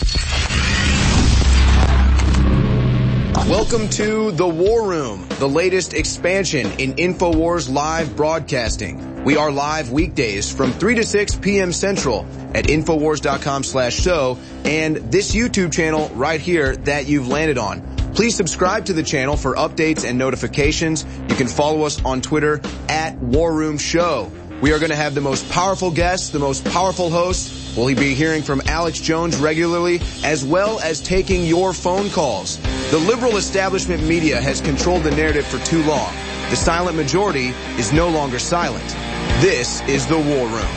Welcome to The War Room, the latest expansion in InfoWars live broadcasting. We are live weekdays from three to six p.m. Central at Infowars.com slash show and this YouTube channel right here that you've landed on. Please subscribe to the channel for updates and notifications. You can follow us on Twitter at War Room Show. We are going to have the most powerful guests, the most powerful hosts. We'll be hearing from Alex Jones regularly, as well as taking your phone calls. The liberal establishment media has controlled the narrative for too long. The silent majority is no longer silent. This is the War Room.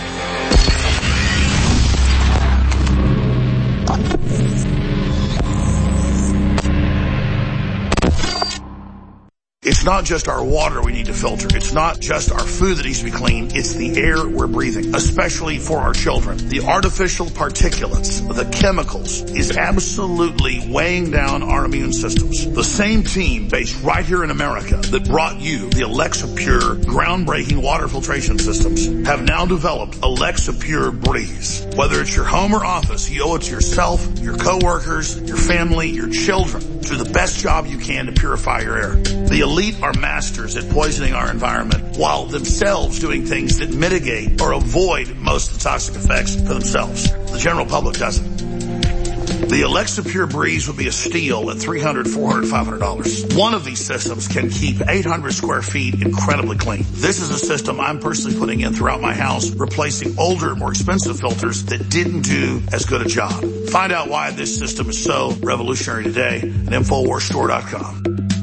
It's not just our water we need to filter. It's not just our food that needs to be clean. It's the air we're breathing, especially for our children. The artificial particulates, the chemicals, is absolutely weighing down our immune systems. The same team based right here in America that brought you the Alexa Pure groundbreaking water filtration systems have now developed Alexa Pure Breeze. Whether it's your home or office, you owe it to yourself, your coworkers, your family, your children to do the best job you can to purify your air. The elite are masters at poisoning our environment while themselves doing things that mitigate or avoid most of the toxic effects for themselves. The general public doesn't. The Alexa Pure Breeze would be a steal at three hundred dollars, four hundred dollars, five hundred dollars. One of these systems can keep eight hundred square feet incredibly clean. This is a system I'm personally putting in throughout my house, replacing older, more expensive filters that didn't do as good a job. Find out why this system is so revolutionary today at Infowars Store dot com.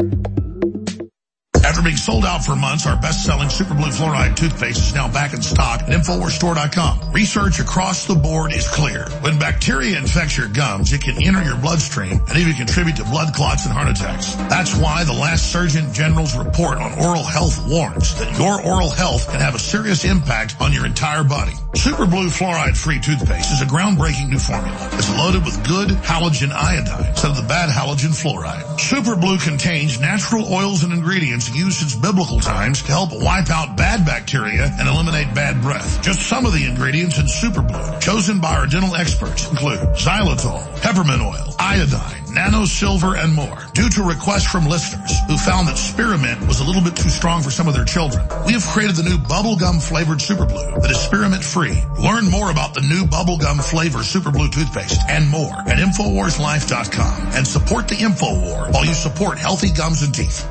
After being sold out for months, our best-selling Super Blue Fluoride toothpaste is now back in stock at Infowars Store dot com. Research across the board is clear. When bacteria infects your gums, it can enter your bloodstream and even contribute to blood clots and heart attacks. That's why the last Surgeon General's report on oral health warns that your oral health can have a serious impact on your entire body. Super Blue Fluoride-free toothpaste is a groundbreaking new formula. It's loaded with good halogen iodine instead of the bad halogen fluoride. Super Blue contains natural oils and ingredients used since biblical times to help wipe out bad bacteria and eliminate bad breath. Just some of the ingredients in Super Blue, chosen by our dental experts, include xylitol, peppermint oil, iodine, nano silver, and more. Due to requests from listeners who found that spearmint was a little bit too strong for some of their children, we have created the new bubblegum flavored Super Blue that is spearmint free. Learn more about the new bubblegum flavor Super Blue toothpaste and more at Infowars Life dot com and support the InfoWar while you support healthy gums and teeth.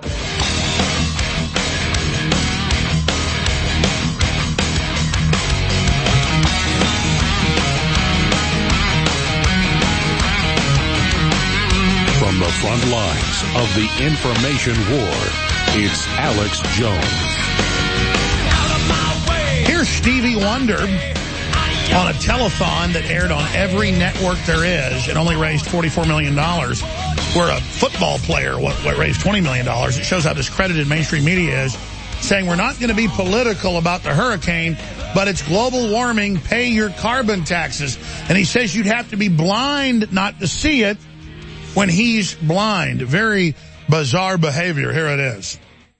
From the front lines of the information war, it's Alex Jones. Here's Stevie Wonder on a telethon that aired on every network there is and only raised forty-four million dollars, where a football player what, what raised twenty million dollars. It shows how discredited mainstream media is, saying we're not going to be political about the hurricane, but it's global warming, pay your carbon taxes. And he says you'd have to be blind not to see it when he's blind. Very bizarre behavior. Here it is.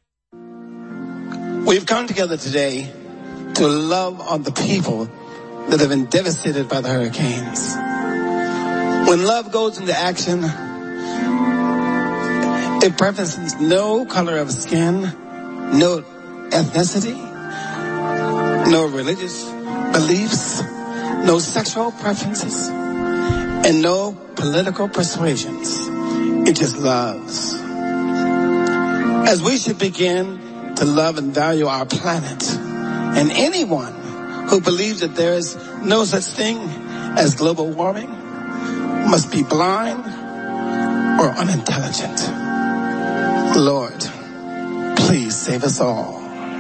We've come together today to love on the people that have been devastated by the hurricanes. When love goes into action, it preferences no color of skin, no ethnicity, no religious beliefs, no sexual preferences, and no political persuasions. It just loves. As we should begin to love and value our planet, and anyone who believes that there is no such thing as global warming must be blind or unintelligent. Lord, please save us all.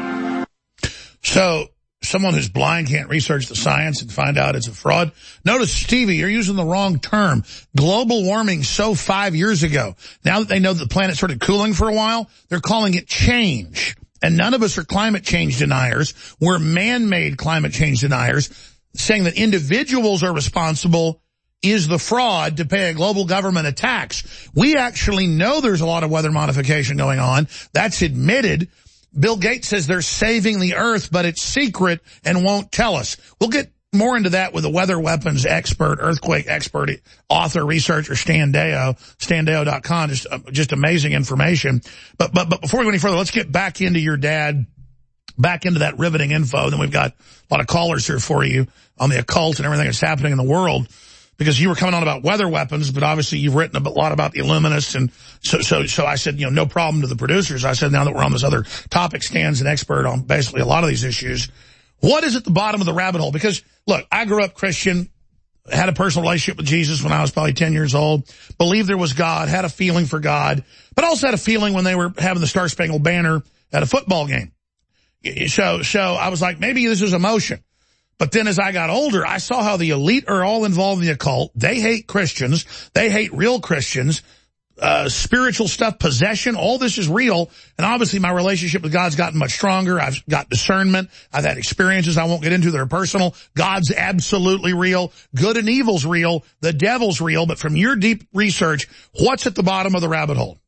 So, someone who's blind can't research the science and find out it's a fraud? Notice, Stevie, you're using the wrong term. Global warming so five years ago. Now that they know that the planet started cooling for a while, they're calling it change. And none of us are climate change deniers. We're man-made climate change deniers. Saying that individuals are responsible is the fraud to pay a global government a tax. We actually know there's a lot of weather modification going on. That's admitted. Bill Gates says they're saving the earth, but it's secret and won't tell us. We'll get more into that with a weather weapons expert, earthquake expert, author, researcher, Stan Deyo, stan deyo dot com. Just, uh, just amazing information. But, but, but before we go any further, let's get back into your dad, back into that riveting info. Then we've got a lot of callers here for you on the occult and everything that's happening in the world. Because you were coming on about weather weapons, but obviously you've written a lot about the Illuminists, and so so so I said, you know, no problem to the producers. I said, now that we're on this other topic, Stan's an expert on basically a lot of these issues. What is at the bottom of the rabbit hole? Because, look, I grew up Christian, had a personal relationship with Jesus when I was probably ten years old, believed there was God, had a feeling for God, but also had a feeling when they were having the Star Spangled Banner at a football game. So, so I was like, maybe this is emotion. But then as I got older, I saw how the elite are all involved in the occult. They hate Christians. They hate real Christians. Uh, spiritual stuff, possession, all this is real. And obviously my relationship with God's gotten much stronger. I've got discernment. I've had experiences I won't get into that are personal. God's absolutely real. Good and evil's real. The devil's real. But from your deep research, what's at the bottom of the rabbit hole?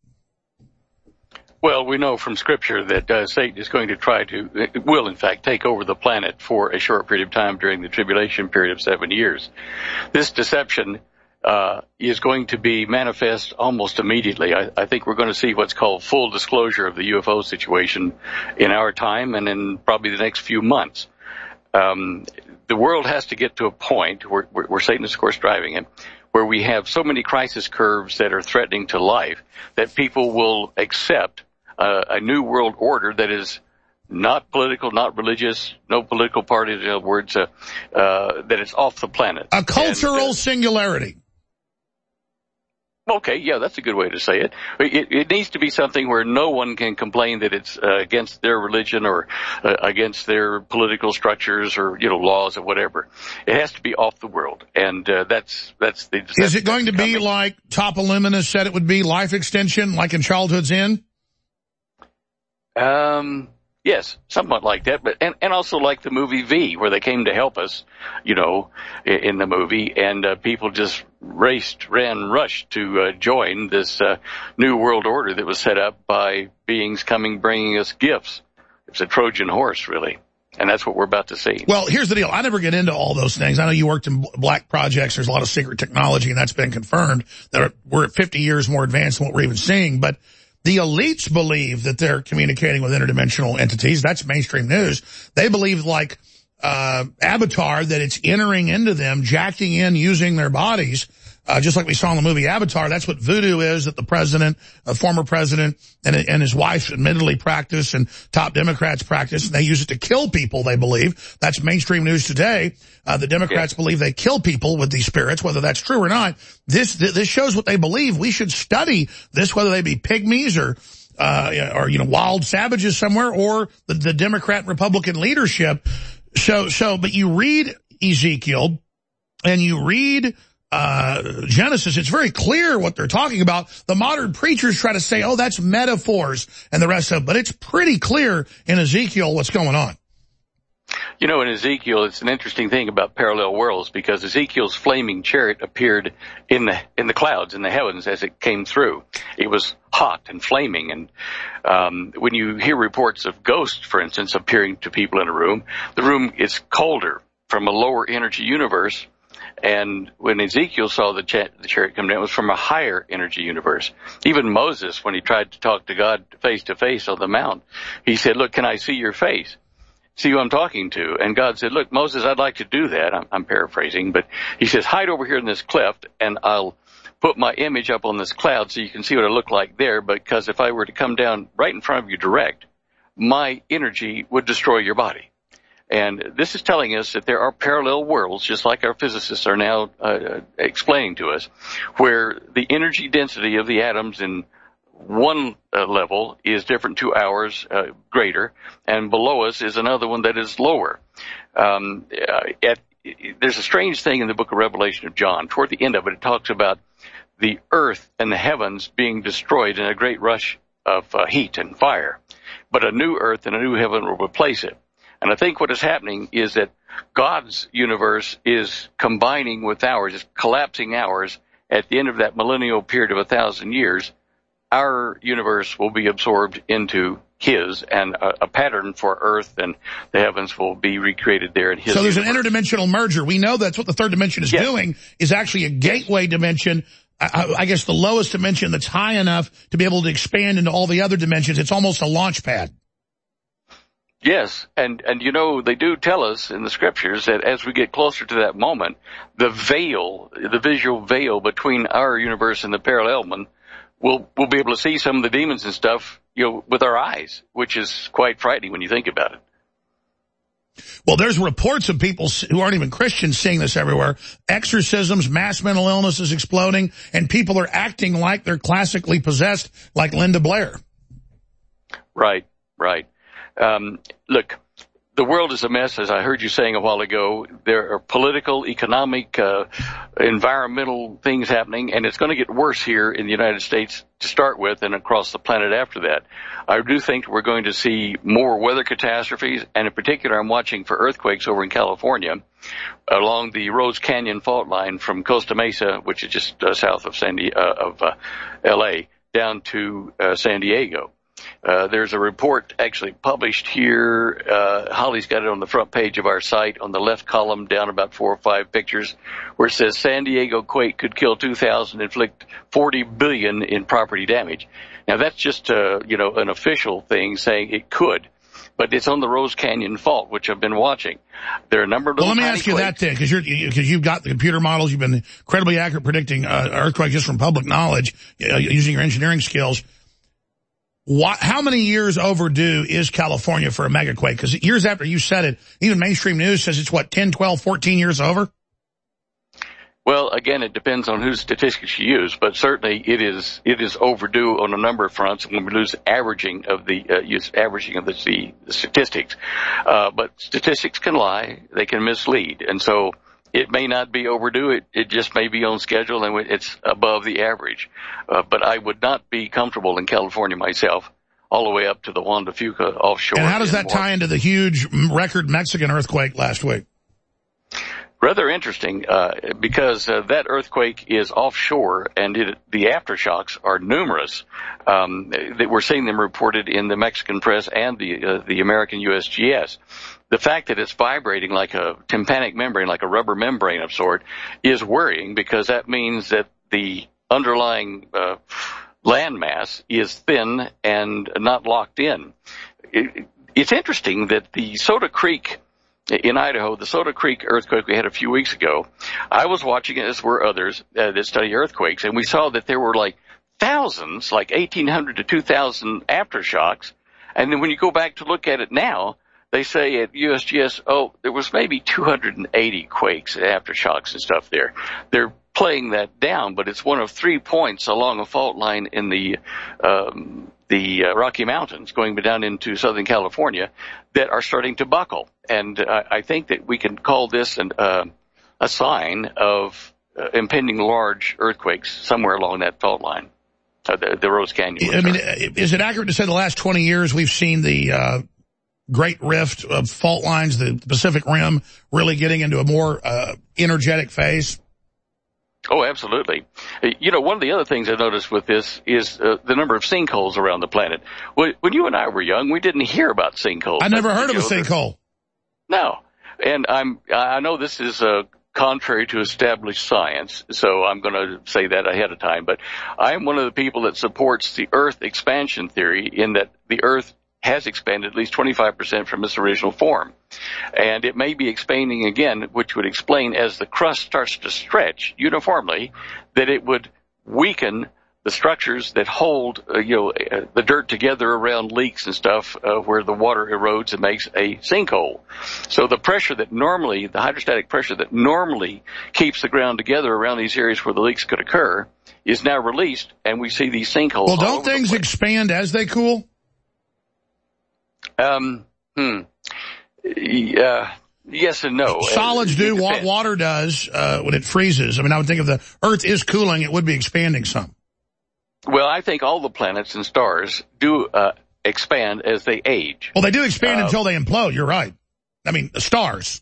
Well, we know from Scripture that uh, Satan is going to try to, it will in fact, take over the planet for a short period of time during the tribulation period of seven years. This deception uh is going to be manifest almost immediately. I, I think we're going to see what's called full disclosure of the U F O situation in our time and in probably the next few months. Um, the world has to get to a point where, where, where Satan is, of course, driving it, where we have so many crisis curves that are threatening to life that people will accept Uh, a new world order that is not political, not religious, no political party, in other words, uh, uh, that it's off the planet. A cultural and, uh, singularity. Okay, yeah, that's a good way to say it. It, it needs to be something where no one can complain that it's uh, against their religion or uh, against their political structures or, you know, laws or whatever. It has to be off the world, and uh, that's that's the. Is it going to be coming. Like Top Illuminist said it would be, life extension, like in Childhood's End? Um, yes, somewhat like that, but, and, and also like the movie V, where they came to help us, you know, in, in the movie, and, uh, people just raced, ran, rushed to, uh, join this, uh, new world order that was set up by beings coming, bringing us gifts. It's a Trojan horse, really. And that's what we're about to see. Well, here's the deal. I never get into all those things. I know you worked in black projects. There's a lot of secret technology, and that's been confirmed that are, we're at fifty years more advanced than what we're even seeing, but the elites believe that they're communicating with interdimensional entities. That's mainstream news. They believe, like uh Avatar, that it's entering into them, jacking in, using their bodies, uh, just like we saw in the movie Avatar. That's what voodoo is, that the president, a former president, and, and his wife admittedly practice, and top Democrats practice, and they use it to kill people, they believe. That's mainstream news today. Uh, the Democrats yeah. believe they kill people with these spirits, whether that's true or not. This, this shows what they believe. We should study this, whether they be pygmies or, uh, or, you know, wild savages somewhere, or the, the Democrat and Republican leadership. So, so, but you read, Ezekiel and you read uh Genesis, it's very clear what they're talking about. The modern preachers try to say, oh, that's metaphors and the rest of it, but it's pretty clear in Ezekiel what's going on. You know, in Ezekiel, it's an interesting thing about parallel worlds, because Ezekiel's flaming chariot appeared in the in the clouds, in the heavens, as it came through. It was hot and flaming, and um, when you hear reports of ghosts, for instance, appearing to people in a room, the room is colder from a lower energy universe. And when Ezekiel saw the, cha- the chariot come down, it was from a higher energy universe. Even Moses, when he tried to talk to God face to face on the mount, he said, look, can I see your face? See who I'm talking to? And God said, look, Moses, I'd like to do that. I'm, I'm paraphrasing, but he says, hide over here in this cleft, and I'll put my image up on this cloud so you can see what I look like there, because if I were to come down right in front of you direct, my energy would destroy your body. And this is telling us that there are parallel worlds, just like our physicists are now uh, explaining to us, where the energy density of the atoms in one uh, level is different to ours, uh, greater, and below us is another one that is lower. Um, uh, at, there's a strange thing in the book of Revelation of John. Toward the end of it, it talks about the earth and the heavens being destroyed in a great rush of uh, heat and fire. But a new earth and a new heaven will replace it. And I think what is happening is that God's universe is combining with ours, is collapsing ours. At the end of that millennial period of a thousand years, our universe will be absorbed into His, and a, a pattern for Earth and the heavens will be recreated there in His. So there's universe. An interdimensional merger. We know that's what the third dimension is yes. doing, is actually a gateway dimension. I, I guess the lowest dimension that's high enough to be able to expand into all the other dimensions. It's almost a launch pad. Yes, and, and you know, they do tell us in the scriptures that as we get closer to that moment, the veil, the visual veil between our universe and the parallel one, we'll, we'll be able to see some of the demons and stuff, you know, with our eyes, which is quite frightening when you think about it. Well, there's reports of people who aren't even Christians seeing this everywhere. Exorcisms, mass mental illness is exploding, and people are acting like they're classically possessed, like Linda Blair. Right, right. Um, look, the world is a mess, as I heard you saying a while ago. There are political, economic, uh, environmental things happening, and it's going to get worse here in the United States to start with and across the planet after that. I do think we're going to see more weather catastrophes, and in particular, I'm watching for earthquakes over in California along the Rose Canyon fault line from Costa Mesa, which is just uh, south of San Di- uh, of uh, L A, down to uh, San Diego. Uh, there's a report actually published here. Uh, Holly's got it on the front page of our site on the left column down about four or five pictures where it says San Diego quake could kill two thousand, inflict forty billion in property damage. Now that's just, uh, you know, an official thing saying it could, but it's on the Rose Canyon fault, which I've been watching. There are a number of Well, let me ask you quakes. that then, because you're, because you've got the computer models, you've been incredibly accurate predicting uh, earthquakes just from public knowledge, uh, using your engineering skills. What, how many years overdue is California for a megaquake? Because years after you said it, even mainstream news says it's, what, ten, twelve, fourteen years over? Well, again, it depends on whose statistics you use, but certainly it is it is overdue on a number of fronts when we lose averaging of the uh, use averaging of the, the, the statistics. Uh, but statistics can lie; they can mislead, and so it may not be overdue. It, it just may be on schedule, and it's above the average. Uh, but I would not be comfortable in California myself, all the way up to the Juan de Fuca offshore. And how does that more. tie into the huge record Mexican earthquake last week? Rather interesting, uh, because uh, that earthquake is offshore, and it, the aftershocks are numerous. Um, that we're seeing them reported in the Mexican press and the uh, the American U S G S. The fact that it's vibrating like a tympanic membrane, like a rubber membrane of sort, is worrying, because that means that the underlying uh, landmass is thin and not locked in. It, it's interesting that the Soda Creek in Idaho, the Soda Creek earthquake we had a few weeks ago, I was watching it, as were others uh, that study earthquakes, and we saw that there were like thousands, like eighteen hundred to two thousand aftershocks. And then when you go back to look at it now, they say at U S G S, oh, there was maybe two hundred eighty quakes, aftershocks and stuff there. They're playing that down, but it's one of three points along a fault line in the um, the uh, Rocky Mountains going down into Southern California that are starting to buckle. And uh, I think that we can call this an, uh, a sign of uh, impending large earthquakes somewhere along that fault line, uh, the, the Rose Canyon. I mean, is it accurate to say the last twenty years we've seen the uh, Great Rift of fault lines, the Pacific Rim, really getting into a more uh, energetic phase? Oh, absolutely. You know, one of the other things I noticed with this is uh, the number of sinkholes around the planet. When you and I were young, we didn't hear about sinkholes. I never heard of a sinkhole. No. And I'm, I know this is uh, contrary to established science, so I'm going to say that ahead of time. But I'm one of the people that supports the Earth expansion theory, in that the Earth has expanded at least twenty-five percent from its original form. And it may be expanding again, which would explain, as the crust starts to stretch uniformly, that it would weaken the structures that hold, uh, you know, uh, the dirt together around leaks and stuff, uh, where the water erodes and makes a sinkhole. So the pressure that normally, the hydrostatic pressure that normally keeps the ground together around these areas where the leaks could occur, is now released, and we see these sinkholes. Well, don't things expand as they cool? Um, hmm. Yeah. Yes and no. Solids do what water does uh, when it freezes. I mean, I would think if the Earth is cooling, it would be expanding some. Well, I think all the planets and stars do uh, expand as they age. Well, they do expand uh, until they implode. You're right. I mean, the stars.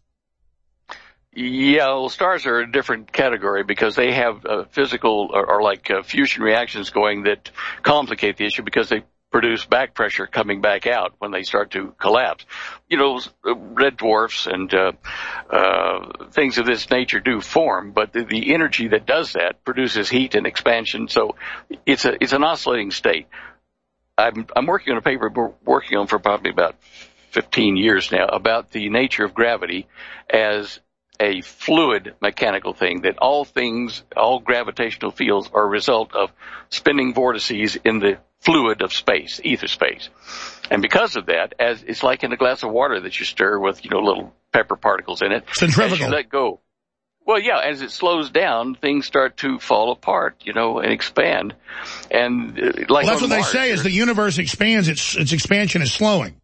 Yeah, well, stars are a different category because they have uh, physical or, or like uh, fusion reactions going that complicate the issue, because they produce back pressure coming back out when they start to collapse. You know, red dwarfs and uh, uh, things of this nature do form, but the, the energy that does that produces heat and expansion. So it's a it's an oscillating state. I'm I'm working on a paper we're working on for probably about fifteen years now about the nature of gravity as a fluid mechanical thing, that all things, all gravitational fields are a result of spinning vortices in the fluid of space, ether space. And because of that, as it's like in a glass of water that you stir with, you know, little pepper particles in it. Centrifugal. As you let go. Well, yeah, as it slows down, things start to fall apart, you know, and expand. And uh, like well, that's what Mars, they say, is the universe expands, its its expansion is slowing.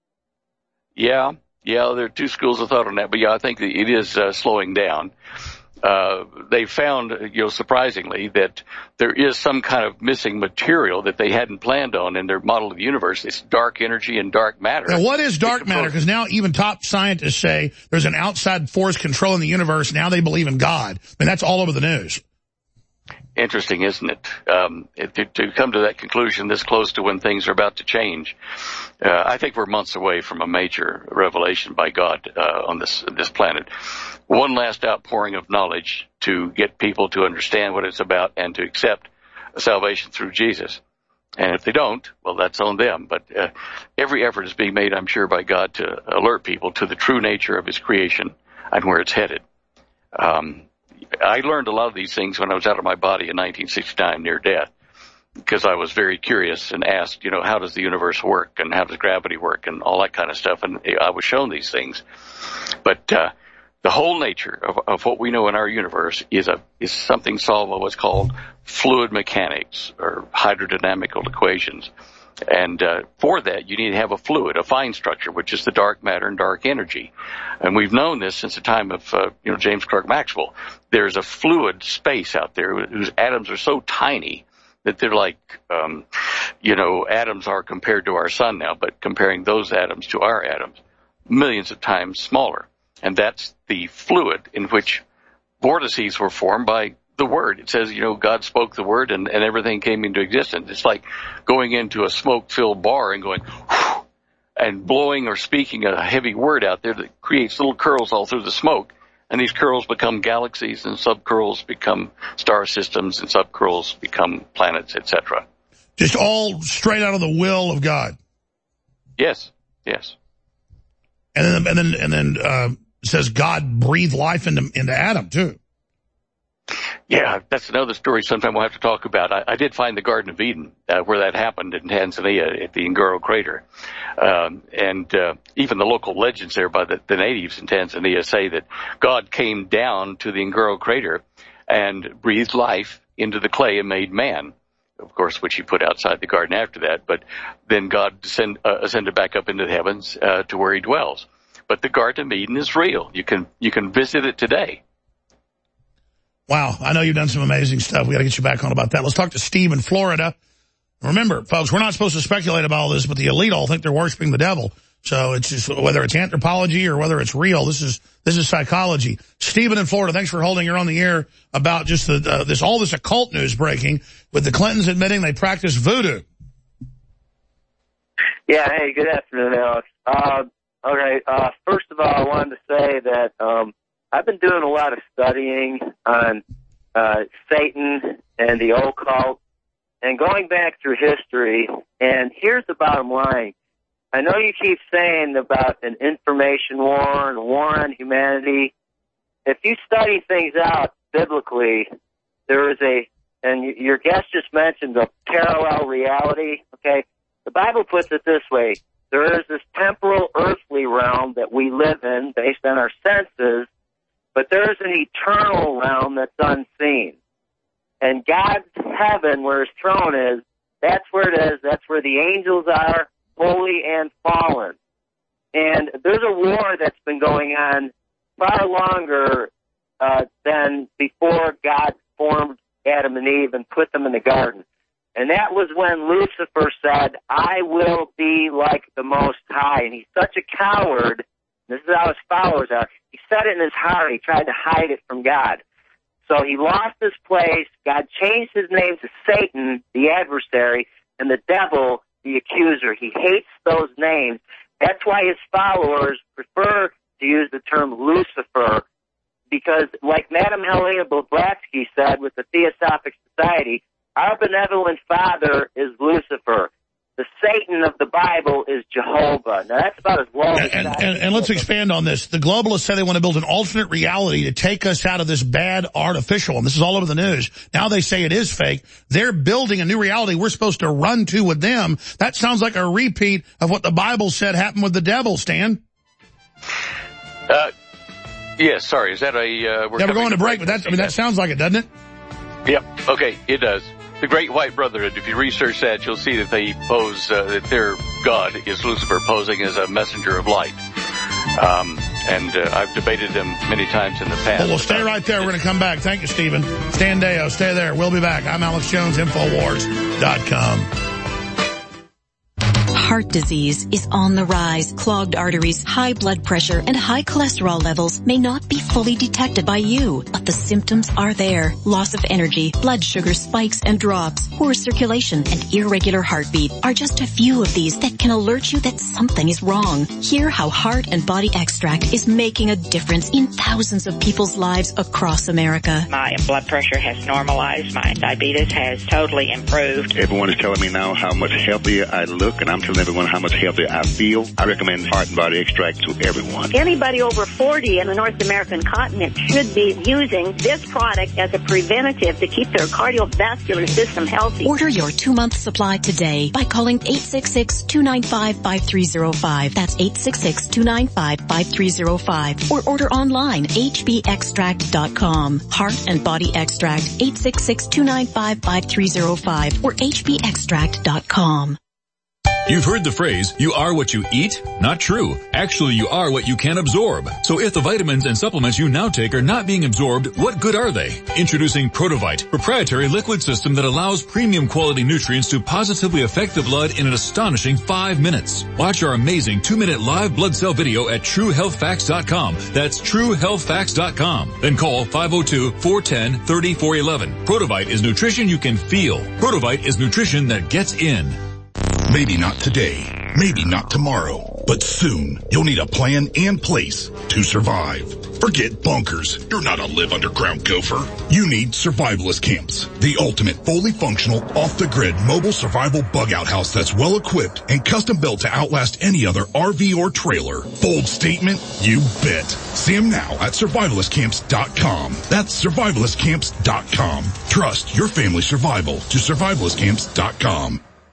Yeah. Yeah, there are two schools of thought on that, but yeah, I think that it is uh, slowing down. Uh, they found, you know, surprisingly, that there is some kind of missing material that they hadn't planned on in their model of the universe. It's dark energy and dark matter. Now, what is dark matter? Because now even top scientists say there's an outside force controlling the universe. Now they believe in God. I mean, that's all over the news. Interesting, isn't it? Um, it to, to come to that conclusion this close to when things are about to change. Uh, I think we're months away from a major revelation by God uh, on this this planet. One last outpouring of knowledge to get people to understand what it's about and to accept salvation through Jesus. And if they don't, well, that's on them. But uh, every effort is being made, I'm sure, by God to alert people to the true nature of His creation and where it's headed. Um, I learned a lot of these things when I was out of my body in nineteen sixty-nine near death, because I was very curious and asked, you know, how does the universe work and how does gravity work and all that kind of stuff. And I was shown these things. But uh, the whole nature of, of what we know in our universe is a is something solved by what's called fluid mechanics or hydrodynamical equations. And uh, for that, you need to have a fluid, a fine structure, which is the dark matter and dark energy. And we've known this since the time of, uh, you know, James Clerk Maxwell. There's a fluid space out there whose atoms are so tiny that they're like, um, you know, atoms are compared to our sun now, but comparing those atoms to our atoms, millions of times smaller. And that's the fluid in which vortices were formed by the word. It says, you know, God spoke the word and, and everything came into existence. It's like going into a smoke-filled bar and going, whew, and blowing or speaking a heavy word out there that creates little curls all through the smoke. And these curls become galaxies, and sub-curls become star systems, and sub-curls become planets, et cetera. Just all straight out of the will of God. Yes, yes. And then, and then, and then uh, it says God breathed life into into Adam too. Yeah, that's another story sometime we'll have to talk about. I, I did find the Garden of Eden, uh, where that happened in Tanzania at the Ngoro crater. Um, and uh, even the local legends there by the, the natives in Tanzania say that God came down to the Ngoro crater and breathed life into the clay and made man. of course, which he put outside the garden after that. But then God descend, uh, ascended back up into the heavens uh, to where he dwells. But the Garden of Eden is real. You can you can visit it today. Wow, I know you've done some amazing stuff. We got to get you back on about that. Let's talk to Steve in Florida. Remember, folks, we're not supposed to speculate about all this, but the elite all think they're worshiping the devil. So it's just, whether it's anthropology or whether it's real, this is this is psychology. Stephen in Florida, thanks for holding. You're on the air about just the, uh, this all this occult news breaking with the Clintons admitting they practice voodoo. Yeah, hey, good afternoon, Alex. Uh, all right, uh, first of all, I wanted to say that um, I've been doing a lot of studying on uh, Satan and the occult and going back through history, and here's the bottom line. I know you keep saying about an information war and a war on humanity. If you study things out biblically, there is a, and your guest just mentioned a parallel reality, okay? The Bible puts it this way. There is this temporal earthly realm that we live in based on our senses, but there is an eternal realm that's unseen. And God's heaven, where his throne is, that's where it is. That's where the angels are, holy and fallen. And there's a war that's been going on far longer uh, than before God formed Adam and Eve and put them in the garden. And that was when Lucifer said, I will be like the Most High. And he's such a coward. This is how his followers are. He said it in his heart. He tried to hide it from God. So he lost his place. God changed his name to Satan, the adversary, and the devil, the accuser. He hates those names. That's why his followers prefer to use the term Lucifer, because like Madame Helena Blavatsky said with the Theosophic Society, our benevolent father is Lucifer. The Satan of the Bible is Jehovah. Now, that's about as low as and, and, and let's expand on this. The globalists say they want to build an alternate reality to take us out of this bad artificial, and this is all over the news. Now they say it is fake. They're building a new reality we're supposed to run to with them. That sounds like a repeat of what the Bible said happened with the devil, Stan. Uh, yes, sorry. Is that a... Uh, we're yeah, we're going to break, but that, I mean, that sounds like it, doesn't it? Yep. Okay, it does. The Great White Brotherhood, if you research that, you'll see that they pose, uh, that their God is Lucifer, posing as a messenger of light. Um, and uh, I've debated them many times in the past. Well, we'll stay right there. We're going to come back. Thank you, Stephen. Stan Deyo, stay there. We'll be back. I'm Alex Jones, Infowars dot com. Heart disease is on the rise. Clogged arteries, high blood pressure, and high cholesterol levels may not be fully detected by you, but the symptoms are there. Loss of energy, blood sugar spikes and drops, poor circulation, and irregular heartbeat are just a few of these that can alert you that something is wrong. Hear how Heart and Body Extract is making a difference in thousands of people's lives across America. My blood pressure has normalized. My diabetes has totally improved. Everyone is telling me now how much healthier I look, and I'm telling everyone how much healthier I feel. I recommend Heart and Body Extract to everyone. Anybody over forty in the North American continent should be using this product as a preventative to keep their cardiovascular system healthy. Order your two-month supply today by calling eight six six, two nine five, five three zero five. That's eight six six, two nine five, five three zero five. Or order online, h b extract dot com. Heart and Body Extract, eight six six, two nine five, five three zero five or h b extract dot com. You've heard the phrase, you are what you eat? Not true. Actually, you are what you can absorb. So if the vitamins and supplements you now take are not being absorbed, what good are they? Introducing Protovite, proprietary liquid system that allows premium quality nutrients to positively affect the blood in an astonishing five minutes. Watch our amazing two-minute live blood cell video at true health facts dot com. That's true health facts dot com. Then call five oh two, four one oh, three oh four one one. Protovite is nutrition you can feel. Protovite is nutrition that gets in. Maybe not today, maybe not tomorrow, but soon you'll need a plan and place to survive. Forget bunkers. You're not a live underground gopher. You need survivalist camps, the ultimate fully functional, off-the-grid mobile survival bug-out house that's well-equipped and custom-built to outlast any other R V or trailer. Bold statement? You bet. See them now at survivalist camps dot com. That's survivalist camps dot com. Trust your family's survival to survivalist camps dot com.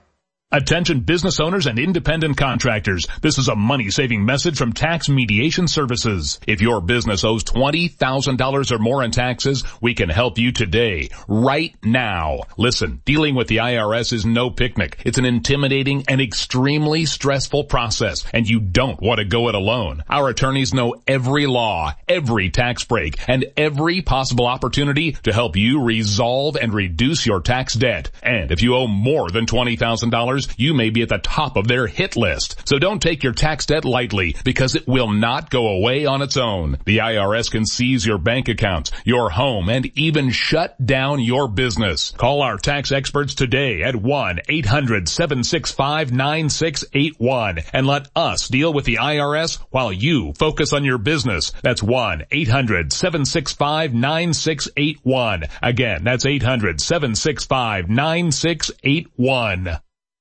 Attention business owners and independent contractors. This is a money-saving message from Tax Mediation Services. If your business owes twenty thousand dollars or more in taxes, we can help you today, right now. Listen, dealing with the I R S is no picnic. It's an intimidating and extremely stressful process, and you don't want to go it alone. Our attorneys know every law, every tax break, and every possible opportunity to help you resolve and reduce your tax debt. And if you owe more than twenty thousand dollars, you may be at the top of their hit list. So don't take your tax debt lightly, because it will not go away on its own. The I R S can seize your bank accounts, your home, and even shut down your business. Call our tax experts today at one eight hundred seven six five nine six eight one and let us deal with the I R S while you focus on your business. That's one eight hundred seven six five nine six eight one. Again, that's eight hundred seven six five nine six eight one.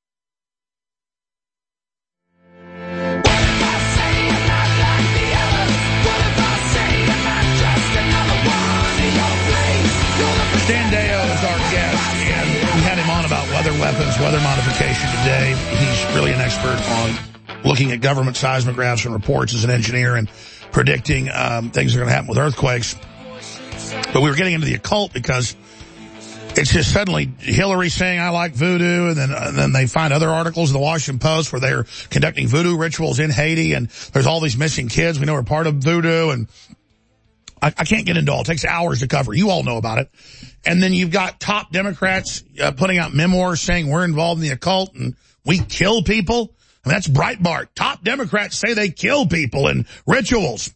Stan Deyo is our guest, and we had him on about weather weapons, weather modification today. He's really an expert on looking at government seismographs and reports as an engineer and predicting um, things that are going to happen with earthquakes. But we were getting into the occult because it's just suddenly Hillary saying, I like voodoo, and then and then they find other articles in the Washington Post where they're conducting voodoo rituals in Haiti, and there's all these missing kids we know are part of voodoo, and I, I can't get into all. It takes hours to cover. You all know about it. And then you've got top Democrats uh, putting out memoirs saying we're involved in the occult and we kill people. I mean, that's Breitbart. Top Democrats say they kill people in rituals.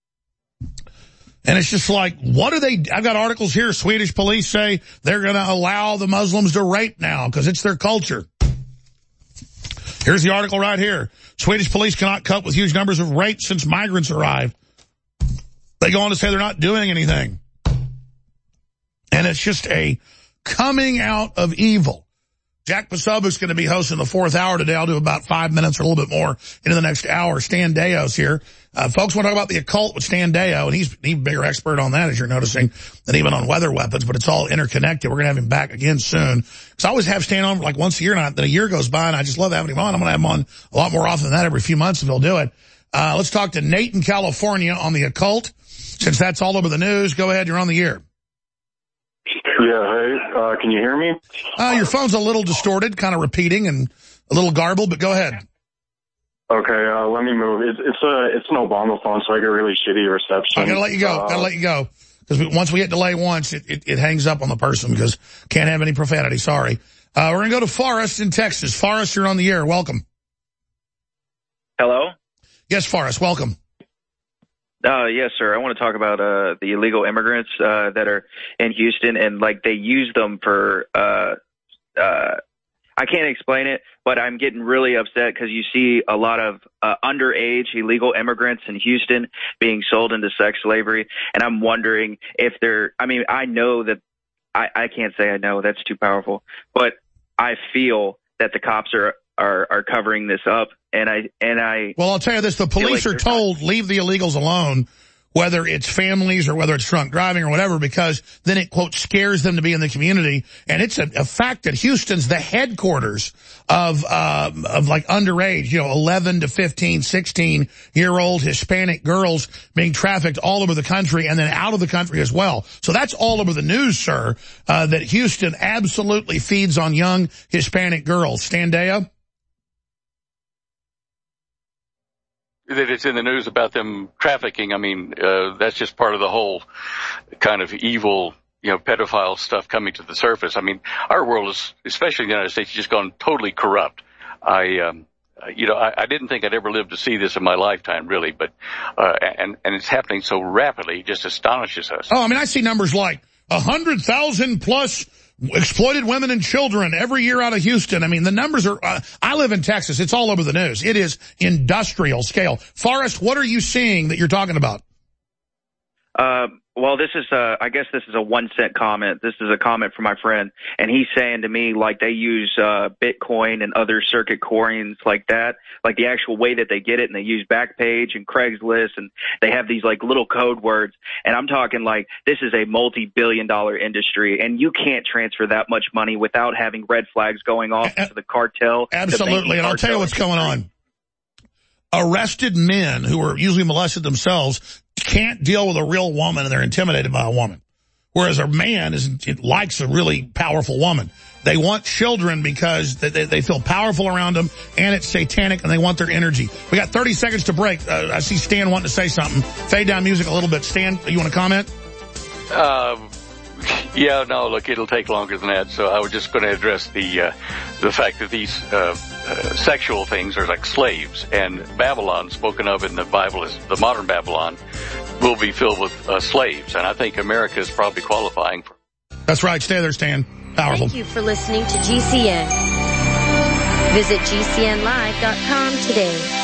And it's just like, what are they? I've got articles here. Swedish police say they're going to allow the Muslims to rape now because it's their culture. Here's the article right here. Swedish police cannot cope with huge numbers of rapes since migrants arrived. They go on to say they're not doing anything. And it's just a coming out of evil. Jack Posobiec's going to be hosting the fourth hour today. I'll do about five minutes or a little bit more into the next hour. Stan Deyo's here. Uh, folks want to talk about the occult with Stan Deyo, and he's, he's a bigger expert on that, as you're noticing, than even on weather weapons, but it's all interconnected. We're going to have him back again soon. Because I always have Stan on like once a year, and then a year goes by, and I just love having him on. I'm going to have him on a lot more often than that every few months if he'll do it. Uh, let's talk to Nate in California on the occult. Since that's all over the news, go ahead, you're on the air. Yeah, hey, uh, can you hear me? Uh, your phone's a little distorted, kind of repeating and a little garbled, but go ahead. Okay, uh, let me move. It's, it's a, it's an Obama phone, so I get really shitty reception. I gotta let you go, uh, gotta let you go. Because once we hit delay once, it, it, it hangs up on the person because can't have any profanity, sorry. Uh, we're gonna go to Forrest in Texas. Forrest, you're on the air, welcome. Hello? Yes, Forrest, welcome. Uh, yes, sir. I want to talk about uh, the illegal immigrants uh, that are in Houston, and like they use them for. Uh, uh, I can't explain it, but I'm getting really upset because you see a lot of uh, underage illegal immigrants in Houston being sold into sex slavery, and I'm wondering if they're. I mean, I know that I, I can't say I know. That's too powerful, but I feel that the cops are. Are, are covering this up, and I and I. Well, I'll tell you this: the police like are told not. leave the illegals alone, whether it's families or whether it's drunk driving or whatever, because then it quote scares them to be in the community. And it's a, a fact that Houston's the headquarters of uh, of like underage, you know, eleven to fifteen, sixteen year old Hispanic girls being trafficked all over the country and then out of the country as well. So that's all over the news, sir. Uh, that Houston absolutely feeds on young Hispanic girls. Stan Deyo? That it's in the news about them trafficking. I mean, uh, that's just part of the whole kind of evil, you know, pedophile stuff coming to the surface. I mean, our world is, especially in the United States, just gone totally corrupt. I, um, you know, I, I didn't think I'd ever live to see this in my lifetime, really, but, uh, and, and it's happening so rapidly, it just astonishes us. Oh, I mean, I see numbers like a hundred thousand plus exploited women and children every year out of Houston. I mean, the numbers are, uh, I live in Texas. It's all over the news. It is industrial scale. Forrest, what are you seeing that you're talking about? Uh, Well, this is uh I guess this is a one cent comment. This is a comment from my friend, and he's saying to me, like, they use uh Bitcoin and other circuit coins like that, like the actual way that they get it, and they use Backpage and Craigslist, and they have these like little code words. And I'm talking like this is a multi-billion dollar industry, and you can't transfer that much money without having red flags going off to the cartel. Absolutely, and I'll tell you what's going on. Arrested men who are usually molested themselves can't deal with a real woman, and they're intimidated by a woman. Whereas a man is likes a really powerful woman. They want children because they, they feel powerful around them, and it's satanic, and they want their energy. We got thirty seconds to break. Uh, I see Stan wanting to say something. Fade down music a little bit. Stan, you want to comment? Uh, yeah, no, look, it'll take longer than that. So I was just going to address the uh, the fact that these uh, uh, sexual things are like slaves, and Babylon, spoken of in the Bible as the modern Babylon, will be filled with uh, slaves. And I think America is probably qualifying for. That's right. Stay there, Stan. Powerful. Thank you for listening to G C N. Visit G C N live dot com today.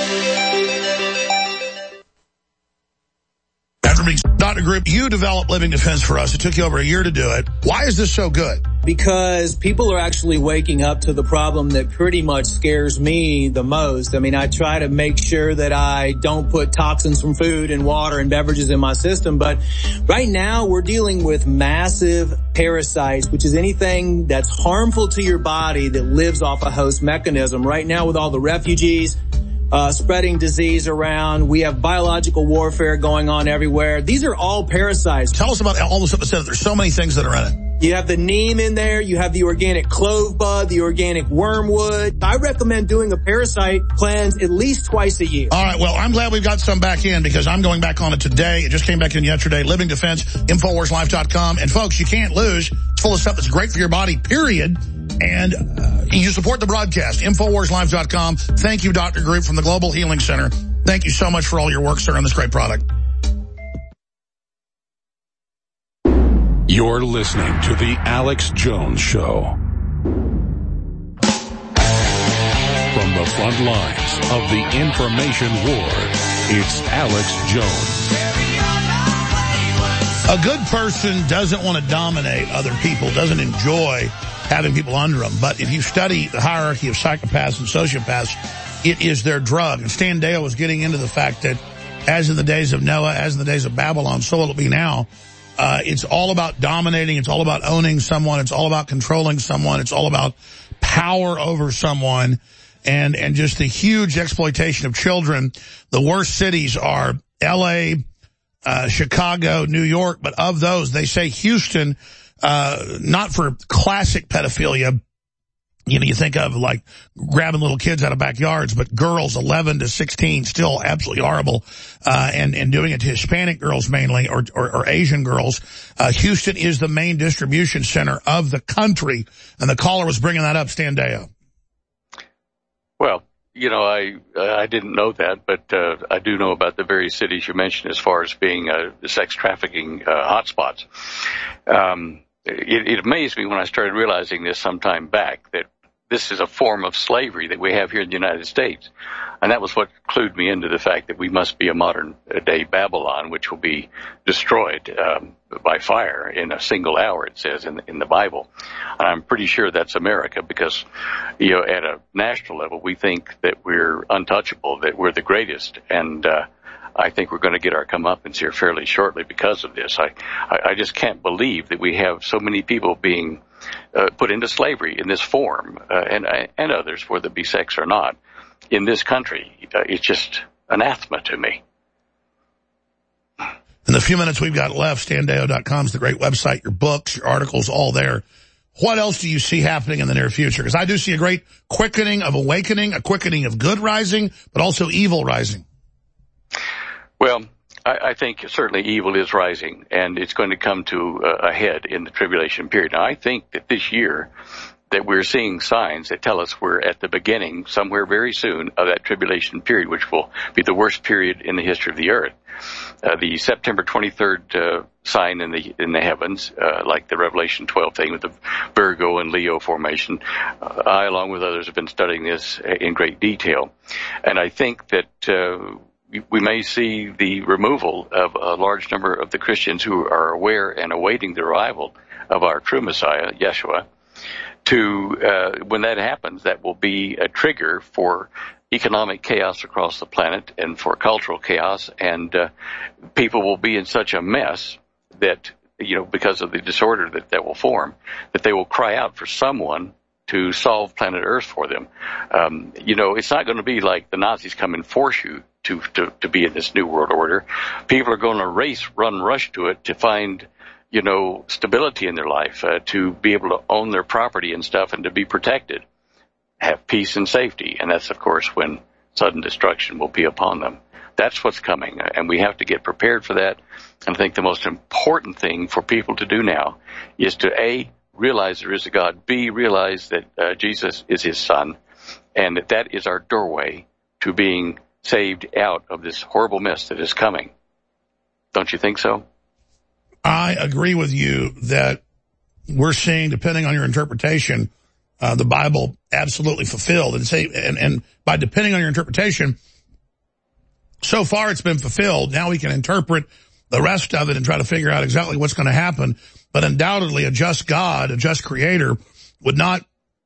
After being Doctor Group, you developed Living Defense for us. It took you over a year to do it. Why is this so good? Because people are actually waking up to the problem that pretty much scares me the most. I mean, I try to make sure that I don't put toxins from food and water and beverages in my system. But right now we're dealing with massive parasites, which is anything that's harmful to your body that lives off a host mechanism. Right now with all the refugees, Uh, spreading disease around. We have biological warfare going on everywhere. These are all parasites. Tell us about all the stuff that said there's so many things that are in it. You have the neem in there. You have the organic clove bud, the organic wormwood. I recommend doing a parasite cleanse at least twice a year. All right. Well, I'm glad we've got some back in because I'm going back on it today. It just came back in yesterday. Living Defense, Infowars Life dot com. And folks, you can't lose. It's full of stuff that's great for your body, period. And uh, you support the broadcast, Infowars Life dot com. Thank you, Doctor Group from the Global Healing Center. Thank you so much for all your work, sir, on this great product. You're listening to The Alex Jones Show. From the front lines of the information war, it's Alex Jones. A good person doesn't want to dominate other people, doesn't enjoy having people under them. But if you study the hierarchy of psychopaths and sociopaths, it is their drug. And Stan Deyo was getting into the fact that as in the days of Noah, as in the days of Babylon, so will it be now. Uh, it's all about dominating. It's all about owning someone. It's all about controlling someone. It's all about power over someone, and, and just the huge exploitation of children. The worst cities are L A, uh, Chicago, New York, but of those, they say Houston, uh, not for classic pedophilia. You know, you think of like grabbing little kids out of backyards, but girls eleven to sixteen, still absolutely horrible, uh, and, and doing it to Hispanic girls mainly, or, or, or Asian girls. Uh, Houston is the main distribution center of the country, and the caller was bringing that up, Stan Deyo. Well, you know, I I didn't know that, but uh, I do know about the various cities you mentioned as far as being uh, sex trafficking uh, hotspots. Um, It, it amazed me when I started realizing this some time back that this is a form of slavery that we have here in the United States. And that was what clued me into the fact that we must be a modern-day Babylon, which will be destroyed um, by fire in a single hour, it says in, in the Bible. And I'm pretty sure that's America because, you know, at a national level, we think that we're untouchable, that we're the greatest. And uh I think we're going to get our comeuppance here fairly shortly because of this. I, I, I just can't believe that we have so many people being uh, put into slavery in this form, uh, and and others, whether it be sex or not, in this country. Uh, it's just anathema to me. In the few minutes we've got left, Stan Deyo dot com is the great website. Your books, your articles, all there. What else do you see happening in the near future? Because I do see a great quickening of awakening, a quickening of good rising, but also evil rising. Well, I, I think certainly evil is rising, and it's going to come to uh, a head in the tribulation period. Now, I think that this year that we're seeing signs that tell us we're at the beginning, somewhere very soon, of that tribulation period, which will be the worst period in the history of the earth. Uh, the September twenty-third uh, sign in the in the heavens, uh, like the Revelation twelve thing with the Virgo and Leo formation, uh, I, along with others, have been studying this in great detail, and I think that. Uh, we may see the removal of a large number of the Christians who are aware and awaiting the arrival of our true Messiah, Yeshua. To uh, when that happens, that will be a trigger for economic chaos across the planet and for cultural chaos, and uh, people will be in such a mess that, you know, because of the disorder that that will form, that they will cry out for someone to solve planet Earth for them. Um, you know, it's not going to be like the Nazis come and force you to, to, to be in this new world order. People are going to race, run, rush to it to find, you know, stability in their life, uh, to be able to own their property and stuff and to be protected, have peace and safety. And that's, of course, when sudden destruction will be upon them. That's what's coming, and we have to get prepared for that. And I think the most important thing for people to do now is to, A, realize there is a God, B, realize that uh, Jesus is his son, and that that is our doorway to being saved out of this horrible mess that is coming. Don't you think so? I agree with you that we're seeing, depending on your interpretation, uh, the Bible absolutely fulfilled. And say, and, and by depending on your interpretation, so far it's been fulfilled. Now we can interpret the rest of it and try to figure out exactly what's going to happen. But undoubtedly, a just God, a just creator, would not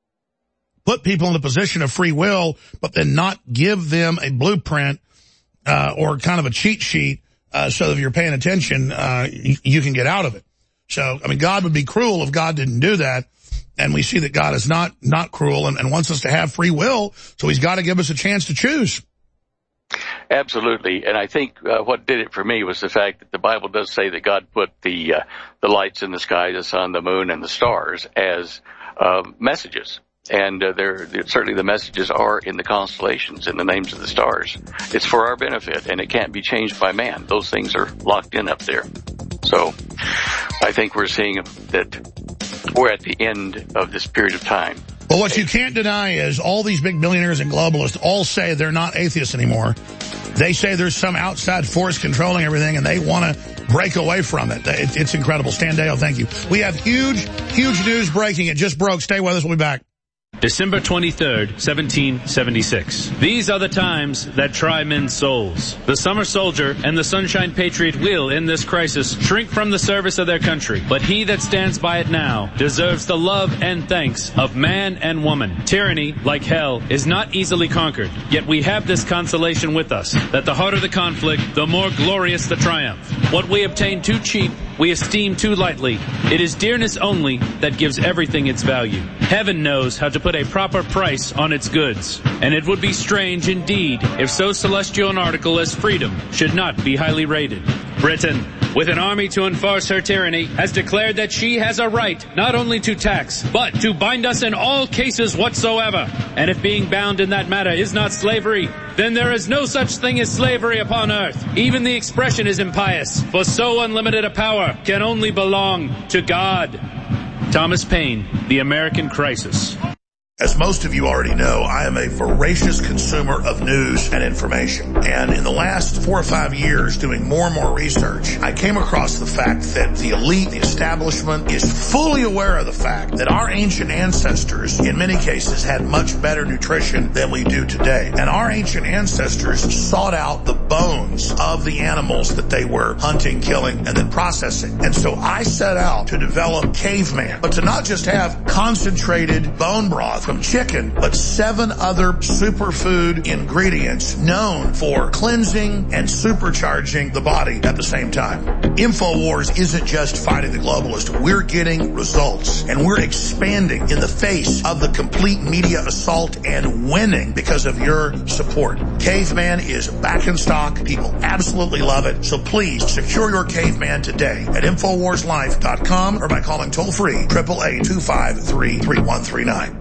put people in a position of free will, but then not give them a blueprint uh, or kind of a cheat sheet uh, so that if you're paying attention, uh, you, you can get out of it. So, I mean, God would be cruel if God didn't do that. And we see that God is not not cruel and, and wants us to have free will, so he's got to give us a chance to choose. Absolutely, and I think uh, what did it for me was the fact that the Bible does say that God put the uh, the lights in the sky, the sun, the moon, and the stars as uh, messages. And uh, they're, they're, certainly the messages are in the constellations, in the names of the stars. It's for our benefit, and it can't be changed by man. Those things are locked in up there. So I think we're seeing that we're at the end of this period of time. Well, what you can't deny is all these big billionaires and globalists all say they're not atheists anymore. They say there's some outside force controlling everything, and they want to break away from it. It's incredible. Stan Deyo, thank you. We have huge, huge news breaking. It just broke. Stay with us. We'll be back. December twenty-third, seventeen seventy-six. These are the times that try men's souls. The summer soldier and the sunshine patriot will, in this crisis, shrink from the service of their country. But he that stands by it now deserves the love and thanks of man and woman. Tyranny, like hell, is not easily conquered. Yet we have this consolation with us, that the harder the conflict, the more glorious the triumph. What we obtain too cheap, we esteem too lightly. It is dearness only that gives everything its value. Heaven knows how to put a proper price on its goods. And it would be strange indeed if so celestial an article as freedom should not be highly rated. Britain, with an army to enforce her tyranny, has declared that she has a right not only to tax, but to bind us in all cases whatsoever. And if being bound in that matter is not slavery, then there is no such thing as slavery upon earth. Even the expression is impious, for so unlimited a power can only belong to God. Thomas Paine, The American Crisis. As most of you already know, I am a voracious consumer of news and information. And in the last four or five years, doing more and more research, I came across the fact that the elite, the establishment, is fully aware of the fact that our ancient ancestors, in many cases, had much better nutrition than we do today. And our ancient ancestors sought out the bones of the animals that they were hunting, killing, and then processing. And so I set out to develop Caveman, but to not just have concentrated bone broth from chicken, but seven other superfood ingredients known for cleansing and supercharging the body at the same time. InfoWars isn't just fighting the globalist. We're getting results, and we're expanding in the face of the complete media assault and winning because of your support. Caveman is back in stock. People absolutely love it. So please secure your Caveman today at Infowars Life dot com or by calling toll free eight eight eight, two five three, three one three nine.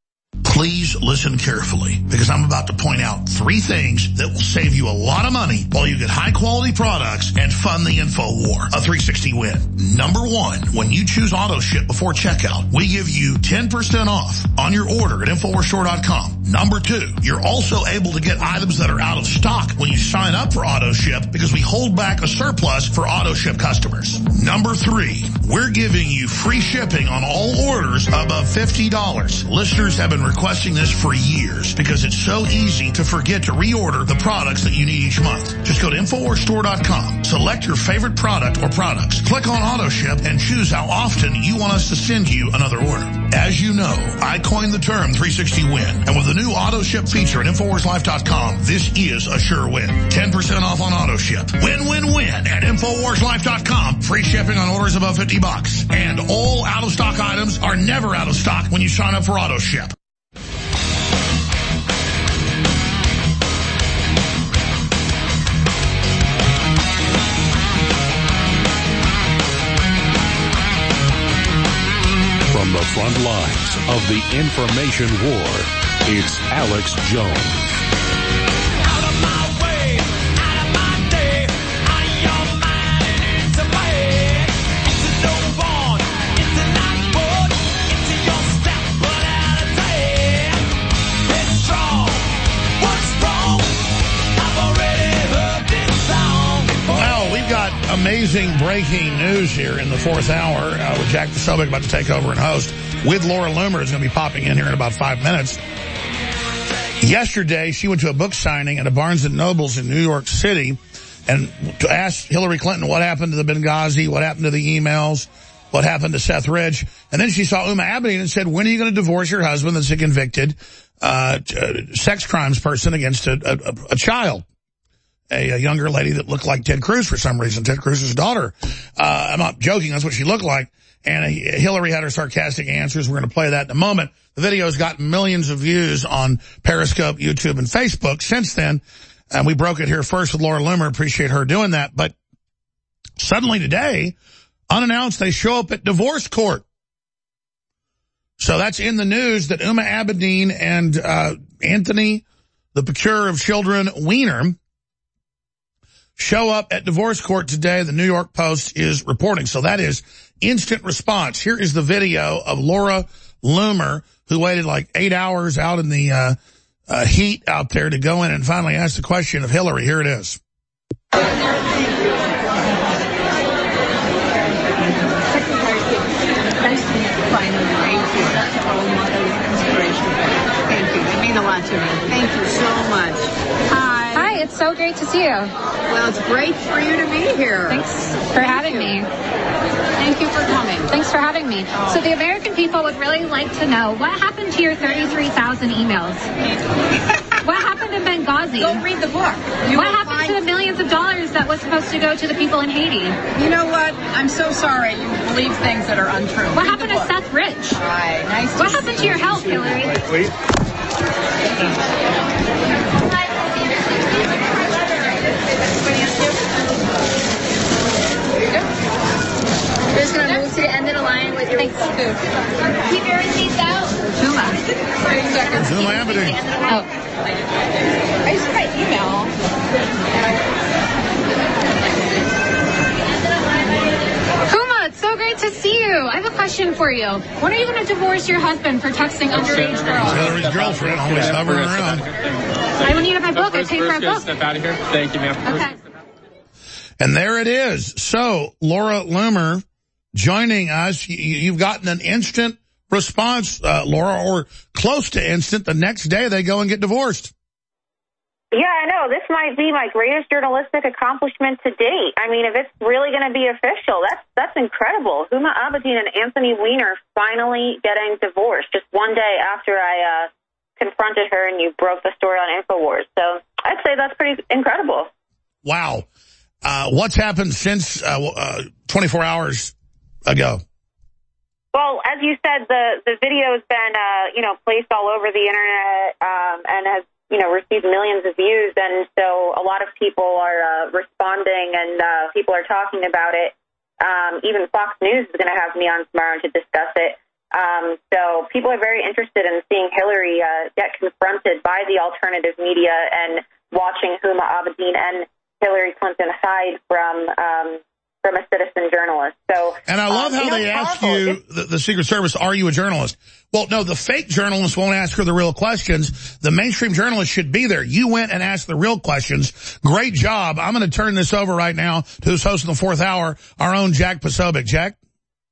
Please listen carefully, because I'm about to point out three things that will save you a lot of money while you get high-quality products and fund the info war. A three sixty win. Number one, when you choose AutoShip before checkout, we give you ten percent off on your order at Infowars Store dot com. Number two, you're also able to get items that are out of stock when you sign up for AutoShip, because we hold back a surplus for AutoShip customers. Number three, we're giving you free shipping on all orders above fifty dollars. Listeners have been requesting this for years because it's so easy to forget to reorder the products that you need each month. Just go to Infowars Store dot com, select your favorite product or products, click on auto ship, and choose how often you want us to send you another order. As you know, I coined the term three sixty win, and with the new auto ship feature at Infowars Life dot com, this is a sure win. ten percent off on auto ship. Win, win, win at Infowars Life dot com. Free shipping on orders above fifty bucks. And all out-of-stock items are never out of stock when you sign up for auto ship. From the front lines of the information war, it's Alex Jones. Amazing breaking news here in the fourth hour uh, with Jack Posobiec about to take over and host with Laura Loomer, who's going to be popping in here in about five minutes. Yesterday, she went to a book signing at a Barnes and Noble's in New York City and to ask Hillary Clinton what happened to the Benghazi, what happened to the emails, what happened to Seth Rich. And then she saw Huma Abedin and said, when are you going to divorce your husband that's a convicted uh, sex crimes person against a, a, a child? A, a younger lady that looked like Ted Cruz for some reason, Ted Cruz's daughter. Uh, I'm not joking, that's what she looked like. And uh, Hillary had her sarcastic answers. We're going to play that in a moment. The video's got millions of views on Periscope, YouTube, and Facebook since then. And we broke it here first with Laura Loomer. Appreciate her doing that. But suddenly today, unannounced, they show up at divorce court. So that's in the news that Huma Abedin and uh, Anthony, the procurer of children, Weiner, show up at divorce court today. The New York Post is reporting. So that is instant response. Here is the video of Laura Loomer, who waited like eight hours out in the uh, uh, heat out there to go in and finally ask the question of Hillary. Here it is. Nice to meet you, finally. Thank you. That's a role model of inspiration. Thank you. It means a lot to me. Thank you so much. Hi. Hi, it's so great to see you. Well, it's great for you to be here. Thanks for Thank having you. me. Thank you for coming. Thanks for having me. So the American people would really like to know, what happened to your thirty-three thousand emails? What happened in Benghazi? Go read the book. You what will happened find... to the millions of dollars that was supposed to go to the people in Haiti? You know what? I'm so sorry you believe things that are untrue. What read happened to Seth Rich? Hi, nice What to happened to your health, Hillary? Wait. We're just going to move to the end of the line with your Thanks. Keep your receipts out. Huma. Huma Abedin. Oh. I used to write email. Huma, it's so great to see you. I have a question for you. When are you going to divorce your husband for texting underage girls? Hillary's girlfriend, always hovering around. I need my book. I paid for a book. Step out of here. Thank you, ma'am. Okay. And there it is. So, Laura Loomer joining us. You've gotten an instant response, uh, Laura, or close to instant. The next day they go and get divorced. Yeah, I know. This might be my greatest journalistic accomplishment to date. I mean, if it's really going to be official, that's that's incredible. Huma Abedin and Anthony Weiner finally getting divorced just one day after I uh, confronted her and you broke the story on InfoWars. So I'd say that's pretty incredible. Wow. Uh, what's happened since uh, uh, twenty-four hours ago? Well, as you said, the, the video has been, uh, you know, placed all over the internet um, and has, you know, received millions of views. And so a lot of people are uh, responding and uh, people are talking about it. Um, even Fox News is going to have me on tomorrow to discuss it. Um, so people are very interested in seeing Hillary uh, get confronted by the alternative media and watching Huma Abedin and Hillary Clinton hide from um, from a citizen journalist. So, and I love um, how you know, they ask powerful. you, the, the Secret Service, are you a journalist? Well, no, the fake journalists won't ask her the real questions. The mainstream journalist should be there. You went and asked the real questions. Great job. I'm going to turn this over right now to who's hosting the fourth hour, our own Jack Posobiec. Jack?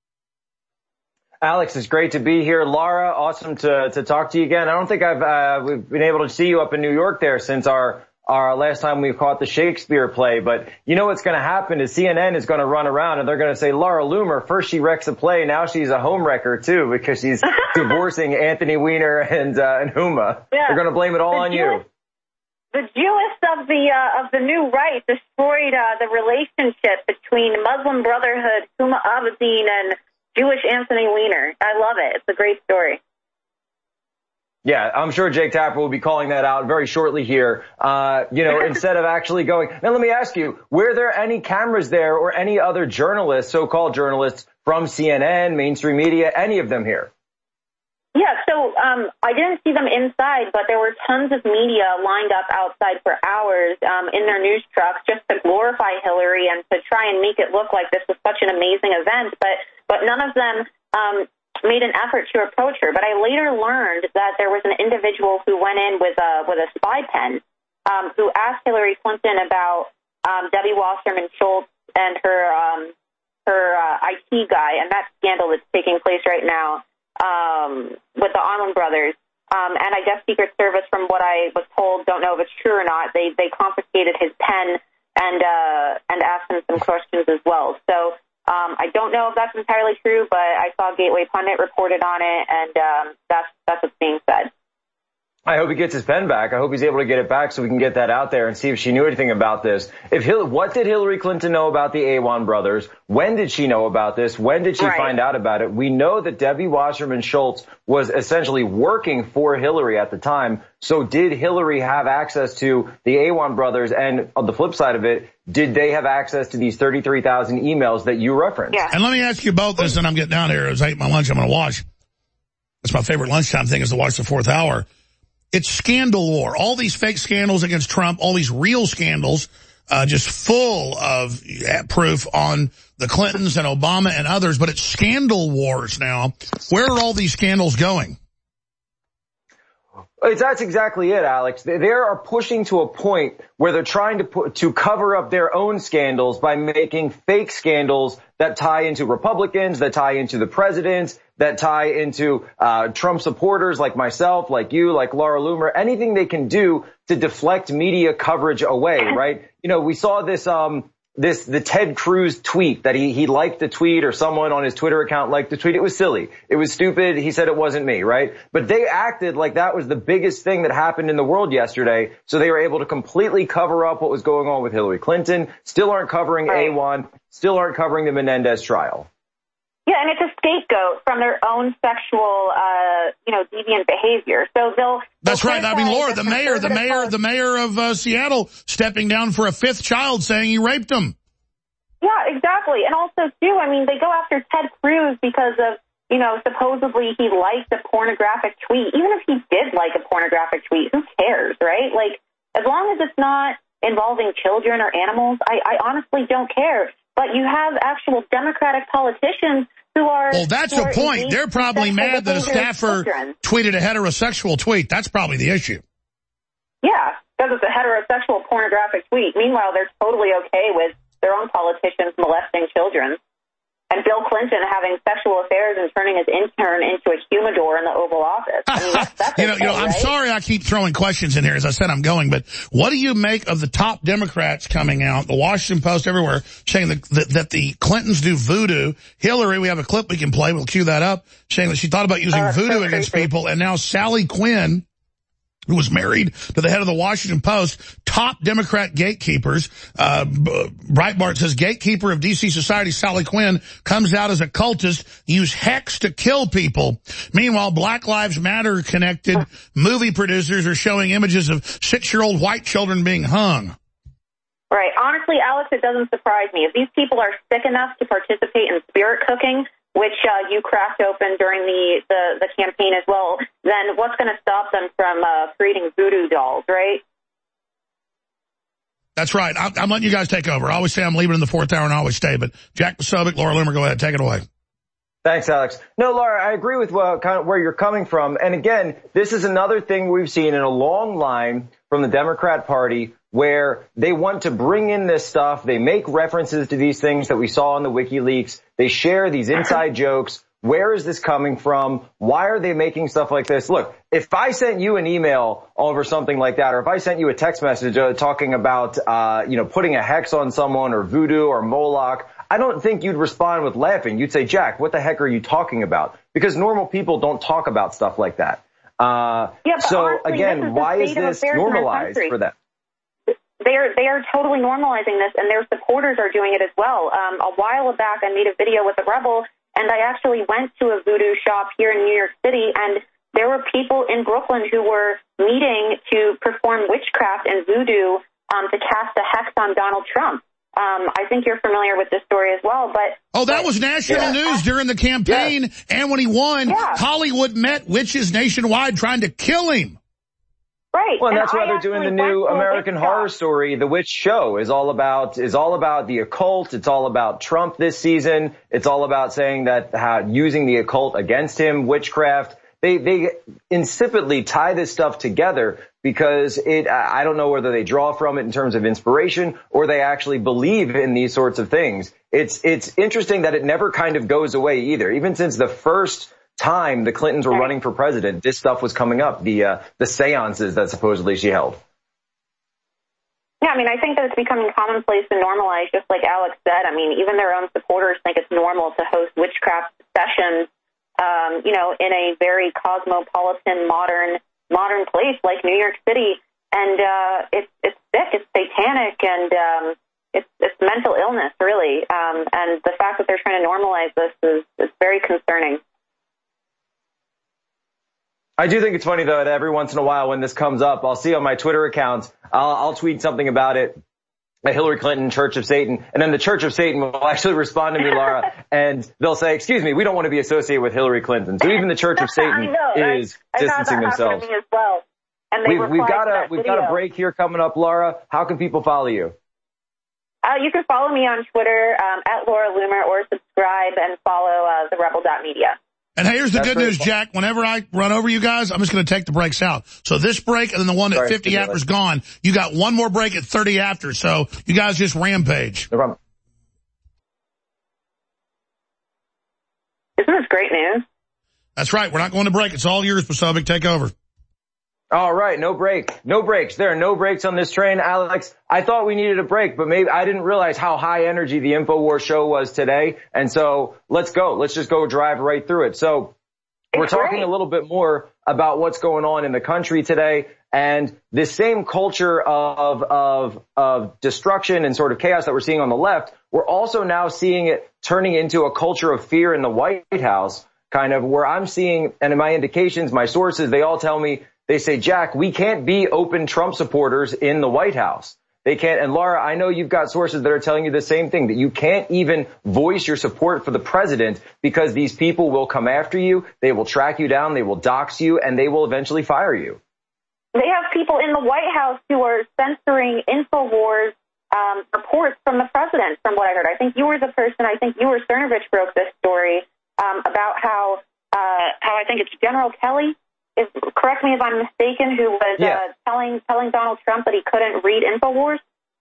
Alex, it's great to be here. Laura, awesome to, to talk to you again. I don't think I've uh, we've been able to see you up in New York there since our our last time we caught the Shakespeare play. But you know what's going to happen is C N N is going to run around and they're going to say, Laura Loomer, first she wrecks a play, now she's a home wrecker too because she's divorcing Anthony Weiner and uh, and Huma. Yeah. They're going to blame it all the on Jewish, you. The Jewish of the uh, of the new right destroyed uh, the relationship between Muslim Brotherhood, Huma Abedin, and Jewish Anthony Weiner. I love it. It's a great story. Yeah, I'm sure Jake Tapper will be calling that out very shortly here. Uh, you know, instead of actually going. Now, let me ask you, were there any cameras there or any other journalists, so-called journalists from C N N, mainstream media, any of them here? Yeah, so um, I didn't see them inside, but there were tons of media lined up outside for hours um, in their news trucks just to glorify Hillary and to try and make it look like this was such an amazing event. But but none of them um, made an effort to approach her. But I later learned that there was an individual who went in with a with a spy pen um, who asked Hillary Clinton about um, Debbie Wasserman Schultz and her um, her uh, I T guy and that scandal that's taking place right now. Um, with the Allman Brothers, um, and I guess Secret Service, from what I was told, don't know if it's true or not. They they confiscated his pen and uh, and asked him some questions as well. So um, I don't know if that's entirely true, but I saw Gateway Pundit reported on it, and um, that's that's what's being said. I hope he gets his pen back. I hope he's able to get it back so we can get that out there and see if she knew anything about this. If Hil- What did Hillary Clinton know about the Awan brothers? When did she know about this? When did she right. find out about it? We know that Debbie Wasserman Schultz was essentially working for Hillary at the time. So did Hillary have access to the Awan brothers? And on the flip side of it, did they have access to these thirty-three thousand emails that you referenced? Yeah. And let me ask you both this, and I'm getting down here. As I eat my lunch, I'm going to watch. That's my favorite lunchtime thing, is to watch the fourth hour. It's scandal war. All these fake scandals against Trump, all these real scandals, uh, just full of yeah, proof on the Clintons and Obama and others. But it's scandal wars now. Where are all these scandals going? It's, that's exactly it, Alex. They, they are pushing to a point where they're trying to put, to cover up their own scandals by making fake scandals that tie into Republicans, that tie into the presidents, that tie into uh Trump supporters like myself, like you, like Laura Loomer, anything they can do to deflect media coverage away, right? You know, we saw this um this the Ted Cruz tweet that he he liked the tweet, or someone on his Twitter account liked the tweet. It was silly. It was stupid. He said it wasn't me, right? But they acted like that was the biggest thing that happened in the world yesterday, so they were able to completely cover up what was going on with Hillary Clinton, still aren't covering Awan, still aren't covering the Menendez trial. Yeah, and it's a scapegoat from their own sexual, uh, you know, deviant behavior. So they'll. That's right. I mean, Laura, the mayor, the mayor, the mayor of uh, Seattle stepping down for a fifth child, saying he raped him. Yeah, exactly. And also, too, I mean, they go after Ted Cruz because of, you know, supposedly he liked a pornographic tweet. Even if he did like a pornographic tweet, who cares, right? Like, as long as it's not involving children or animals, I, I honestly don't care. But you have actual Democratic politicians who are... Well, that's the point. They're probably mad that a staffer tweeted a heterosexual tweet. That's probably the issue. Yeah, because it's a heterosexual pornographic tweet. Meanwhile, they're totally okay with their own politicians molesting children. And Bill Clinton having sexual affairs and turning his intern into a humidor in the Oval Office. I mean, that's, that's you know, okay, you know, I'm right? sorry I keep throwing questions in here. As I said, I'm going. But what do you make of the top Democrats coming out, the Washington Post, everywhere, saying that, that, that the Clintons do voodoo? Hillary, we have a clip we can play. We'll cue that up, saying that she thought about using uh, voodoo so against people. And now Sally Quinn, who was married to the head of the Washington Post, top Democrat gatekeepers. Uh, Breitbart says gatekeeper of D C society, Sally Quinn, comes out as a cultist, use hex to kill people. Meanwhile, Black Lives Matter connected movie producers are showing images of six-year-old white children being hung. Right. Honestly, Alex, it doesn't surprise me. If these people are sick enough to participate in spirit cooking, which uh, you cracked open during the, the, the campaign as well, then what's going to stop them from uh, creating voodoo dolls, right? That's right. I'm, I'm letting you guys take over. I always say I'm leaving in the fourth hour and I always stay, but Jack Posobiec, Laura Loomer, go ahead. Take it away. Thanks, Alex. No, Laura, I agree with uh, kind of where you're coming from. And again, this is another thing we've seen in a long line from the Democrat Party where they want to bring in this stuff. They make references to these things that we saw in the WikiLeaks. They share these inside jokes Where is this coming from? Why are they making stuff like this? Look, if I sent you an email over something like that, or if I sent you a text message uh, talking about, uh, you know, putting a hex on someone or voodoo or Moloch, I don't think you'd respond with laughing. You'd say, Jack, what the heck are you talking about? Because normal people don't talk about stuff like that. Uh, yeah, but so honestly, again, why is this normalized for them? They are they are totally normalizing this, and their supporters are doing it as well. Um, a while back, I made a video with a rebel, and I actually went to a voodoo shop here in New York City, and there were people in Brooklyn who were meeting to perform witchcraft and voodoo um, to cast a hex on Donald Trump. Um, I think you're familiar with this story as well, but... Oh, that but, was national yeah, news during the campaign, yeah. and when he won, yeah. Hollywood met witches nationwide trying to kill him. Right. Well, and, and that's why I they're doing the new American Horror Story. The Witch Show is all about is all about the occult. It's all about Trump this season. It's all about saying that how using the occult against him, witchcraft. They they insipidly tie this stuff together because it. I don't know whether they draw from it in terms of inspiration or they actually believe in these sorts of things. It's it's interesting that it never kind of goes away either. Even since the first time the Clintons were running for president, this stuff was coming up, the uh, the seances that supposedly she held. Yeah, I mean, I think that it's becoming commonplace and normalized, just like Alex said. I mean, even their own supporters think it's normal to host witchcraft sessions, um, you know, in a very cosmopolitan, modern modern place like New York City. And uh, it's it's sick, it's satanic, and um, it's, it's mental illness, really. Um, and the fact that they're trying to normalize this is, is very concerning. I do think it's funny, though, that every once in a while when this comes up, I'll see on my Twitter accounts, I'll, I'll tweet something about it, a Hillary Clinton, Church of Satan, and then the Church of Satan will actually respond to me, Laura, and they'll say, excuse me, we don't want to be associated with Hillary Clinton. So even the Church of Satan know, is I, distancing I themselves. To me as well. And they we've we've got a we've video. got a break here coming up, Laura. How can people follow you? Uh, you can follow me on Twitter um, at Laura Loomer, or subscribe and follow uh, the rebel dot media. And here's the That's good news, fun. Jack. Whenever I run over you guys, I'm just going to take the breaks out. So this break and then the one at Sorry, fifty after is gone. You got one more break at thirty after. So you guys just rampage. No problem. Isn't this great news? That's right. We're not going to break. It's all yours, Posobiec. Take over. All right. No break. No breaks. There are no breaks on this train, Alex. I thought we needed a break, but maybe I didn't realize how high energy the InfoWars show was today. And so let's go. Let's just go drive right through it. So we're talking great. a little bit more about what's going on in the country today and this same culture of, of, of destruction and sort of chaos that we're seeing on the left. We're also now seeing it turning into a culture of fear in the White House, kind of where I'm seeing, and in my indications, my sources, they all tell me, they say, Jack, we can't be open Trump supporters in the White House. They can't. And Laura, I know you've got sources that are telling you the same thing, that you can't even voice your support for the president because these people will come after you. They will track you down. They will dox you, and they will eventually fire you. They have people in the White House who are censoring InfoWars um, reports from the president, from what I heard. I think you were the person, I think you or Cernovich broke this story um, about how, uh, how I think it's General Kelly, Is, correct me if I'm mistaken, who was yeah. uh, telling telling Donald Trump that he couldn't read InfoWars?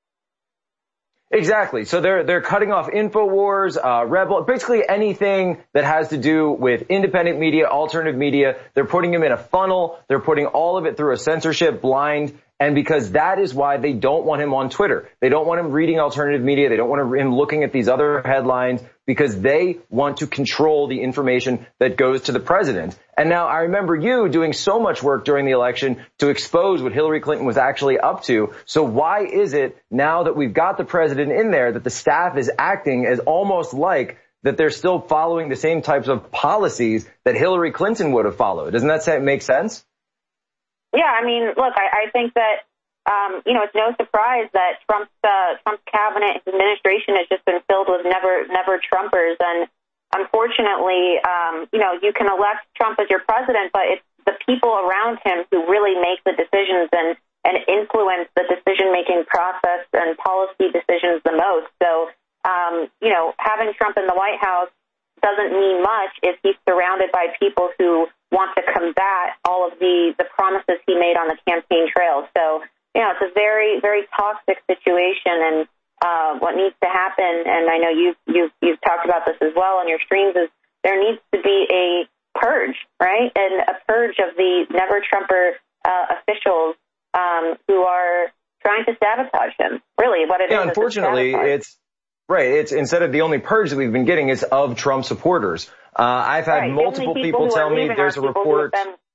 Exactly. So they're they're cutting off InfoWars, uh, Rebel, basically anything that has to do with independent media, alternative media. They're putting them in a funnel. They're putting all of it through a censorship blind. And because that is why they don't want him on Twitter. They don't want him reading alternative media. They don't want him looking at these other headlines because they want to control the information that goes to the president. And now I remember you doing so much work during the election to expose what Hillary Clinton was actually up to. So why is it now that we've got the president in there that the staff is acting as almost like that they're still following the same types of policies that Hillary Clinton would have followed? Doesn't that make sense? Yeah, I mean, look, I, I think that, um, you know, it's no surprise that Trump's, uh, Trump's cabinet, his administration has just been filled with never, never Trumpers. And unfortunately, um, you know, you can elect Trump as your president, but it's the people around him who really make the decisions and, and influence the decision-making process and policy decisions the most. So, um, you know, having Trump in the White House doesn't mean much if he's surrounded by people who want to combat all of the, the promises he made on the campaign trail. So, you know, it's a very, very toxic situation, and uh, what needs to happen, and I know you've, you've, you've talked about this as well on your streams, is there needs to be a purge, right? And a purge of the never-Trumper uh, officials um, who are trying to sabotage him. Really, what it yeah, is. Unfortunately, is it's right. It's instead of the only purge that we've been getting is of Trump supporters. Uh, I've had right. multiple people, people tell me there's a report.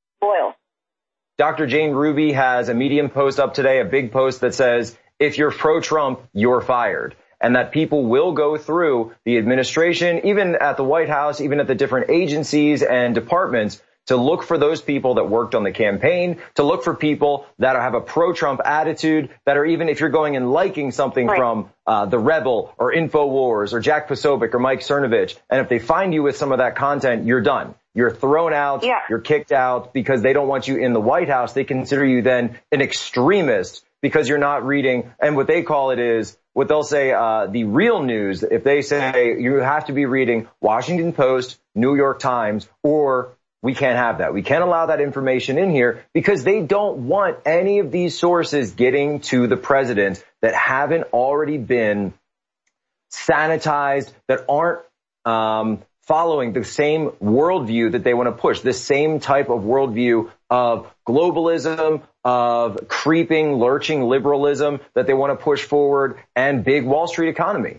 Doctor Jane Ruby has a Medium post up today, a big post that says, if you're pro-Trump, you're fired. And that people will go through the administration, even at the White House, even at the different agencies and departments, to look for those people that worked on the campaign, to look for people that have a pro-Trump attitude, that are even if you're going and liking something right. from uh, The Rebel or InfoWars or Jack Posobiec or Mike Cernovich, and if they find you with some of that content, you're done. You're thrown out, yeah. you're kicked out because they don't want you in the White House. They consider you then an extremist because you're not reading, and what they call it is, what they'll say, uh, the real news. If they say you have to be reading Washington Post, New York Times, or we can't have that. We can't allow that information in here because they don't want any of these sources getting to the president that haven't already been sanitized, that aren't um, following the same worldview that they want to push, the same type of worldview of globalism, of creeping, lurching liberalism that they want to push forward, and big Wall Street economy.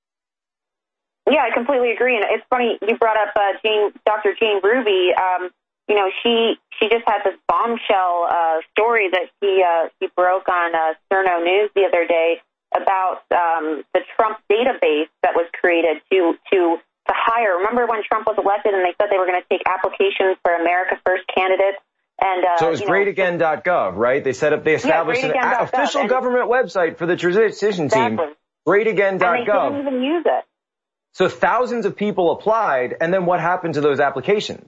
Yeah, I completely agree. And it's funny you brought up uh, Jane, Doctor Jane Ruby. Um, you know, she she just had this bombshell uh, story that she uh, she broke on uh, Cerno News the other day about um, the Trump database that was created to to to hire. Remember when Trump was elected and they said they were going to take applications for America First candidates? And, uh, so it was great again dot gov, right? They set up, they established yeah, an official and government website for the transition team, exactly. great again dot gov. And they didn't even use it. So thousands of people applied, and then what happened to those applications?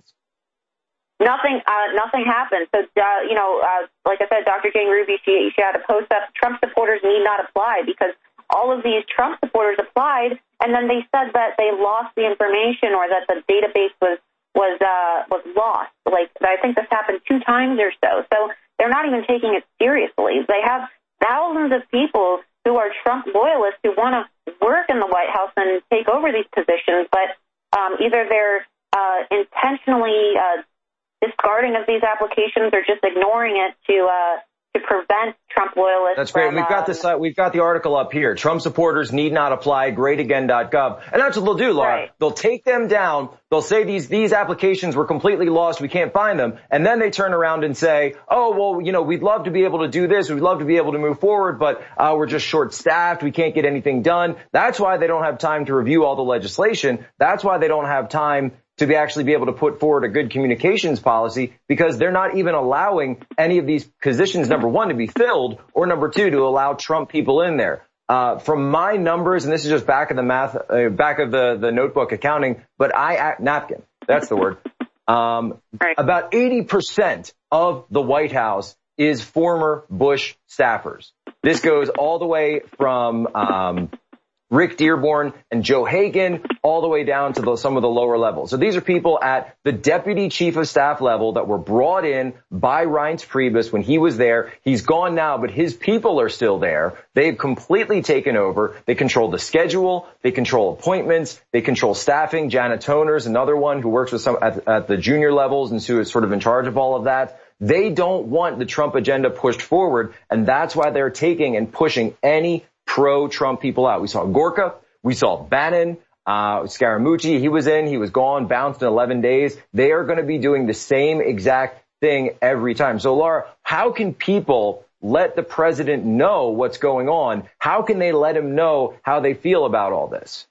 Nothing, uh, nothing happened. So, uh, you know, uh, like I said, Doctor Jane Ruby, she, she had a post up, Trump supporters need not apply, because all of these Trump supporters applied, and then they said that they lost the information or that the database was was uh, was lost. Like, I think this happened two times or so. So they're not even taking it seriously. They have thousands of people who are Trump loyalists who want to work in the White House and take over these positions, but um, either they're uh, intentionally uh, discarding of these applications or just ignoring it to uh, to prevent Trump loyalists. That's great. From, we've got um, this. Uh, we've got the article up here. Trump supporters need not apply. great again dot gov. And that's what they'll do, Laura. Right. They'll take them down. They'll say these these applications were completely lost. We can't find them. And then they turn around and say, oh, well, you know, we'd love to be able to do this. We'd love to be able to move forward, but uh, we're just short-staffed. We can't get anything done. That's why they don't have time to review all the legislation. That's why they don't have time to be actually be able to put forward a good communications policy, because they're not even allowing any of these positions, number one, to be filled, or number two, to allow Trump people in there. Uh, from my numbers, and this is just back of the math, uh, back of the, the notebook accounting, but I, napkin, that's the word. Um, right. About eighty percent of the White House is former Bush staffers. This goes all the way from, um, Rick Dearborn and Joe Hagan, all the way down to the, some of the lower levels. So these are people at the deputy chief of staff level that were brought in by Reince Priebus when he was there. He's gone now, but his people are still there. They've completely taken over. They control the schedule. They control appointments. They control staffing. Janet Toner's another one who works with some at, at the junior levels and who is sort of in charge of all of that. They don't want the Trump agenda pushed forward, and that's why they're taking and pushing any pro-Trump people out. We saw Gorka. We saw Bannon. Uh, Scaramucci, he was in. He was gone, bounced in eleven days. They are going to be doing the same exact thing every time. So, Laura, how can people let the president know what's going on? How can they let him know how they feel about all this?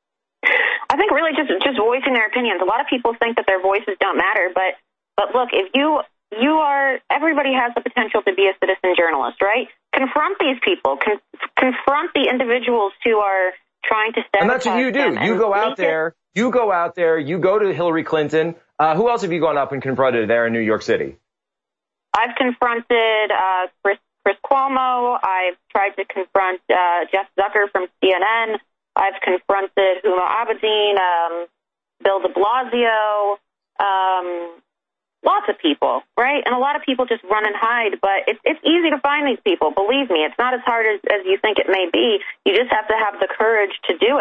I think really just just voicing their opinions. A lot of people think that their voices don't matter, but but look, if you you are, everybody has the potential to be a citizen journalist, right? Confront these people. Con- confront the individuals who are trying to sabotage. And that's what you do. You go out there. It- you go out there. You go to Hillary Clinton. Uh, who else have you gone up and confronted there in New York City? I've confronted uh, Chris, Chris Cuomo. I've tried to confront uh, Jeff Zucker from C N N. I've confronted Huma Abedin, um, Bill de Blasio, um, lots of people, right? And a lot of people just run and hide, but it's it's easy to find these people. Believe me, it's not as hard as, as you think it may be. You just have to have the courage to do it.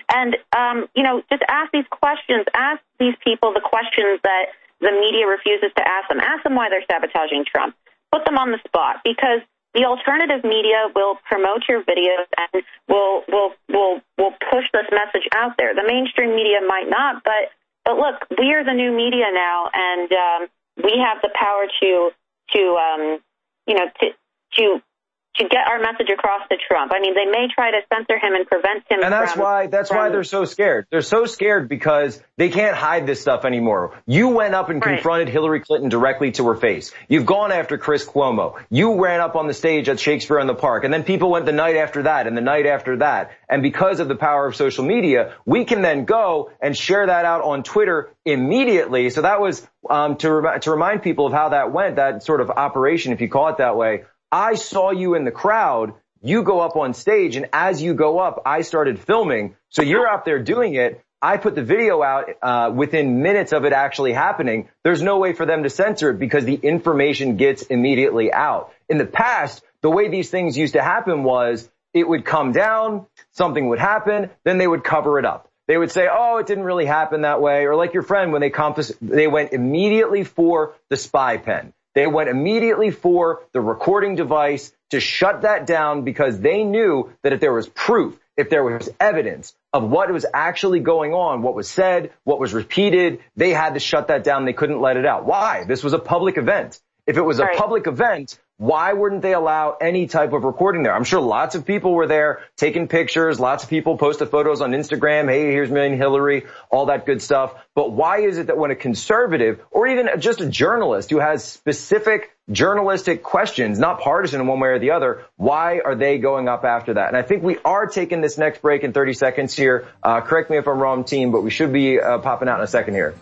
And, um, you know, just ask these questions. Ask these people the questions that the media refuses to ask them. Ask them why they're sabotaging Trump. Put them on the spot, because the alternative media will promote your videos and will will will will push this message out there. The mainstream media might not, but but look, we are the new media now, and um, we have the power to to um, you know to to to get our message across to Trump. I mean, they may try to censor him and prevent him. And that's from, why that's from, why they're so scared. They're so scared because they can't hide this stuff anymore. You went up and right. confronted Hillary Clinton directly to her face. You've gone after Chris Cuomo. You ran up on the stage at Shakespeare in the Park, and then people went the night after that and the night after that. And because of the power of social media, we can then go and share that out on Twitter immediately. So that was um, to rem- to remind people of how that went, that sort of operation, if you call it that way. I saw you in the crowd. You go up on stage, and as you go up, I started filming. So you're out there doing it. I put the video out uh, within minutes of it actually happening. There's no way for them to censor it because the information gets immediately out. In the past, the way these things used to happen was it would come down, something would happen, then they would cover it up. They would say, oh, it didn't really happen that way. Or like your friend, when they confis- they went immediately for the spy pen. They went immediately for the recording device to shut that down because they knew that if there was proof, if there was evidence of what was actually going on, what was said, what was repeated, they had to shut that down. They couldn't let it out. Why? This was a public event. If it was a right. public event, why wouldn't they allow any type of recording there? I'm sure lots of people were there taking pictures. Lots of people posted photos on Instagram. Hey, here's me and Hillary, all that good stuff. But why is it that when a conservative or even just a journalist who has specific journalistic questions, not partisan in one way or the other, why are they going up after that? And I think we are taking this next break in thirty seconds here. Uh, correct me if I'm wrong, team, but we should be uh, popping out in a second here.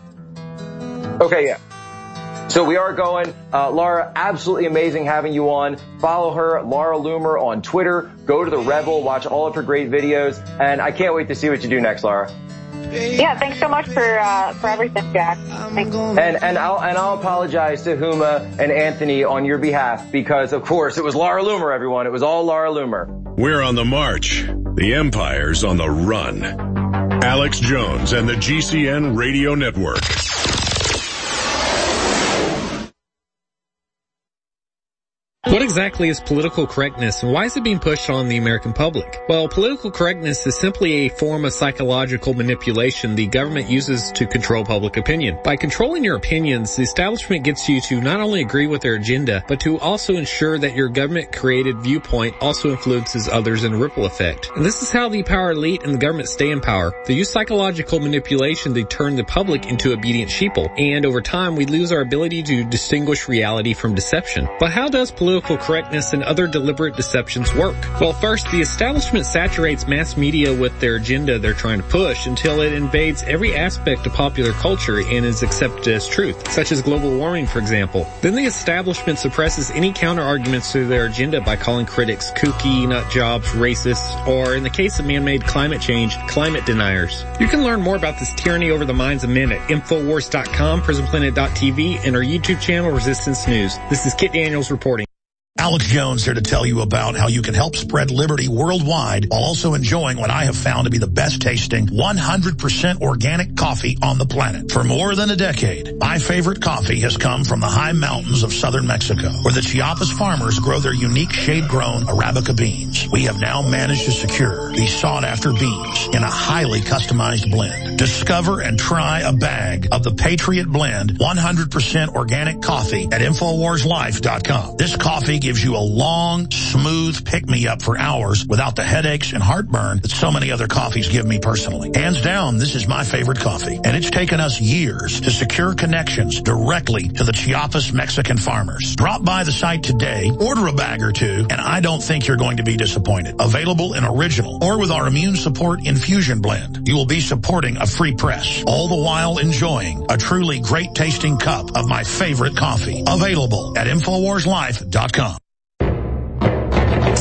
Okay, yeah. So we are going. Uh, Laura, absolutely amazing having you on. Follow her, Laura Loomer, on Twitter. Go to The Rebel. Watch all of her great videos. And I can't wait to see what you do next, Laura. Yeah, thanks so much for uh, for everything, Jack. Thanks. And and I'll and I'll apologize to Huma and Anthony on your behalf because, of course, it was Laura Loomer, everyone. It was all Laura Loomer. We're on the march. The empire's on the run. Alex Jones and the G C N Radio Network. What exactly is political correctness, and why is it being pushed on the American public? Well, political correctness is simply a form of psychological manipulation the government uses to control public opinion. By controlling your opinions, the establishment gets you to not only agree with their agenda, but to also ensure that your government-created viewpoint also influences others in a ripple effect. And this is how the power elite and the government stay in power. They use psychological manipulation to turn the public into obedient sheeple, and over time we lose our ability to distinguish reality from deception. But how does political Political correctness and other deliberate deceptions work? Well, first, the establishment saturates mass media with their agenda they're trying to push until it invades every aspect of popular culture and is accepted as truth, such as global warming, for example. Then the establishment suppresses any counter-arguments to their agenda by calling critics kooky, nut jobs, racists, or in the case of man-made climate change, climate deniers. You can learn more about this tyranny over the minds of men at Infowars dot com, Prison Planet dot T V, and our YouTube channel, Resistance News. This is Kit Daniels reporting. Alex Jones here to tell you about how you can help spread liberty worldwide while also enjoying what I have found to be the best tasting one hundred percent organic coffee on the planet. For more than a decade, my favorite coffee has come from the high mountains of southern Mexico, where the Chiapas farmers grow their unique shade-grown Arabica beans. We have now managed to secure these sought-after beans in a highly customized blend. Discover and try a bag of the Patriot Blend one hundred percent organic coffee at Infowars Life dot com. This coffee gives you a long, smooth pick-me-up for hours without the headaches and heartburn that so many other coffees give me personally. Hands down, this is my favorite coffee, and it's taken us years to secure connections directly to the Chiapas Mexican farmers. Drop by the site today, order a bag or two, and I don't think you're going to be disappointed. Available in original or with our immune support infusion blend. You will be supporting a free press, all the while enjoying a truly great-tasting cup of my favorite coffee. Available at Infowars Life dot com.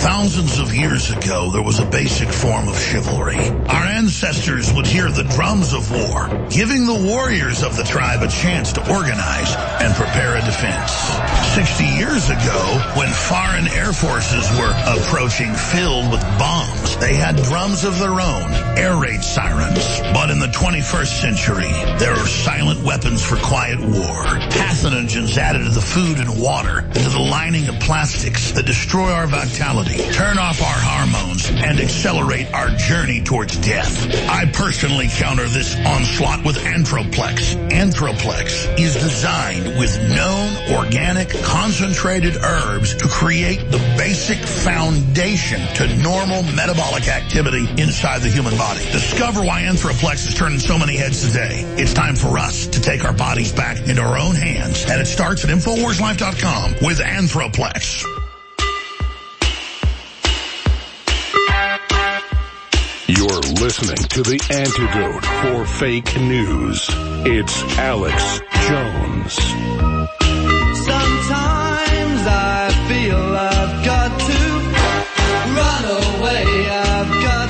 Thousands of years ago, there was a basic form of chivalry. Our ancestors would hear the drums of war, giving the warriors of the tribe a chance to organize and prepare a defense. Sixty years ago, when foreign air forces were approaching filled with bombs, they had drums of their own, air raid sirens. But in the twenty-first century, there are silent weapons for quiet war. Pathogens added to the food and water, and to the lining of plastics that destroy our vitality, turn off our hormones, and accelerate our journey towards death. I personally counter this onslaught with Anthroplex. Anthroplex is designed with known organic concentrated herbs to create the basic foundation to normal metabolic activity inside the human body. Discover why Anthroplex is turning so many heads today. It's time for us to take our bodies back into our own hands, and it starts at Infowars Life dot com with Anthroplex. You're listening to the antidote for fake news. It's Alex Jones. Sometimes I feel I've got to run away. I've got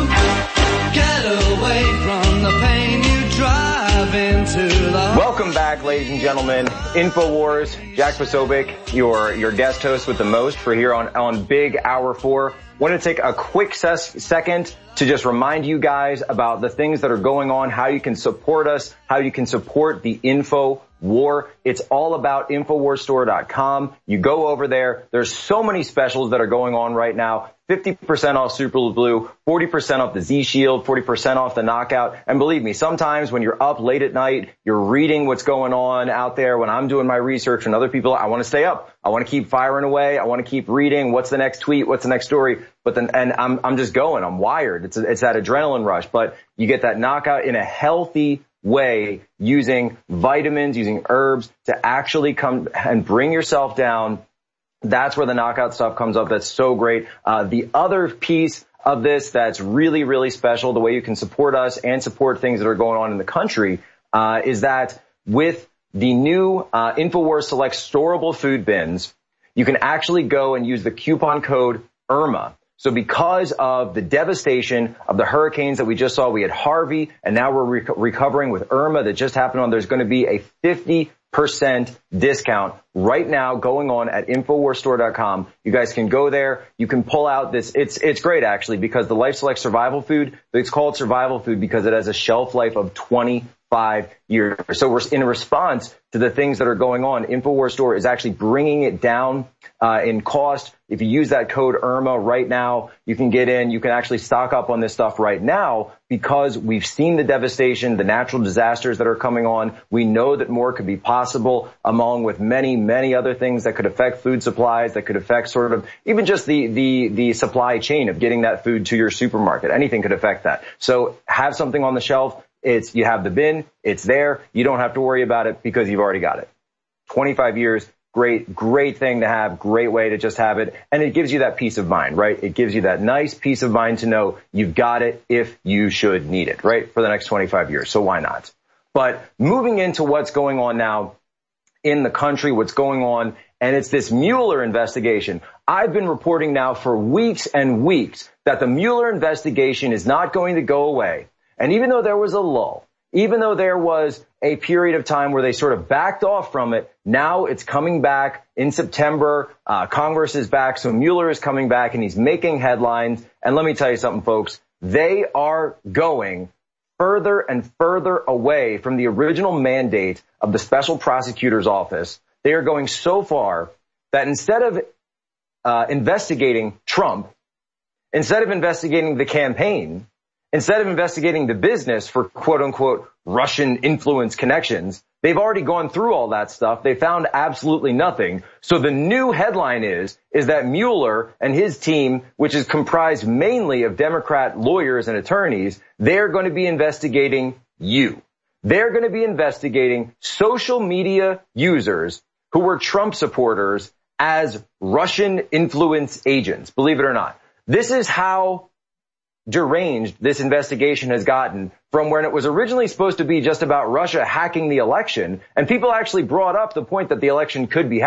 to get away from the pain you drive into the... Welcome back, ladies and gentlemen. Infowars, Jack Posobiec, your your guest host with the most for here on, on Big Hour four. Want to take a quick ses- second to just remind you guys about the things that are going on, how you can support us, how you can support the Info War. It's all about Infowars Store dot com. You go over there. There's so many specials that are going on right now. fifty percent off Super Blue, forty percent off the Z-Shield, forty percent off the Knockout. And believe me, sometimes when you're up late at night, you're reading what's going on out there. When I'm doing my research and other people, I want to stay up. I want to keep firing away. I want to keep reading. What's the next tweet? What's the next story? But then, and I'm, I'm just going. I'm wired. It's, a, it's that adrenaline rush. But you get that knockout in a healthy way, using vitamins, using herbs to actually come and bring yourself down. That's where the knockout stuff comes up. That's so great. Uh, the other piece of this that's really, really special, the way you can support us and support things that are going on in the country, uh, is that with the new uh, InfoWars Select storable food bins, you can actually go and use the coupon code IRMA. So because of the devastation of the hurricanes that we just saw, we had Harvey, and now we're rec- recovering with Irma that just happened on, there's going to be a fifty percent discount right now going on at Infowars Store dot com. You guys can go there. You can pull out this. It's, it's great actually, because the Life Select survival food, it's called survival food because it has a shelf life of twenty-five years. So we're in response to the things that are going on. Infowars Store is actually bringing it down uh, in cost. If you use that code IRMA right now, you can get in. You can actually stock up on this stuff right now because we've seen the devastation, the natural disasters that are coming on. We know that more could be possible, along with many, many other things that could affect food supplies, that could affect sort of even just the, the, the supply chain of getting that food to your supermarket. Anything could affect that. So have something on the shelf. It's, you have the bin. It's there. You don't have to worry about it because you've already got it. twenty-five years. Great, great thing to have, great way to just have it. And it gives you that peace of mind, right? It gives you that nice peace of mind to know you've got it if you should need it, right? For the next twenty-five years. So why not? But moving into what's going on now in the country, what's going on, and it's this Mueller investigation. I've been reporting now for weeks and weeks that the Mueller investigation is not going to go away. And even though there was a lull, even though there was a period of time where they sort of backed off from it, now it's coming back in September. Uh, Congress is back, so Mueller is coming back, and he's making headlines. And let me tell you something, folks. They are going further and further away from the original mandate of the special prosecutor's office. They are going so far that instead of uh, investigating Trump, instead of investigating the campaign, instead of investigating the business for quote-unquote Russian influence connections, they've already gone through all that stuff. They found absolutely nothing. So the new headline is, is that Mueller and his team, which is comprised mainly of Democrat lawyers and attorneys, they're going to be investigating you. They're going to be investigating social media users who were Trump supporters as Russian influence agents, believe it or not. This is how deranged this investigation has gotten from when it was originally supposed to be just about Russia hacking the election. And people actually brought up the point that the election could be hacked.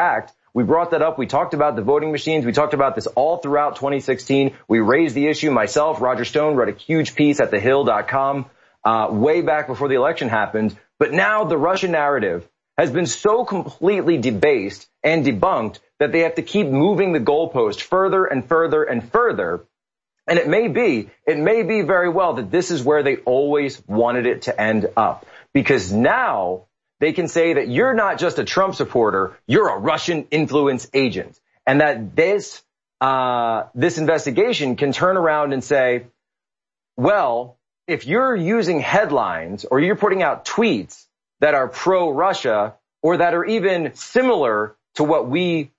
We brought that up. We talked about the voting machines. We talked about this all throughout twenty sixteen. We raised the issue. Myself, Roger Stone, wrote a huge piece at the hill dot com uh, way back before the election happened. But now the Russian narrative has been so completely debased and debunked that they have to keep moving the goalpost further and further and further. And it may be, it may be very well that this is where they always wanted it to end up. Because now they can say that you're not just a Trump supporter, you're a Russian influence agent. And that this, uh, this investigation can turn around and say, well, if you're using headlines or you're putting out tweets that are pro-Russia or that are even similar to what we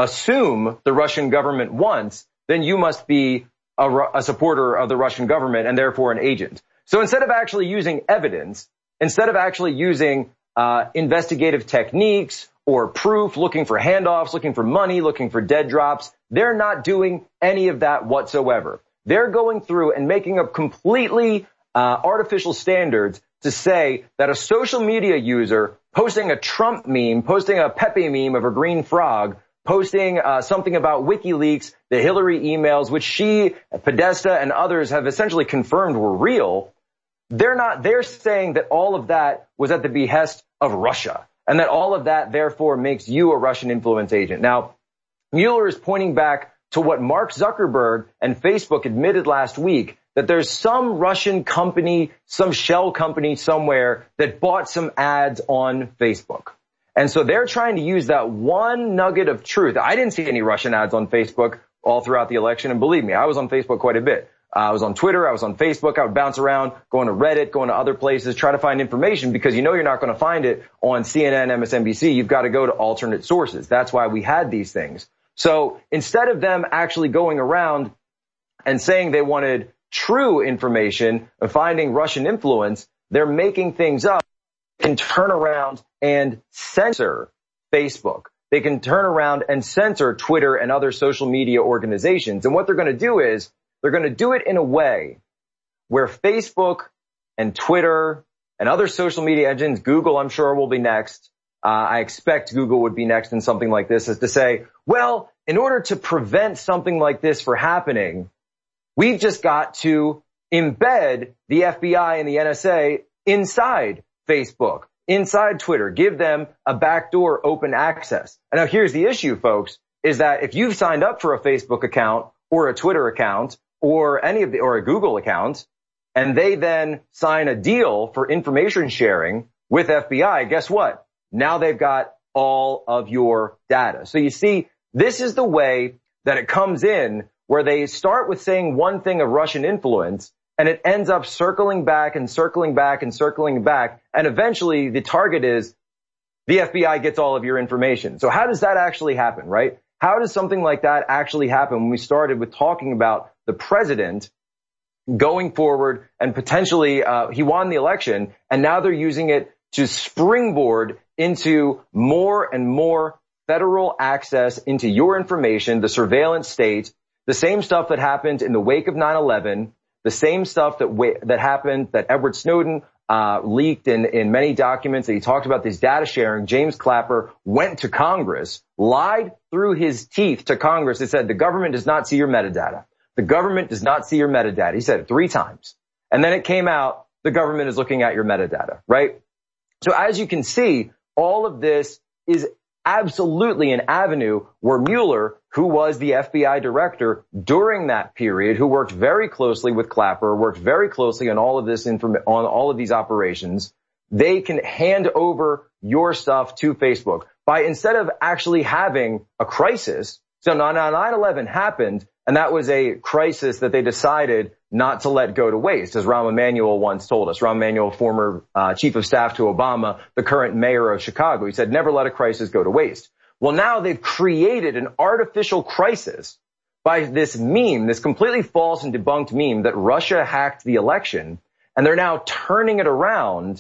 assume the Russian government wants, then you must be a, a supporter of the Russian government and therefore an agent. So instead of actually using evidence, instead of actually using uh, investigative techniques or proof, looking for handoffs, looking for money, looking for dead drops, they're not doing any of that whatsoever. They're going through and making up completely uh, artificial standards to say that a social media user posting a Trump meme, posting a Pepe meme of a green frog, posting uh, something about WikiLeaks, the Hillary emails, which she, Podesta, and others have essentially confirmed were real, they're not, they're saying that all of that was at the behest of Russia, and that all of that, therefore, makes you a Russian influence agent. Now, Mueller is pointing back to what Mark Zuckerberg and Facebook admitted last week, that there's some Russian company, some shell company somewhere that bought some ads on Facebook. And so they're trying to use that one nugget of truth. I didn't see any Russian ads on Facebook all throughout the election. And believe me, I was on Facebook quite a bit. Uh, I was on Twitter. I was on Facebook. I would bounce around, going to Reddit, going to other places, try to find information because you know you're not going to find it on C N N, M S N B C. You've got to go to alternate sources. That's why we had these things. So instead of them actually going around and saying they wanted true information of finding Russian influence, they're making things up. They can turn around and censor Facebook. They can turn around and censor Twitter and other social media organizations. And what they're going to do is they're going to do it in a way where Facebook and Twitter and other social media engines, Google, I'm sure, will be next. Uh, I expect Google would be next in something like this, is to say, well, in order to prevent something like this from happening, we've just got to embed the F B I and the N S A inside Facebook, inside Twitter, give them a backdoor open access. And now here's the issue, folks, is that if you've signed up for a Facebook account or a Twitter account or any of the, or a Google account, and they then sign a deal for information sharing with F B I, guess what? Now they've got all of your data. So you see, this is the way that it comes in, where they start with saying one thing of Russian influence, and it ends up circling back and circling back and circling back. And eventually the target is the F B I gets all of your information. So how does that actually happen, right? How does something like that actually happen when we started with talking about the president going forward and potentially, uh, he won the election, and now they're using it to springboard into more and more federal access into your information, the surveillance state, the same stuff that happened in the wake of nine eleven, the same stuff that wa- that happened, that Edward Snowden uh leaked in, in many documents that he talked about, this data sharing. James Clapper went to Congress, lied through his teeth to Congress and said, the government does not see your metadata. The government does not see your metadata. He said it three times. And then it came out, the government is looking at your metadata, right? So as you can see, all of this is absolutely an avenue where Mueller, who was the F B I director during that period, who worked very closely with Clapper, worked very closely on all of this inform- on all of these operations, they can hand over your stuff to Facebook by, instead of actually having a crisis. So now nine eleven happened, and that was a crisis that they decided not to let go to waste, as Rahm Emanuel once told us. Rahm Emanuel, former uh, chief of staff to Obama, the current mayor of Chicago, he said, never let a crisis go to waste. Well, now they've created an artificial crisis by this meme, this completely false and debunked meme that Russia hacked the election, and they're now turning it around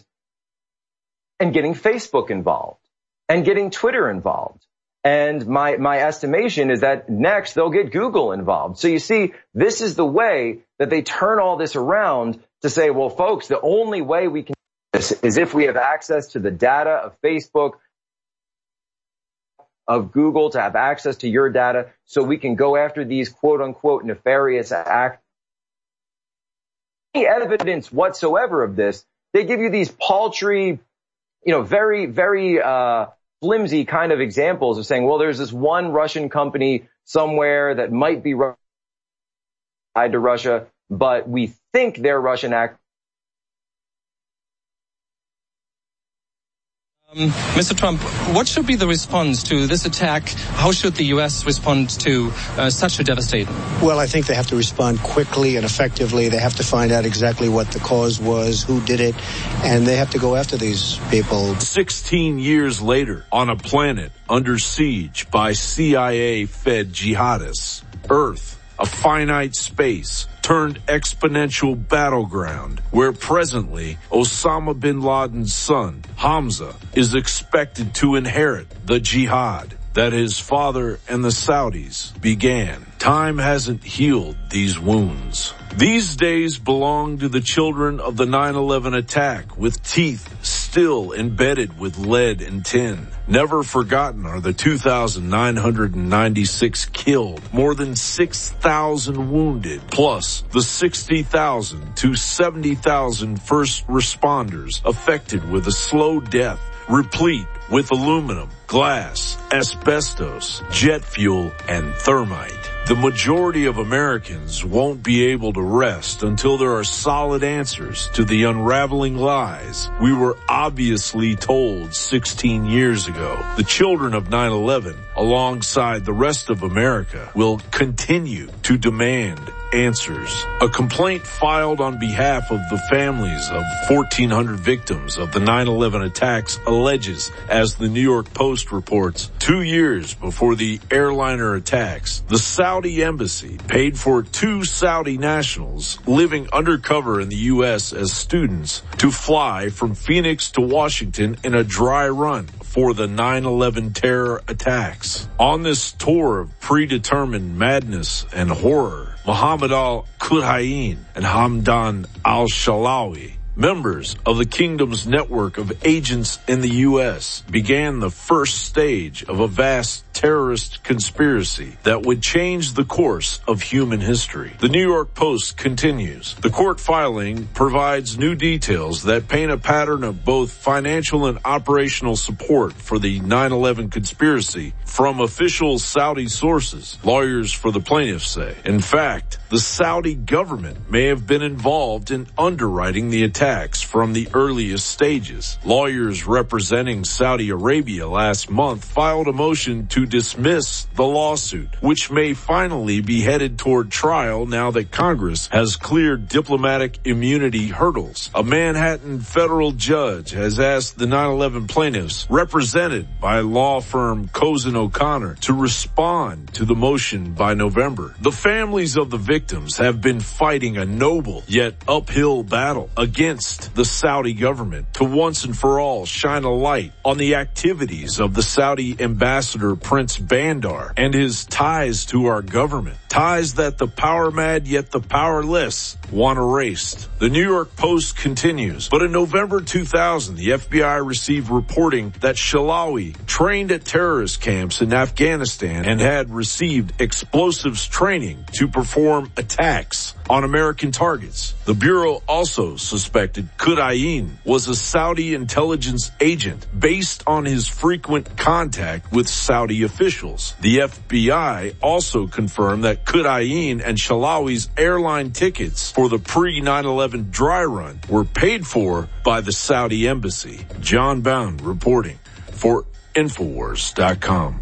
and getting Facebook involved and getting Twitter involved. And my, my estimation is that next they'll get Google involved. So you see, this is the way that they turn all this around to say, well, folks, the only way we can do this is if we have access to the data of Facebook, of Google to have access to your data so we can go after these quote unquote nefarious acts. Any evidence whatsoever of this, they give you these paltry, you know, very, very, uh, flimsy kind of examples of saying, well, there's this one Russian company somewhere that might be tied to Russia, but we think they're Russian act. Um, Mister Trump, what should be the response to this attack? How should the U S respond to uh, such a devastation? Well, I think they have to respond quickly and effectively. They have to find out exactly what the cause was, who did it, and they have to go after these people. Sixteen years later, on a planet under siege by C I A-fed jihadists, Earth, a finite space, turned exponential battleground where presently Osama bin Laden's son, Hamza, is expected to inherit the jihad that his father and the Saudis began. Time hasn't healed these wounds. These days belong to the children of the nine eleven attack, with teeth still embedded with lead and tin. Never forgotten are the two thousand nine hundred ninety-six killed, more than six thousand wounded, plus the sixty thousand to seventy thousand first responders affected with a slow death, replete with aluminum, glass, asbestos, jet fuel, and thermite. The majority of Americans won't be able to rest until there are solid answers to the unraveling lies we were obviously told sixteen years ago. The children of nine eleven, alongside the rest of America, will continue to demand answers. A complaint filed on behalf of the families of fourteen hundred victims of the nine eleven attacks alleges, as the New York Post reports, two years before the airliner attacks, the Saudi embassy paid for two Saudi nationals living undercover in the U S as students to fly from Phoenix to Washington in a dry run for the nine eleven terror attacks. On this tour of predetermined madness and horror, Mohammed al-Qudhain and Hamdan al-Shalawi, members of the kingdom's network of agents in the U S, began the first stage of a vast terrorist conspiracy that would change the course of human history. The New York Post continues. The court filing provides new details that paint a pattern of both financial and operational support for the nine eleven conspiracy from official Saudi sources, lawyers for the plaintiffs say. In fact, the Saudi government may have been involved in underwriting the attacks from the earliest stages. Lawyers representing Saudi Arabia last month filed a motion to dismiss the lawsuit, which may finally be headed toward trial now that Congress has cleared diplomatic immunity hurdles. A Manhattan federal judge has asked the nine eleven plaintiffs, represented by law firm Cozen O'Connor, to respond to the motion by November. The families of the victims have been fighting a noble yet uphill battle against the Saudi government to once and for all shine a light on the activities of the Saudi ambassador Prince Bandar and his ties to our government. Ties that the power mad yet the powerless want erased. The New York Post continues, but in November two thousand, the F B I received reporting that Shalawi trained at terrorist camps in Afghanistan and had received explosives training to perform attacks on American targets. The Bureau also suspected Qudhain was a Saudi intelligence agent based on his frequent contact with Saudi officials. The F B I also confirmed that Qudhain and Shalawi's airline tickets for the pre nine eleven dry run were paid for by the Saudi embassy. John Bound reporting for Infowars dot com.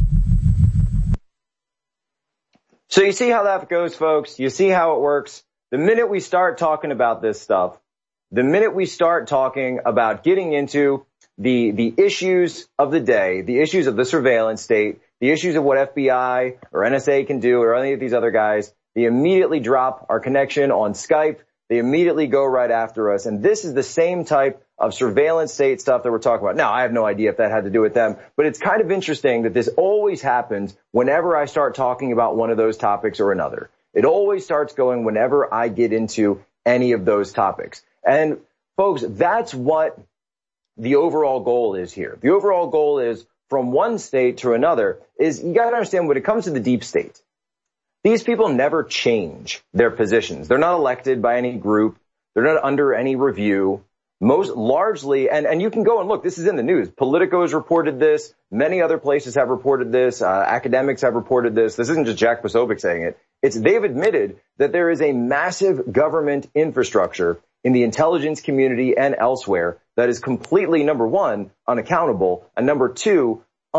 So you see how that goes, folks. You see how it works. The minute we start talking about this stuff, the minute we start talking about getting into the the issues of the day, the issues of the surveillance state, the issues of what F B I or N S A can do or any of these other guys, they immediately drop our connection on Skype. They immediately go right after us. And this is the same type of surveillance state stuff that we're talking about. Now, I have no idea if that had to do with them, but it's kind of interesting that this always happens whenever I start talking about one of those topics or another. It always starts going whenever I get into any of those topics. And folks, that's what the overall goal is here. The overall goal is from one state to another is you got to understand when it comes to the deep state, these people never change their positions. They're not elected by any group. They're not under any review. Most largely, and, and you can go and look, this is in the news. Politico has reported this. Many other places have reported this. Uh, academics have reported this. This isn't just Jack Posobiec saying it. It's, they've admitted that there is a massive government infrastructure in the intelligence community and elsewhere that is completely, number one, unaccountable, and number two,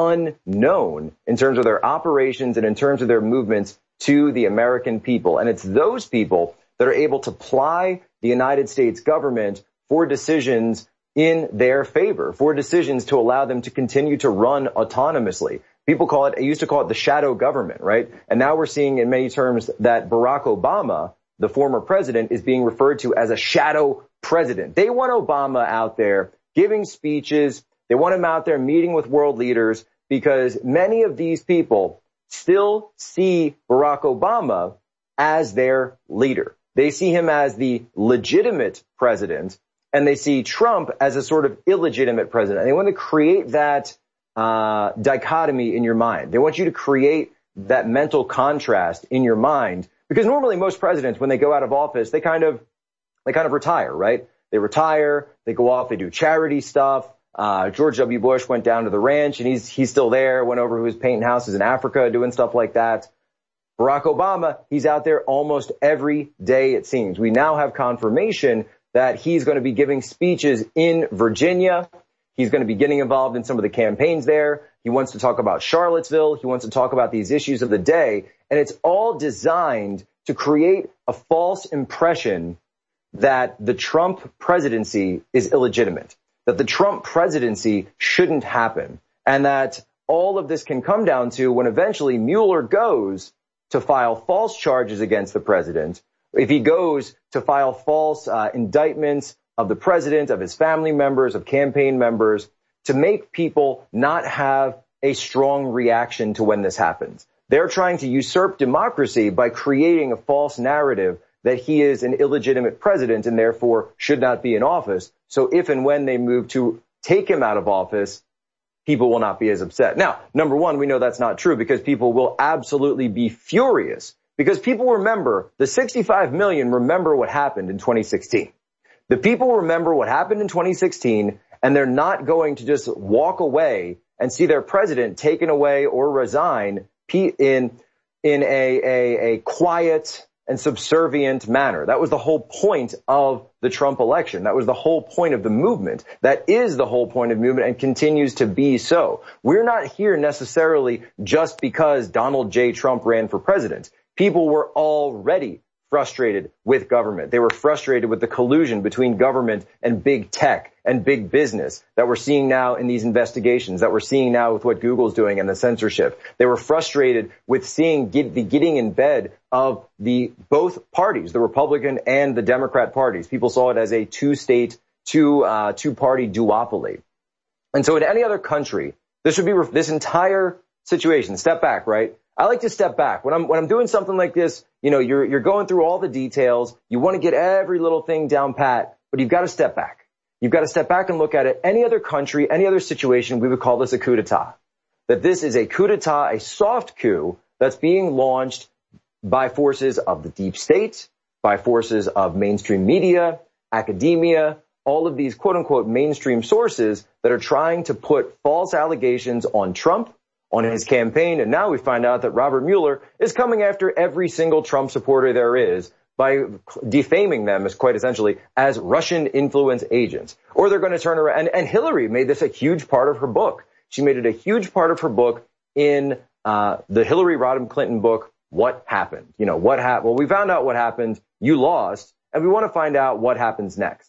unknown in terms of their operations and in terms of their movements to the American people. And it's those people that are able to ply the United States government for decisions in their favor, for decisions to allow them to continue to run autonomously. People call it, I used to call it the shadow government, right? And now we're seeing in many terms that Barack Obama, the former president, is being referred to as a shadow president. They want Obama out there giving speeches. They want him out there meeting with world leaders because many of these people still see Barack Obama as their leader. They see him as the legitimate president, and they see Trump as a sort of illegitimate president. And they want to create that uh dichotomy in your mind. They want you to create that mental contrast in your mind, because normally most presidents, when they go out of office, they kind of they kind of retire, right? They retire, they go off, they do charity stuff. Uh George W. Bush went down to the ranch, and he's he's still there, went over, he was painting houses in Africa, doing stuff like that. Barack Obama, he's out there almost every day, it seems. We now have confirmation that he's going to be giving speeches in Virginia. He's going to be getting involved in some of the campaigns there. He wants to talk about Charlottesville. He wants to talk about these issues of the day. And it's all designed to create a false impression that the Trump presidency is illegitimate, that the Trump presidency shouldn't happen, and that all of this can come down to when eventually Mueller goes to file false charges against the president, if he goes to file false uh, indictments of the president, of his family members, of campaign members, to make people not have a strong reaction to when this happens. They're trying to usurp democracy by creating a false narrative that he is an illegitimate president and therefore should not be in office. So if and when they move to take him out of office, people will not be as upset. Now, number one, we know that's not true because people will absolutely be furious because people remember, the sixty-five million remember what happened in twenty sixteen. The people remember what happened in twenty sixteen, and they're not going to just walk away and see their president taken away or resign in in a, a, a quiet and subservient manner. That was the whole point of the Trump election. That was the whole point of the movement. That is the whole point of movement and continues to be so. We're not here necessarily just because Donald J. Trump ran for president. People were already frustrated with government. They were frustrated with the collusion between government and big tech and big business that we're seeing now in these investigations, that we're seeing now with what Google's doing and the censorship. They were frustrated with seeing get, the getting in bed of the both parties, the Republican and the Democrat parties. People saw it as a two-state, two, uh, two-party duopoly. And so in any other country, this would be this entire situation. Step back, right? I like to step back. When I'm when I'm doing something like this, you know, you're you're going through all the details. You want to get every little thing down pat, but you've got to step back. You've got to step back and look at it. Any other country, any other situation, we would call this a coup d'etat. That this is a coup d'etat, a soft coup that's being launched by forces of the deep state, by forces of mainstream media, academia, all of these quote unquote mainstream sources that are trying to put false allegations on Trump, on his campaign, and now we find out that Robert Mueller is coming after every single Trump supporter there is by defaming them as quite essentially as Russian influence agents. Or they're going to turn around, and, and Hillary made this a huge part of her book. She made it a huge part of her book in uh the Hillary Rodham Clinton book, What Happened? You know, what happened? Well, we found out what happened. You lost, and we want to find out what happens next.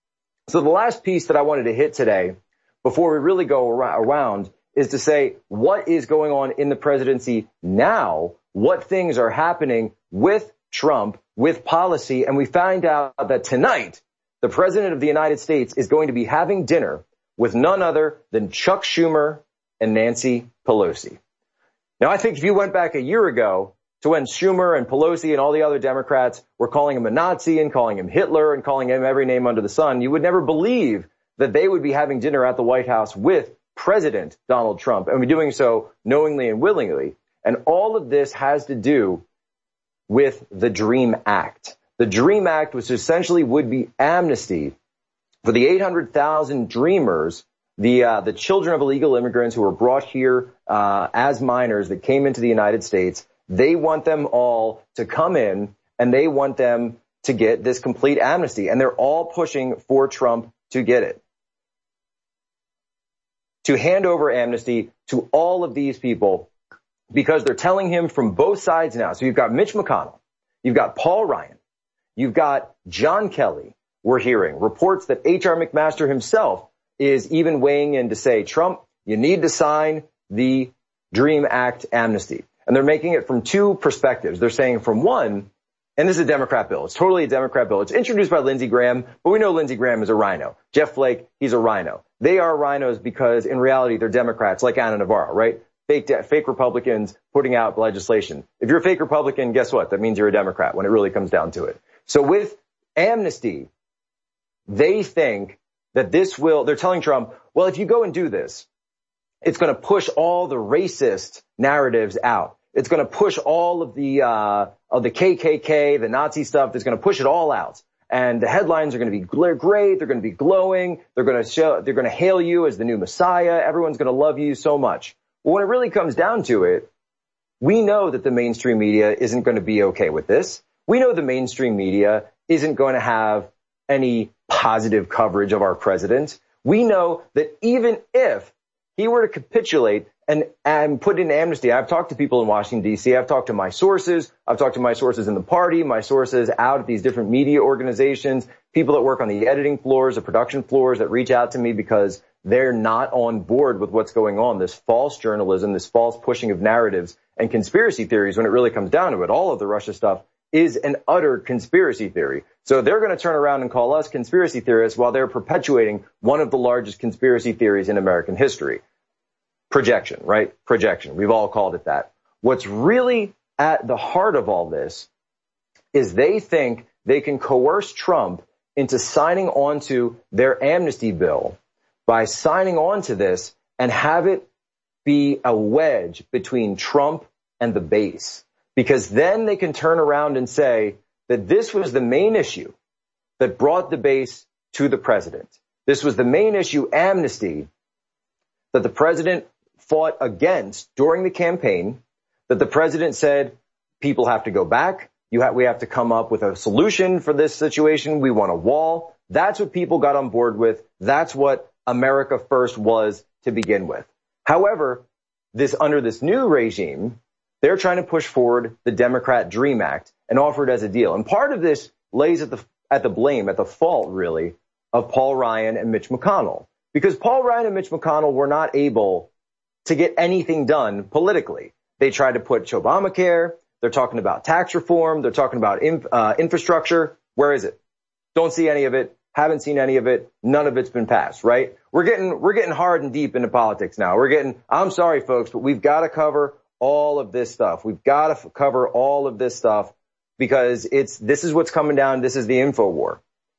So the last piece that I wanted to hit today, before we really go around, is to say what is going on in the presidency now, what things are happening with Trump, with policy, and we find out that tonight, the president of the United States is going to be having dinner with none other than Chuck Schumer and Nancy Pelosi. Now, I think if you went back a year ago to when Schumer and Pelosi and all the other Democrats were calling him a Nazi and calling him Hitler and calling him every name under the sun, you would never believe that they would be having dinner at the White House with President Donald Trump, and we're doing so knowingly and willingly. And all of this has to do with the DREAM Act. The DREAM Act, which essentially would be amnesty for the eight hundred thousand dreamers, the uh, the children of illegal immigrants who were brought here uh, as minors that came into the United States. They want them all to come in, and they want them to get this complete amnesty. And they're all pushing for Trump to get it, to hand over amnesty to all of these people, because they're telling him from both sides now. So you've got Mitch McConnell, you've got Paul Ryan, you've got John Kelly. We're hearing reports that H R McMaster himself is even weighing in to say, Trump, you need to sign the DREAM Act amnesty. And they're making it from two perspectives. They're saying from one, and this is a Democrat bill. It's totally a Democrat bill. It's introduced by Lindsey Graham, but we know Lindsey Graham is a rhino. Jeff Flake, he's a rhino. They are rhinos because in reality, they're Democrats like Ana Navarro, right? Fake, de- fake Republicans putting out legislation. If you're a fake Republican, guess what? That means you're a Democrat when it really comes down to it. So with amnesty, they think that this will, they're telling Trump, well, if you go and do this, it's going to push all the racist narratives out. It's going to push all of the, uh, of the K K K, the Nazi stuff. It's going to push it all out. And the headlines are going to be great. They're going to be glowing. They're going to show, they're going to hail you as the new Messiah. Everyone's going to love you so much. Well, when it really comes down to it, we know that the mainstream media isn't going to be okay with this. We know the mainstream media isn't going to have any positive coverage of our president. We know that even if he were to capitulate and, and put in amnesty, I've talked to people in Washington, D C. I've talked to my sources. I've talked to my sources in the party, my sources out at these different media organizations, people that work on the editing floors, the production floors that reach out to me because they're not on board with what's going on, this false journalism, this false pushing of narratives and conspiracy theories when it really comes down to it. All of the Russia stuff is an utter conspiracy theory. So they're going to turn around and call us conspiracy theorists while they're perpetuating one of the largest conspiracy theories in American history. Projection, right? Projection. We've all called it that. What's really at the heart of all this is they think they can coerce Trump into signing on to their amnesty bill by signing on to this and have it be a wedge between Trump and the base. Because then they can turn around and say that this was the main issue that brought the base to the president. This was the main issue, amnesty, that the president fought against during the campaign, that the president said, people have to go back. You have, we have to come up with a solution for this situation. We want a wall. That's what people got on board with. That's what America First was to begin with. However, this under this new regime, they're trying to push forward the Democrat DREAM Act and offer it as a deal. And part of this lays at the at the blame, at the fault, really, of Paul Ryan and Mitch McConnell. Because Paul Ryan and Mitch McConnell were not able to get anything done politically. They tried to put Obamacare. They're talking about tax reform. They're talking about in, uh, infrastructure. Where is it? Don't see any of it. Haven't seen any of it. None of it's been passed, right? We're getting, we're getting hard and deep into politics now. We're getting, I'm sorry, folks, but we've got to cover all of this stuff. We've got to f- cover all of this stuff because it's, this is what's coming down. This is the info war.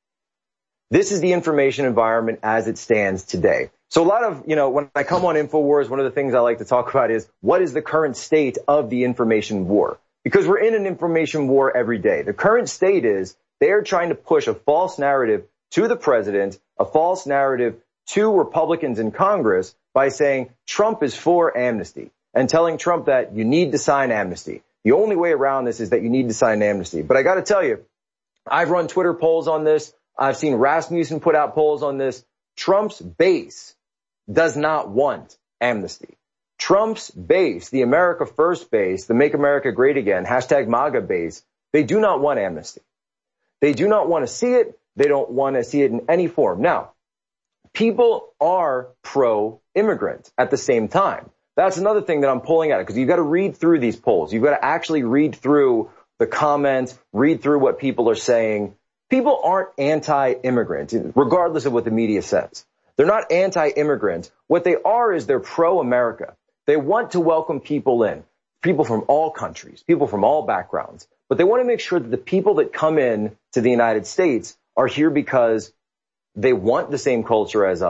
This is the information environment as it stands today. So a lot of, you know, when I come on InfoWars, one of the things I like to talk about is what is the current state of the information war? Because we're in an information war every day. The current state is they're trying to push a false narrative to the president, a false narrative to Republicans in Congress by saying Trump is for amnesty and telling Trump that you need to sign amnesty. The only way around this is that you need to sign amnesty. But I got to tell you, I've run Twitter polls on this. I've seen Rasmussen put out polls on this. Trump's base does not want amnesty. Trump's base, the America First base, the Make America Great Again, hashtag MAGA base, they do not want amnesty. They do not want to see it. They don't want to see it in any form. Now, people are pro-immigrant at the same time. That's another thing that I'm pulling at, because you've got to read through these polls. You've got to actually read through the comments, read through what people are saying. People aren't anti-immigrant, regardless of what the media says. They're not anti-immigrant. What they are is they're pro-America. They want to welcome people in, people from all countries, people from all backgrounds. But they want to make sure that the people that come in to the United States are here because they want the same culture as us.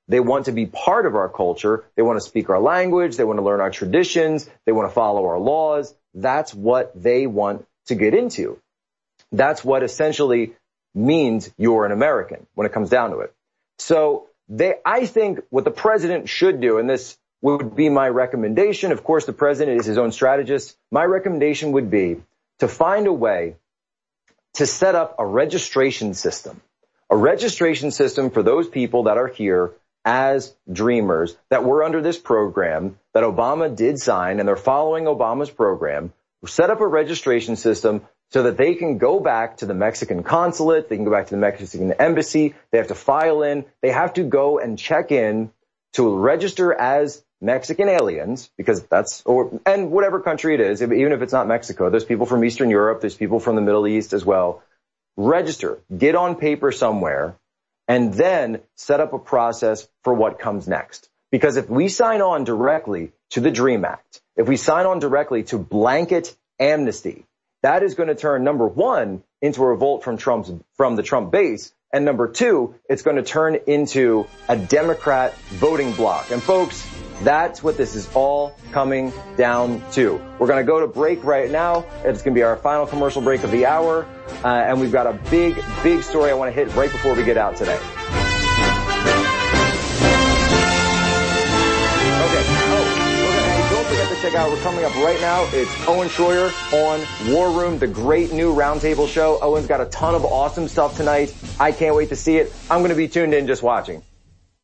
They want to be part of our culture. They want to speak our language. They want to learn our traditions. They want to follow our laws. That's what they want to get into. That's what essentially means you're an American when it comes down to it. So they, I think what the president should do, and this would be my recommendation. Of course, the president is his own strategist. My recommendation would be to find a way to set up a registration system, a registration system for those people that are here as dreamers that were under this program that Obama did sign, and they're following Obama's program. Set up a registration system so that they can go back to the Mexican consulate, they can go back to the Mexican embassy, they have to file in, they have to go and check in to register as Mexican aliens, because that's, or, and whatever country it is, even if it's not Mexico, there's people from Eastern Europe, there's people from the Middle East as well. Register, get on paper somewhere, and then set up a process for what comes next. Because if we sign on directly to the DREAM Act, if we sign on directly to blanket amnesty, that is going to turn, number one, into a revolt from Trump's, from the Trump base. And number two, it's going to turn into a Democrat voting bloc. And folks, that's what this is all coming down to. We're going to go to break right now. It's going to be our final commercial break of the hour. Uh, and we've got a big, big story I want to hit right before we get out today. Check out, we're coming up right now. It's Owen Schroyer on War Room, the great new roundtable show. Owen's got a ton of awesome stuff tonight. I can't wait to see it. I'm going to be tuned in just watching.